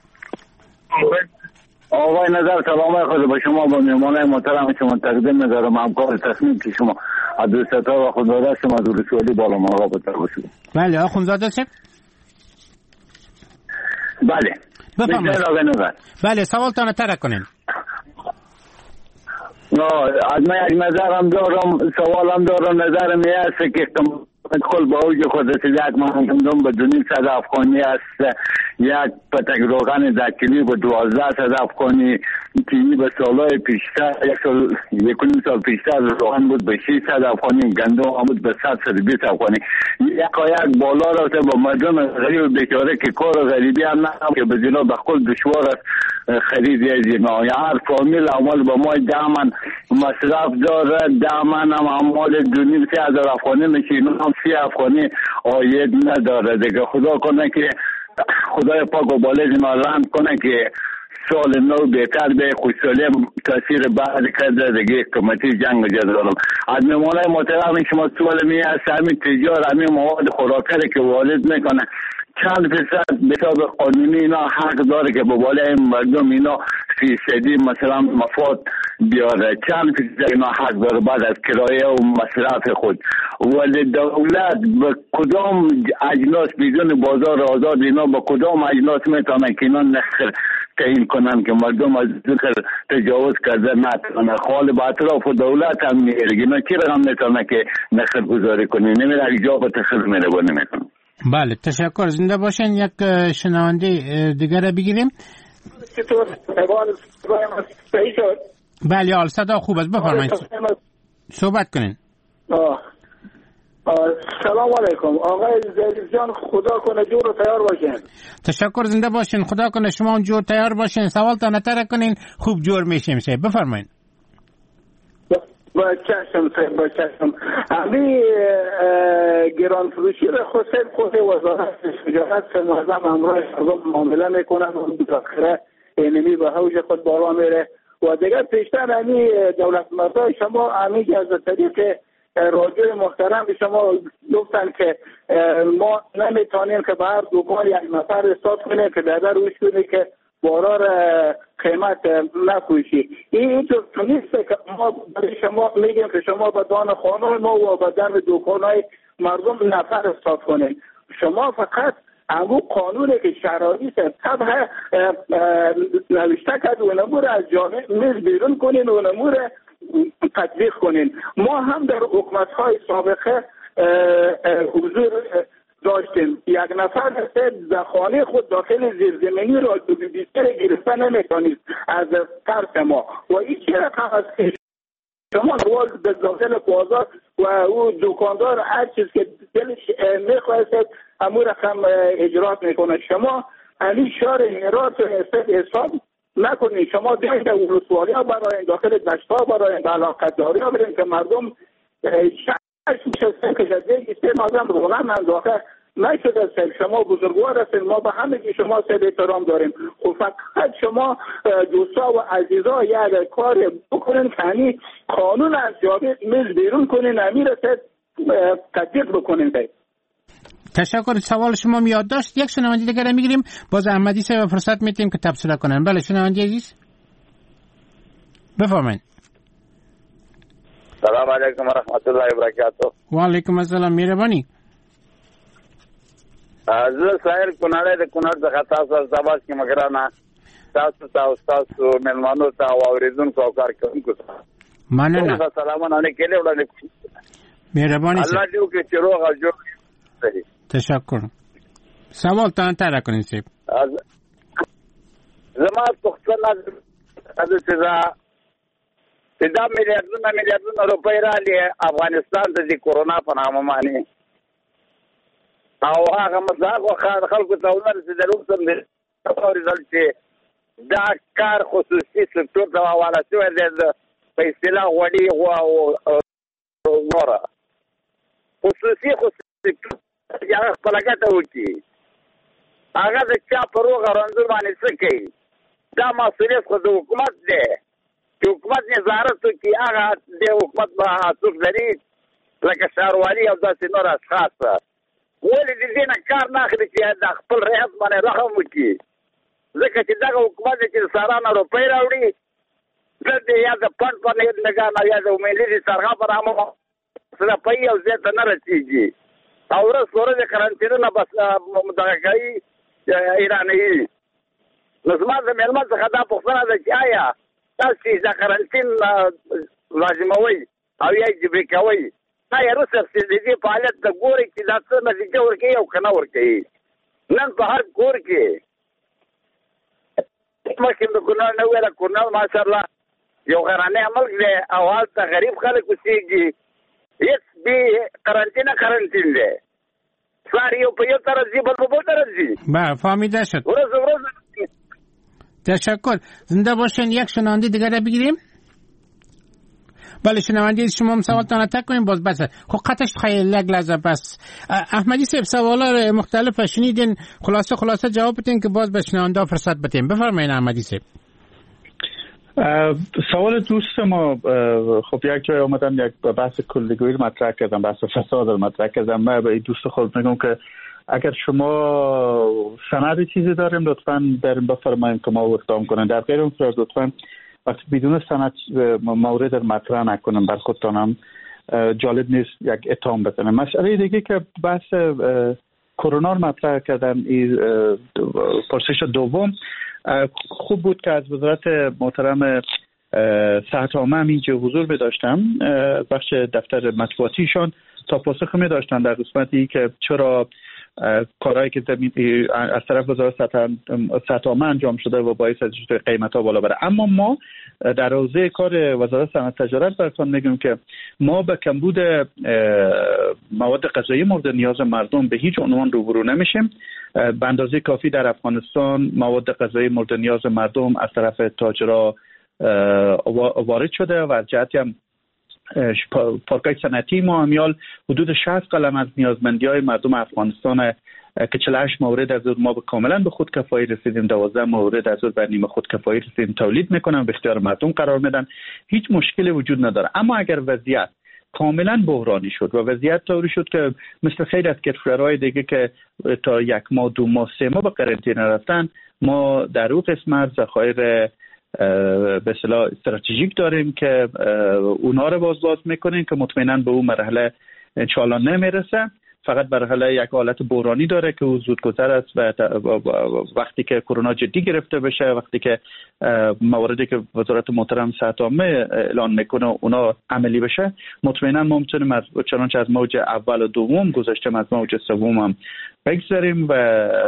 Speaker 7: آقای نظر سلام خود با شما، با مهمانای محترم شما تقدیم می‌دارم. همکار تصمیم که شما عبدالستار و خودزاده شما از رسولی بالا مقا بتر باشید.
Speaker 4: بله خودزاده صاحب.
Speaker 7: بله
Speaker 4: بفرمایید.
Speaker 7: آقای نظر
Speaker 4: بله سوالتان طرح کنین.
Speaker 7: از من یک نظرم دارم، سوالم دارم. نظرم این است که کل با اوج خود یک مهندم به 2,500 افغانی است، یک پتک روغن 10 کیلو به 12,000 افغانی که به سالهای پیشتر یک سال پیشتر روغن بود به 600 افغانی، گندم هم بود به 120 افغانی. یک بالا رفته با مردم غریب بیچاره که کار غریبی هم نه که به جلو به خود دشوار است خرید از اینا. هر فامیل عمال با ما دامن مصرف داره، دامن هم عمال 2,500 افغانی میشه، هم 30 افغانی آید نداره دیگه. خدا کنه که خدای پاک و بالای ما رحم کنه که سال نو بهتر به خوشحالی تاثیر بعد کرده دیگه حکومتی جنگ جدارم. از مهمانای محترم شما سوال می است همین تجار همین مواد خوراکه که وارد میکنه چند فیصد به حساب قانونی اینا حق داره که به بالای مردم اینا فیصدی مثلا مفاد بیاره، چند فیصد اینا حق داره بعد از کرایه و مصرف خود. ولی دولت به کدام اجناس بدون بازار آزاد اینا به کدام اجناس میتونه که اینا نخر تعیین کنن که مردم از ذکر تجاوز کرده نتونه. خال با اطراف و دولت هم میره اینا چی رقم میتونه که نخر گذاری کنه، نمیره اگه جا به تخر میره و نمیتونه.
Speaker 4: بله تشکر، زنده باشین. یک شنونده دیگر رو بگیریم. بله صدا خوب است، بفرمایید صحبت کنین.
Speaker 11: سلام علیکم آقای ظریف جان، خدا کنه جور و تیار باشین.
Speaker 4: تشکر، زنده باشین. خدا کنه شما هم جور تیار باشین. سوالتان نطرح کنین خوب جور میشیم. بفرمایید.
Speaker 11: با چشم همی گران فروشی را خود وزارت تجارت سمازم امروز معامله میکنن و بزاخره اینمی به حوش خود بالا میره و دیگر پیشتر همی دولت مردای شما همی از طریق رادیوی محترم به شما گفتن که ما نمیتونیم که به هر دکان یک نفر استاد کنیم که در روش کنیم که بارار قیمت نفروشی. این اینطور نیست که ما برای شما میگیم که شما به دان خانه ما و به در دکانهای مردم نفر استاد کنیم. شما فقط همون قانونه که شرایط طبع نوشته کرد و نمور از جامعه میز بیرون کنین و نمور تطبیق کنین. ما هم در حکومت‌های سابقه حضور داشتیم. یک نفر در خانه خود داخل زیرزمینی را بیشتر گرفته نمیتونید از طرف ما و این چه رقم است که شما به داخل بازار و او دکاندار هر چیز که دلش میخواهد همون رقم اجرات میکنه. شما همین شهر هرات حساب نکنید. شما دیگه در ولسوالی ها براین، داخل دشت ها براین، به علاقت داری ها برین که مردم شهرش میشه که جدیدی سه مازم روغن انداخته نشده. شما بزرگوار هستید، ما به همه که شما سید احترام داریم. خب فقط شما دوستا و عزیزا یک کار بکنین که همی قانون از جامعه میز بیرون کنین، همی رسید تطبیق بکنین.
Speaker 4: تشکر، سوال شما میاد داشت. یک شنونده دیگر میگیریم. باز احمدی صاحب فرصت میتیم که تبصره کنن. بله شنونده عزیز بفرمایید.
Speaker 23: سلام علیکم و رحمت الله و برکاته.
Speaker 4: و علیکم السلام، مهربانی.
Speaker 23: زه سایر کناله د کونړ څخه تاسو سبا کې مګرانه تاسو ملمانو ته او اوریدونکو او کارکونکو ته
Speaker 4: مننه.
Speaker 23: سلامونه علیکم وړاندې
Speaker 4: مهرباني.
Speaker 23: الله دې وکړي چې روغ او جوړ
Speaker 7: دارید.
Speaker 4: تشکر. سوال تان تر کنید سیب.
Speaker 7: زما پختن از دا میلیاردونه روپۍ رالی افغانستان ته د کورونا په نامه باندې او هغه مزاق او خلکو ته ورسېدل اوس هم اورېدل چې دا کار خصوصي سکتور ته حواله شوی دی په اصطلاح غوړي او نوره خصوصي سکتور هغه خپله ګټه وکړي هغه د چا په روغه رنځور باندې څه کوي دا مسؤلیت خو د حکومت دی چې حکومت نظارت وکړي هغه د حکومت به څوک لري لکه ښاروالي او داسې نور اشخاص ولې د دې نه کار نه اخلي چې د خپل رعیت باندې رحم وکړي ځکه چې دغه حکومت چې د سارانه روپۍ راوړي دلته یا د فنډ په نګاه نه یا د ملي د سرغه په نامه روپۍ او زیات نه رسېږي او ورځ ورځ قرنطینونه بس دغه کوي ایراني نو زما د مېلمه څخه دا پوښتنه ده چې آیا تاسو د قرنطین لازموي او یا جبري کوي آیا روسر چې د دې فعالیت د ګوري چې دا څه نتیجه ورکوي او که نه ورکوي نن په هر کور کې مخکې د کونړ نه ویله کونړ ماشاءالله یو غرانی ملک دی او هلته غریب خلک اوسېږي هېڅ بې قرنطین دی سار یو په یو طرف ځي بل په بل طرف ځي
Speaker 4: فهمیده شد تشکر. زنده باشین. یک شنونده دیگر را بگیریم. بله شنونده شما هم سوالتان تک کنیم باز بس خب قطعش خیلی لگ لحظه بس احمدی صاحب سوالا مختلف شنیدین خلاصه جواب بدین که باز به شنونده فرصت بدیم. بفرمایید احمدی صاحب.
Speaker 5: سوال دوست ما خب یک جای آمدم یک بحث کلیگویی مطرح کردم بحث فساد مطرح کردم. من به دوست خود میگم که اگر شما سند چیزی داریم لطفاً بریم بفرمایید که ما اقدام کنیم در غیر اون صورت لطفاً وقتی بدون سند مورد مطرح نکنیم بر خودتانم جالب نیست یک اتهام بزنیم. مسئله دیگه که بحث کرونا رو مطرح کردن این پرسش دوم خوب بود که از وزارت محترم صحت عامه هم اینجا حضور بداشتم بخش دفتر مطبوعاتیشان تا پاسخ می داشتن در قسمتی که چرا کارهایی که از طرف وزارت صحت عامه انجام شده و باعث از قیمت ها بالا بره. اما ما در حوزه کار وزارت صنعت تجارت براتون میگم که ما به کمبود مواد غذایی مورد نیاز مردم به هیچ عنوان روبرو نمیشیم. به اندازه کافی در افغانستان مواد غذایی مورد نیاز مردم از طرف تاجرها وارد شده و از جهتی هم پارکای صنعتی ما امیال حدود 60 قلم از نیازمندی‌های مردم افغانستان که 48 مورد از ما کاملا به خودکفایی رسیدیم، 12 مورد از به نیمه خودکفایی رسیدیم تولید میکنن به اختیار مردم قرار میدن. هیچ مشکلی وجود نداره. اما اگر وضعیت کاملا بحرانی شد و وضعیت طوری شد که مثل خیلی از کشورهای دیگه که تا 1 ماه 2 ماه 3 ماه به قرنطینه رفتن، ما در اون قسمت ذخایر به اصطلاح استراتژیک داریم که اونا رو باز میکنیم که مطمئنا به اون مرحله انشالله نمیرسه. فقط مرحله یک حالت بحرانی داره که زودگذر است و وقتی که کرونا جدی گرفته بشه، وقتی که مواردی که وزارت محترم صحت عامه اعلان میکنه اونا عملی بشه، مطمئنا ما میتونیم چنانچه از موج اول و دوم گذاشتیم از موج سوم هم بگذاریم و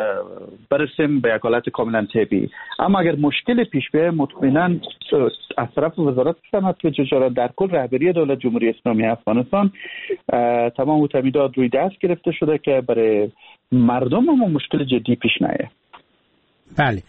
Speaker 5: برسیم به یک حالت کاملا طبیعی. اما اگر مشکل پیش بیاید، مطمئنا از طرف وزارت صنعت تجارت در کل رهبری دولت جمهوری اسلامی افغانستان تمام تامینات روی دست گرفته شده که برای مردم هم مشکل جدی پیش نیاد.
Speaker 4: بله.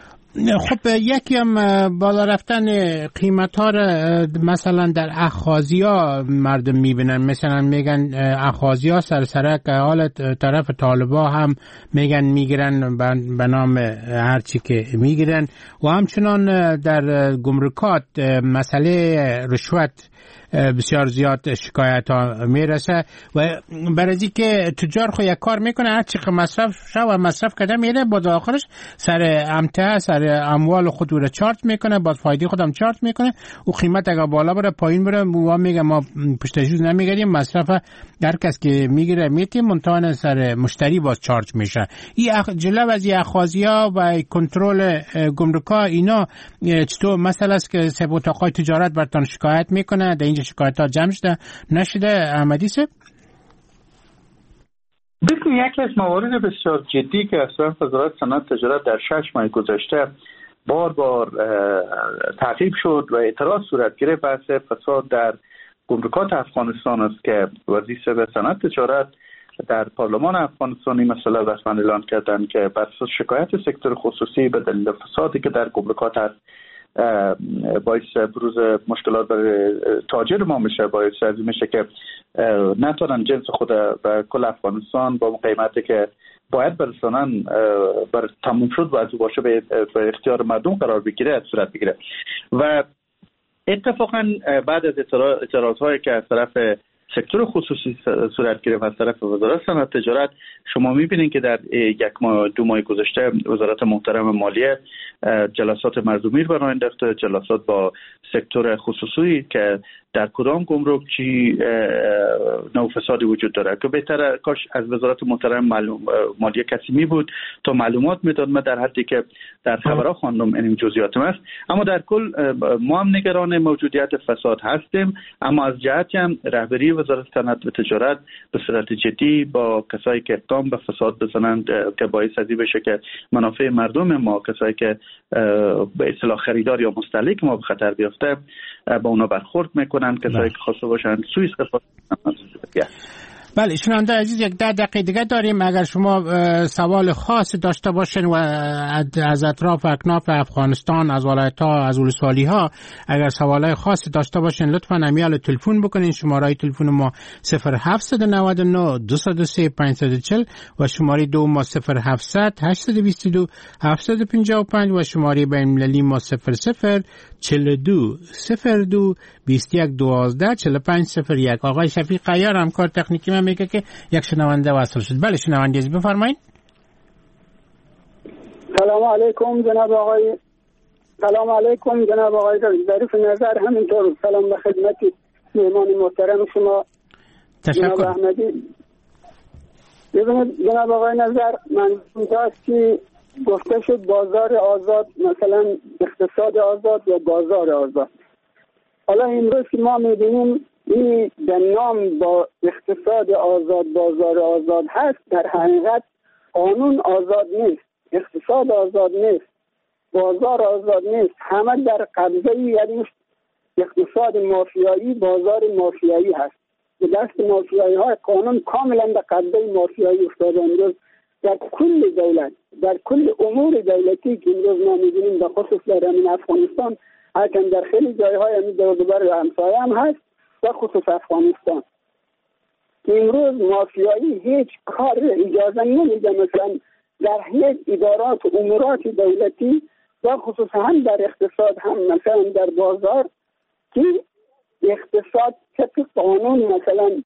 Speaker 4: خب یکی هم بالا رفتن قیمت ها را مثلا در اخاذیا مردم میبینن، مثلا میگن اخاذیا سرسرک حال طرف طالبا هم میگن میگیرن به نام هرچی که میگیرن و همچنان در گمرکات مسئله رشوت بسیار زیاد شکایت ها میرسه و برای که تجار خو یک کار میکنه هر چی مصرف شو و مصرف کرده میره باز آخرش سر امته سر اموال خود رو چارت میکنه، باز فایده خودم چارت میکنه و قیمت اگه بالا بره پایین بره و میگه ما پشتجوز نمیگیریم، مصرف هر کس که میگیره میتیم منتها سر مشتری باز چارج میشه. این جلو از اخاذیا و کنترل گمرکا اینا چطور مسئله است که سه اتاقای تجارت براتون شکایت میکنه؟ در اینجا شکایت ها جمع شده نشده احمدی صاحب؟
Speaker 5: ببینید یکی از موارد بسیار جدی که اصلا وزارت صنعت تجارت در 6 ماه گذشته بار تعقیب شد و اعتراض صورت گرفت بحث فساد در گمرکات افغانستان است که وزیر صنعت تجارت در پارلمان افغانستان این مسئله رسما اعلان کردند که بر اساس شکایت سکتور خصوصی به دلیل فسادی که در گمرکات هست باعث بروز مشکلات برای تاجر ما میشه، باعث از این میشه که نتونن جنس خود به کل افغانستان با قیمتی که باید برسانن بر تموم شد و از باشه به اختیار مردم قرار بگیره صورت بگیره. و اتفاقا بعد از اعتراض‌هایی که از طرف سکتور خصوصی صورت گرفت از طرف وزارت صنعت تجارت، شما میبینید که در 2 ماه گذشته وزارت محترم مالیه جلسات مردمی برای انداخته، جلسات با سکتور خصوصی که در کدام گمرک چی نوع فسادی وجود داره که بهتره کاش از وزارت محترم مالیه کسی می بود تا معلومات میداد. من در حدی که در خبرها خواندم این جزئیات است، اما در کل ما هم نگران موجودیت فساد هستیم، اما از جهتی هم رهبری وزارت صنعت و تجارت به صورت جدی با کسایی که اقدام به فساد بزنند که باعث ازی بشه که منافع مردم ما، کسایی که به اصطلاح خریدار یا مستهلک ما به خطر بیفته، با اونا برخورد میکنن، کسایی که خواسته باشن سوء استفاده کنن.
Speaker 4: بله شنونده عزیز، 10 دقیقه دیگه داریم. اگر شما سوال خاص داشته باشین و از اطراف اکناف افغانستان، از ولایت‌ها، از ولسوالی ها اگر سوالای خاصی داشته باشین لطفاً امیال تلفن بکنین. شماره تلفن ما 0799 203 540 و شماره 2 ما 0700 822 755 و شماره بین‌المللی ما 00 42 02 21 12 45 01. آقای شفیق عیار همکار تکنیکی من میگه که یک شنونده وصل شد. بله شنونده عزیز بفرمایید.
Speaker 12: سلام علیکم جناب آقای ظریف نظر، همینطور سلام به خدمت مهمان محترم شما جناب احمدی. ببینید جناب آقای نظر، من اینجاست که گفته شد بازار آزاد، مثلا اقتصاد آزاد یا بازار آزاد. حالا امروز که ما میبینیم این در نام با اقتصاد آزاد بازار آزاد هست، در حقیقت قانون آزاد نیست، اقتصاد آزاد نیست، بازار آزاد نیست، همه در قبضه یعنی اقتصاد مافیایی، بازار مافیایی هست. به دست مافیایی های قانون کاملا به قبضه مافیایی افتاده. امروز در کل دولت، در کل امور دولتی که امروز ما می‌بینیم به خصوص در همین افغانستان، هرچند در خیلی جای‌های همین دور و بر همسایه هم هست، به خصوص افغانستان که امروز مافیایی هیچ کار اجازه نمیده، مثلا در هیچ ادارات و امورات دولتی به خصوص هم در اقتصاد هم مثلا در بازار که اقتصاد طبق قانون مثلا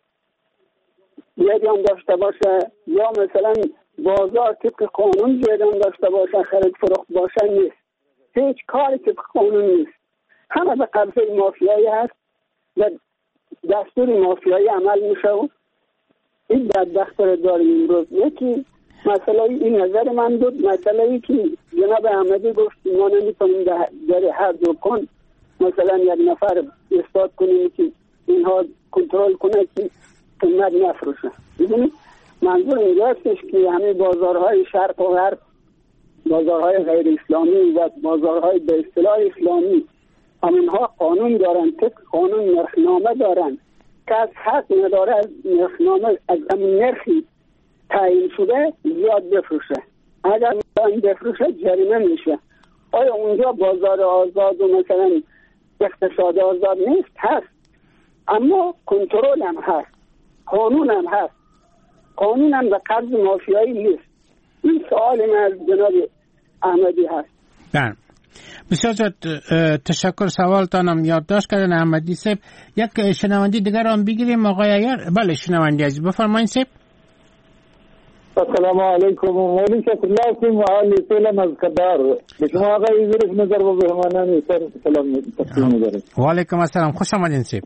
Speaker 12: جریان داشته باشه یا مثلا بازار طبق قانون جریان داشته باشه، خرید فروخت باشه، نیست. هیچ کاری طبق قانون نیست، همه به قبضه مافیایی هست و دستور مافیایی عمل میشه. این بدبخت رو داریم امروز. یکی مسئله این نظر من بود، مسئله ای که جناب احمدی گفت ما نمیتونیم در هر دکان مثلا یک نفر استاد کنیم که اینها کنترل کنه که قیمت نفروشه. ببینید منظور اینجاستش که همه بازارهای شرق و غرب، بازارهای غیر اسلامی و بازارهای به اصطلاح اسلامی، همینها قانون دارن، طبق قانون نرخنامه دارن. کس حق نداره از نرخنامه از همین نرخی تعیین شده زیاد بفروشه. اگر بفروشه جریمه میشه. آیا اونجا بازار آزاد و مثلا اقتصاد آزاد نیست؟ هست، اما کنترل هم هست، قانون هم هست، قانون هم به قبض مافیایی نیست. این سوال من از جناب احمدی هست.
Speaker 4: بله بسیار تشکر. سوالتانم یادداشت کردن احمدی صاحب. یک شنوندی دیگر هم بگیریم آقای عیار. بله شنوندی عزیز بفرمایید صاحب.
Speaker 13: السلام علیکم. مولی شکرالله سیم و آلی سلم از کدار. بشما آقای ظریف نظر و بهمانانی سلام تقسیم داریم.
Speaker 4: و علیکم السلام، خوش آمدین صاحب.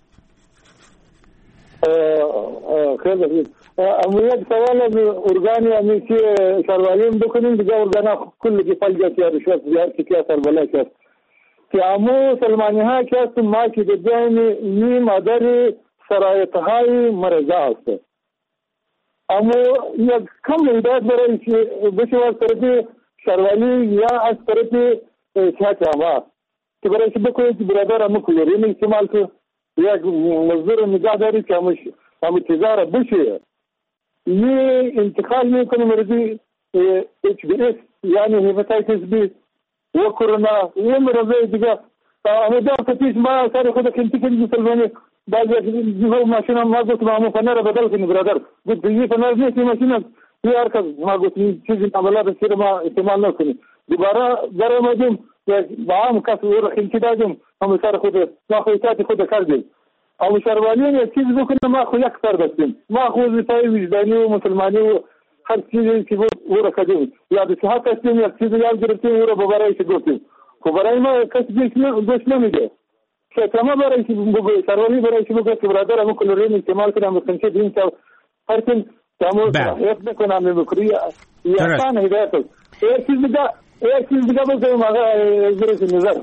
Speaker 13: خیلی بسید. اما یک سوال ارگانی همی که شروالیم بکنیم دیگه ارگانا کلی که فلجت یا رشوت زیاد که کیا سربلا کرد که امو سلمانی ها که هستم ما که دیگه نیم ادر سرایت های مرزا هسته اما یک کم هدایت برای بشه از طرف شهروانی یا از طرف صحت عامه که برای که بکنید که برادر همه کلورین استعمال که یک مزدور نگاه داری که همه تجاره بشه یه انتقال میکنه مرضی HBS یعنی هپاتیتس بی و کرونا و مرضی دیگه همه دار کتیش ما سر خود کنتی کنی سلمانی بعضی ماشین هم ما گفتم همه فنر بدل کنی برادر گفت یه فنر نیست ماشین هم یه هر کس ما گفت چیزی عملات سیر ما استعمال نکنی دوباره برای مدیم با هم کس او را خیلی دادیم همه سر خود ما خویتاتی خود کردیم اما شهروانیان یک چیز بکنه ما خو یک سر دستیم ما خو زیتای وجدانی و مسلمانی و هر چیزی که او را کردیم یا به صحت هستیم یک چیزی یاد گرفتیم او را برایش گفتیم خب برای ما کسی گوش نمیده شما برایش بگوی شهروانی برایش بگوی که برادر همه کلورین استعمال کنم و خنچه دین که هر کن تمام صلاحیت بکنم نمیکری یا اصلا هدایت است یک چیز دیگه بگویم آقا برایش نظر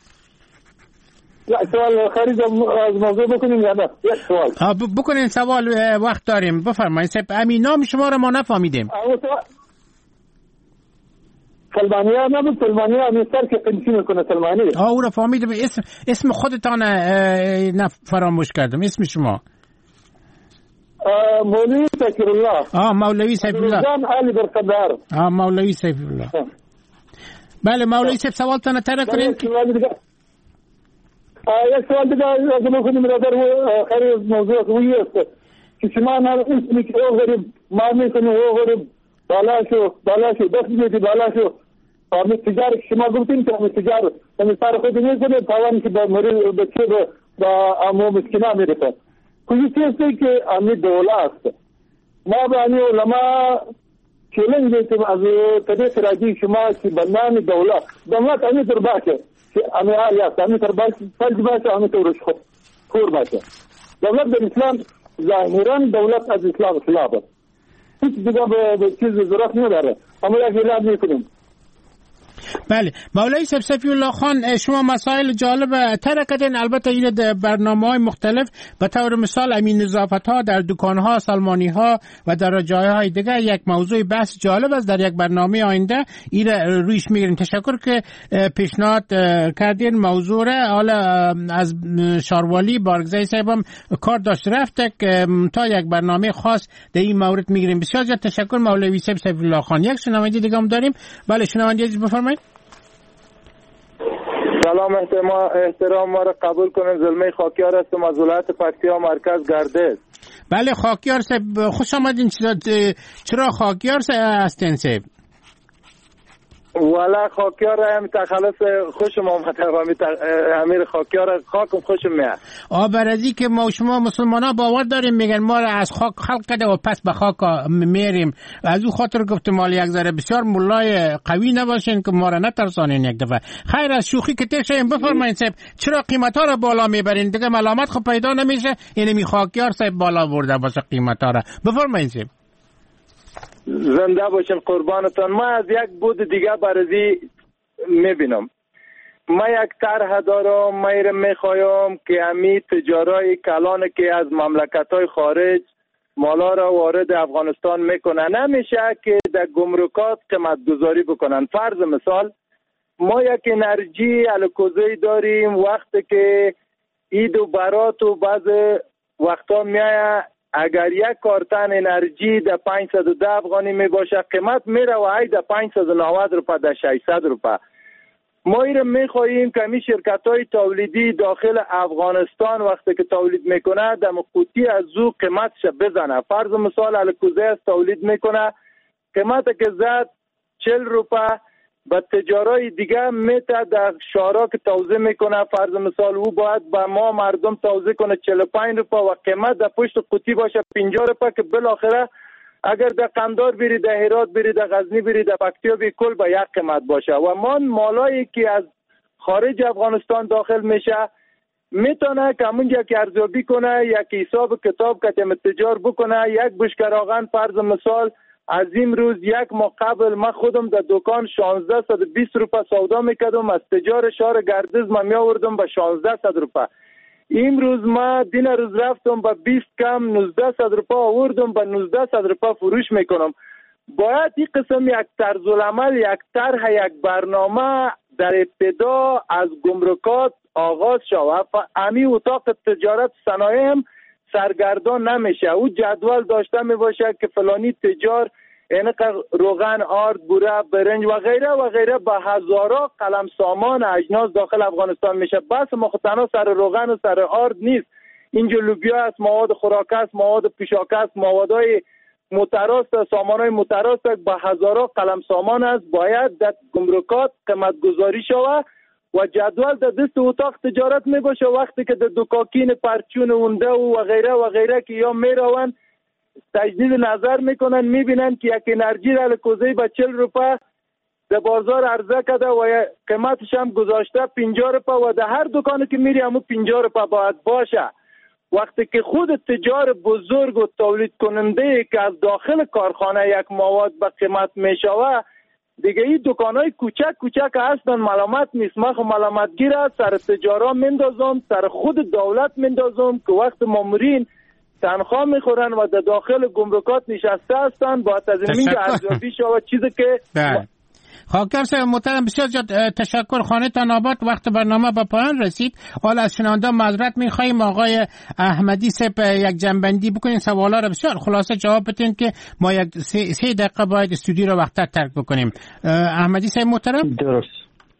Speaker 13: سوال خارج از موضوع بکنیم یا نه؟ یک سوال
Speaker 4: بکنین سوال وقت داریم بفرمایید. امین نام شما رو ما نفهمیدیم.
Speaker 13: سلمانی ها نبود سلمانی ها امیستر که قنچی میکنه سلمانی
Speaker 4: او رو فهمیدم. اسم خودتان فراموش کردم. اسم شما
Speaker 13: مولوی سیف الله.
Speaker 4: مولوی سیف الله
Speaker 13: علی برقدار.
Speaker 4: مولوی سیف الله. بله مولوی سیف سوالتان تر کنین.
Speaker 13: یک سوال دیگه از مخونی مرادر خیلی موضوع روی است که شما اسمی که او غریب ما میکنی او غریب بالا شو دست میدی بالا شو امی تجار شما گفتین که امی تجار امی سار خود میکنه تاوانی که با مریض بچه با امو مسکینا میرسه کوئی چیزی که امی دوله است ما به امی علما چلنج دیتیم از طریق راجی شما که بنام دولت امی در باشه امی حالی است امی در فلج باشه امی تورش خور باشه دولت در اسلام ظاهرا دولت از اسلام خلاف است هیچ دیگه به چیز ضرورت نداره اما یک اعلام میکنیم.
Speaker 4: بله مولوی صفی الله خان شما مسائل جالب تر کردین. البته این برنامه‌های مختلف به طور مثال امین نظافت‌ها در دکان‌ها سلمانی ها و در جایهای دیگه یک موضوع بحث جالب است. در یک برنامه آینده این رویش میگیریم. تشکر که پیشنهاد کردین موضوع را. حالا از شاروالی بارگزای صاحبم کار داشت رفته که تا یک برنامه خاص در این مورد میگیریم. بسیار زیاد تشکر مولوی صفی الله خان. یک شنونده دیگه هم داریم. بله شنونده بفرمایید.
Speaker 15: سلام احترام ما را قبول کنیم. زلمه خاکیار هستم از ولایت پکتیا مرکز گردش.
Speaker 4: بله خاکیار صاحب خوش آمدین. چرا خاکیار هستین صاحب؟
Speaker 15: والا خاکیار هم تخلص خوشم آمده. امیر خاکیار خاکم خوشم میاد.
Speaker 4: برازی که ما شما مسلمان ها باور داریم میگن ما را از خاک خلق کرده و پس به خاک میریم. از او خاطر گفتم مال یک ذره بسیار مولای قوی نباشین که ما را نترسانین یک دفعه. خیر از شوخی که تشیم بفرمایید صاحب چرا قیمت ها را بالا میبرین؟ دیگه ملامت خب پیدا نمیشه. یعنی می خاکیار صاحب بالا برده باشه قیمت ها را. بفرمایید صاحب.
Speaker 15: زنده باشین قربانتان. ما از یک بود دیگه برازی میبینم. ما یک طرح دارم. ما ایره میخوایم که امی تجارای کلان که از مملکت‌های خارج مالا را وارد افغانستان میکنن نمیشه که در گمرکات قیمت گذاری بکنن. فرض مثال ما یک انرژی الکوزی داریم وقتی که عید و برات و بعض وقتا میایه اگر یک کارتن انرژی در 510 افغانی می باشه قیمت میره و ای در 590 روپه در 600 روپه. ما ایره میخواییم که می شرکت های تولیدی داخل افغانستان وقتی که تولید میکنه در قوطی از او قیمتش بزنه. فرض مثال الکوزه از تولید میکنه قیمت که زد 40 روپه و تجارای دیگه میته در شارا که توزیع میکنه فرض مثال او باید به ما مردم توزیع کنه 45 روپه و قیمت در پشت قوطی باشه 50 روپه که بالاخره اگر در قندار بری در هرات بری در غزنی بری در پکتیا بری کل به یک قیمت باشه. و ما مالایی که از خارج افغانستان داخل میشه میتونه که همونجا که ارزیابی کنه یک حساب کتاب که تجار بکنه. یک بشکراغن فرض مثال از این روز یک ماه قبل من خودم در دکان 1620 روپه سودا میکردم. از تجار شهر گردیز من میآوردم به 1600 روپه. امروز ما دین روز رفتم با 20 کم 1900 روپا آوردم با 1900 روپا فروش میکنم. باید این قسم یک طرز العمل، یک طرح، یک برنامه در ابتدا از گمرکات آغاز شود. امی اتاق تجارت صنایع هم سرگردان نمیشه. او جدول داشته می باشه که فلانی تجار اینقدر روغن، آرد، بوره، برنج و غیره و غیره با هزارا قلم سامان اجناس داخل افغانستان میشه. بس ما تنها سر روغن و سر آرد نیست، اینجا لوبیا است، مواد خوراک است، مواد پوشاک است، موادهای متراست، سامانهای متراست با هزارا قلم سامان است. باید در گمرکات قیمت گذاری شود و جدول در دست اتاق تجارت می باشه. وقتی که در دکاکین پرچون اونده و غیره و غیره که یا می روند تجدید نظر میکنن، میبینن که یک انرژی در کوزه با 40 روپا در بازار عرضه کرده و قیمتش هم گذاشته 50 روپا و در هر دکانی که میری همون 50 روپا باید باشه. وقتی که خود تجار بزرگ و تولید کننده که از داخل کارخانه یک مواد به قیمت میشوه، دیگه این دکانای کوچک کوچک هستن، ملامت نیست. من ملامت گیر سر تجارا مندازم، سر خود دولت مندازم که وقت مامورین تنخواه میخورن و در داخل گمرکات نشسته هستن با تضمین ارزیابی شود چیزی که
Speaker 4: خاکر صاحب محترم بسیار زیاد تشکر. خانه تان آباد. وقت برنامه به پایان رسید. حالا از شنونده معذرت میخواهیم. آقای احمدی صاحب یک جنبندی بکنین، سوالا رو بسیار خلاصه جواب بدین که ما یک 3 دقیقه باید استودیو رو وقت ترک بکنیم. احمدی صاحب محترم.
Speaker 5: درست.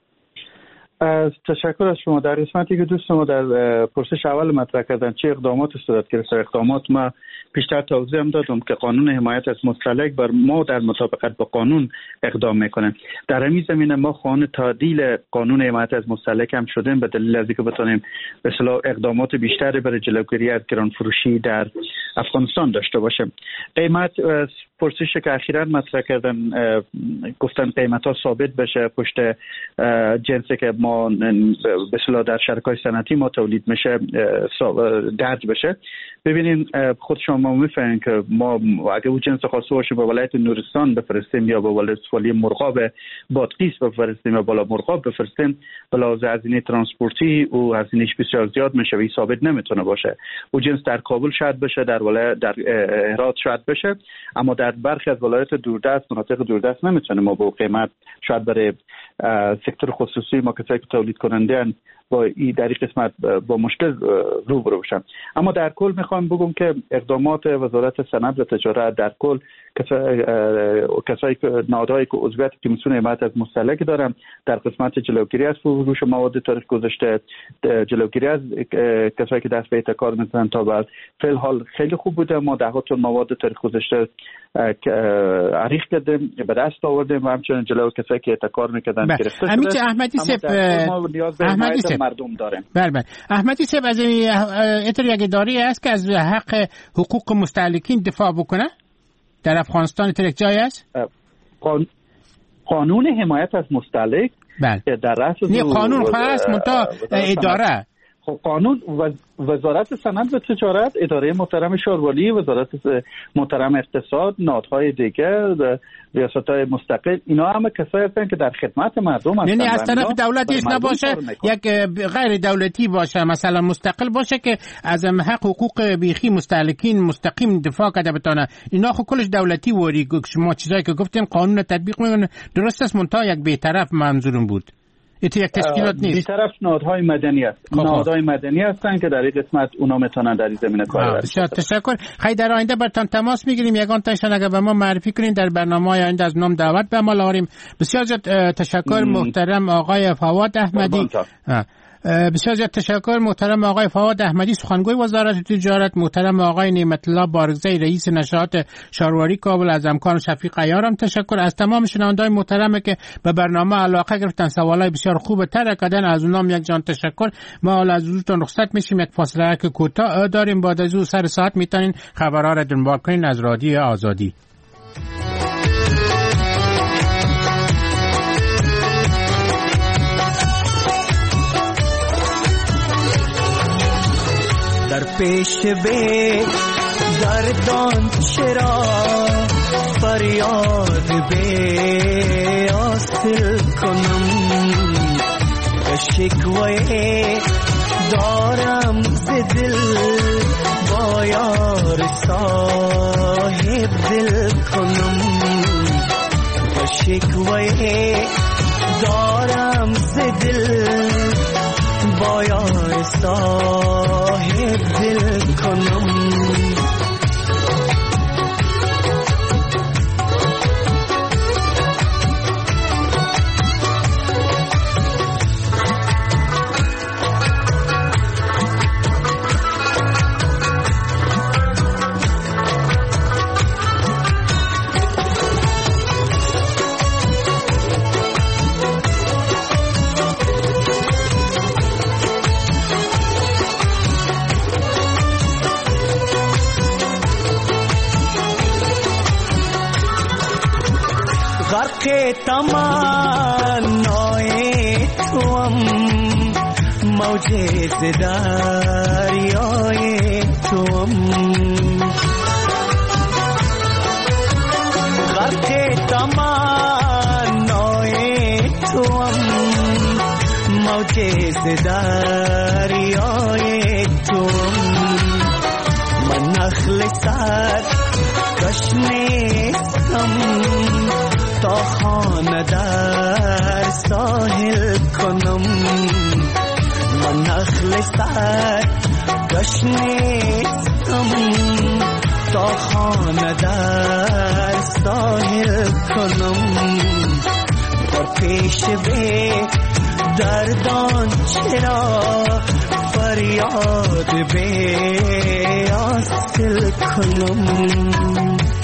Speaker 5: از تشکر از شما. در قسمتی که دوست ما در پرسش اول مطرح کردن چه اقدامات صورت گرفته، اقدامات ما پیشتر توضیح هم دادم که قانون حمایت از مستهلک بر ما در مطابقت با قانون اقدام میکنه. در همین زمینه ما خواهان تعدیل قانون حمایت از مستهلک هم شدیم به دلیل از اینکه بتونیم به اصطلاح اقدامات بیشتری برای جلوگیری از گران فروشی در افغانستان داشته باشیم. قیمت پرسشی که اخیراً مطرح کردن گفتن قیمت ها ثابت بشه پشت جنسی که ما به اصطلاح در شرکای صنعتی ما تولید میشه درج بشه. ببینین خود شما میفهمین که ما اگه اون جنس خاص باشه به ولایت نورستان بفرستیم یا به ولسوالی مرغاب بادغیس بفرستیم یا بالا مرغاب بفرستیم، بلاز هزینه ترانسپورتی و هزینه‌اش بسیار زیاد میشه و ثابت نمیتونه باشه. اون جنس در کابل شاید بشه، در ولایت در هرات شاید بشه، اما در برخی از ولایت دوردست مناطق دوردست نمیتونه ما با قیمت شاید برای سکتور خصوصی ما کسایی که تولید کننده با این در این قسمت با مشکل روبرو بشن. اما در کل میخوام بگم که اقدامات وزارت صنعت و تجارت در کل کسایی که نهادهایی که عضویت کمیسیون حمایت از مستهلک دارن در قسمت جلوگیری از فروش مواد تاریخ گذشته، جلوگیری از کسایی که دست به احتکار میزنن تا بعد فعل حال خیلی خوب بوده. ما ده ها تن مواد تاریخ گذشته عریق کردیم، به دست آوردیم و همچنین جلوی کسایی که احتکار میکردن گرفته شده.
Speaker 4: احمدی صاحب
Speaker 5: مردم داریم.
Speaker 4: بله احمدی صاحب از اینطور یک اداره است که از حق حقوق مستهلکین دفاع بکنه در افغانستان. اینطور یک جای است
Speaker 5: قانون حمایت از مستهلک در رأس
Speaker 4: قانون خاص منتها اداره
Speaker 5: قانون وزارت صنعت و تجارت، اداره محترم شاروالی، وزارت محترم اقتصاد، نهادهای دیگه، ریاست‌های مستقل، اینا همه کسایی هستن که در خدمت مردم هستن.
Speaker 4: یعنی از طرف دولت هیچ نباشه، یک غیر دولتی باشه، مثلا مستقل باشه که از حق حقوق بیخی مستهلکین مستقیم دفاع کرده بتونه. اینا خو کلش دولتی وری. شما چیزایی که گفتین قانون تطبیق میکنه درست است، منتها یک بی‌طرف منظورم بود. یک تشکیلات نیست.
Speaker 5: بی‌طرف نهادهای مدنی است. نهادهای مدنی هستن که در این قسمت اونا میتونن در این زمینه کار کنن.
Speaker 4: بسیار تشکر. خیلی در آینده برتان تماس میگیریم، یگان تاشون اگر به ما معرفی کنین در برنامه‌های آینده از نام دعوت به ما لاریم. بسیار تشکر محترم آقای فواد احمدی. بسیار زیاد تشکر محترم آقای فواد احمدی سخنگوی وزارت تجارت، محترم آقای نعمت الله بارگزی رئیس نشریات شارواری کابل، از همکار شفیق عیارم تشکر. از تمام شنوندگان محترم که به برنامه علاقه گرفتن، سوالای بسیار خوب طرح کردن، از اونام یک جان تشکر. ما حالا از حضورتون رخصت میشیم، یک فاصله که کوتاه داریم، بعد از اون سر ساعت میتونین خبرها را دنبال کنین از رادیو آزادی.
Speaker 20: در پیش به گردان چرا فریاد به حاصل کنم، شکوه دارم ز دل با یار صاحب دل کنم و شکوه دارم ز دل با یار صاحب دل کنم. غرق تمنای توام موج دریای توام غرق تمنای توام موج دریای توام من نخل سر گشنستم تا خانه در ساحل کنم. من نخل سر گشنستم تا خانه در ساحل کنم. در پیش به دردان چرا فریاد به آستل کنم.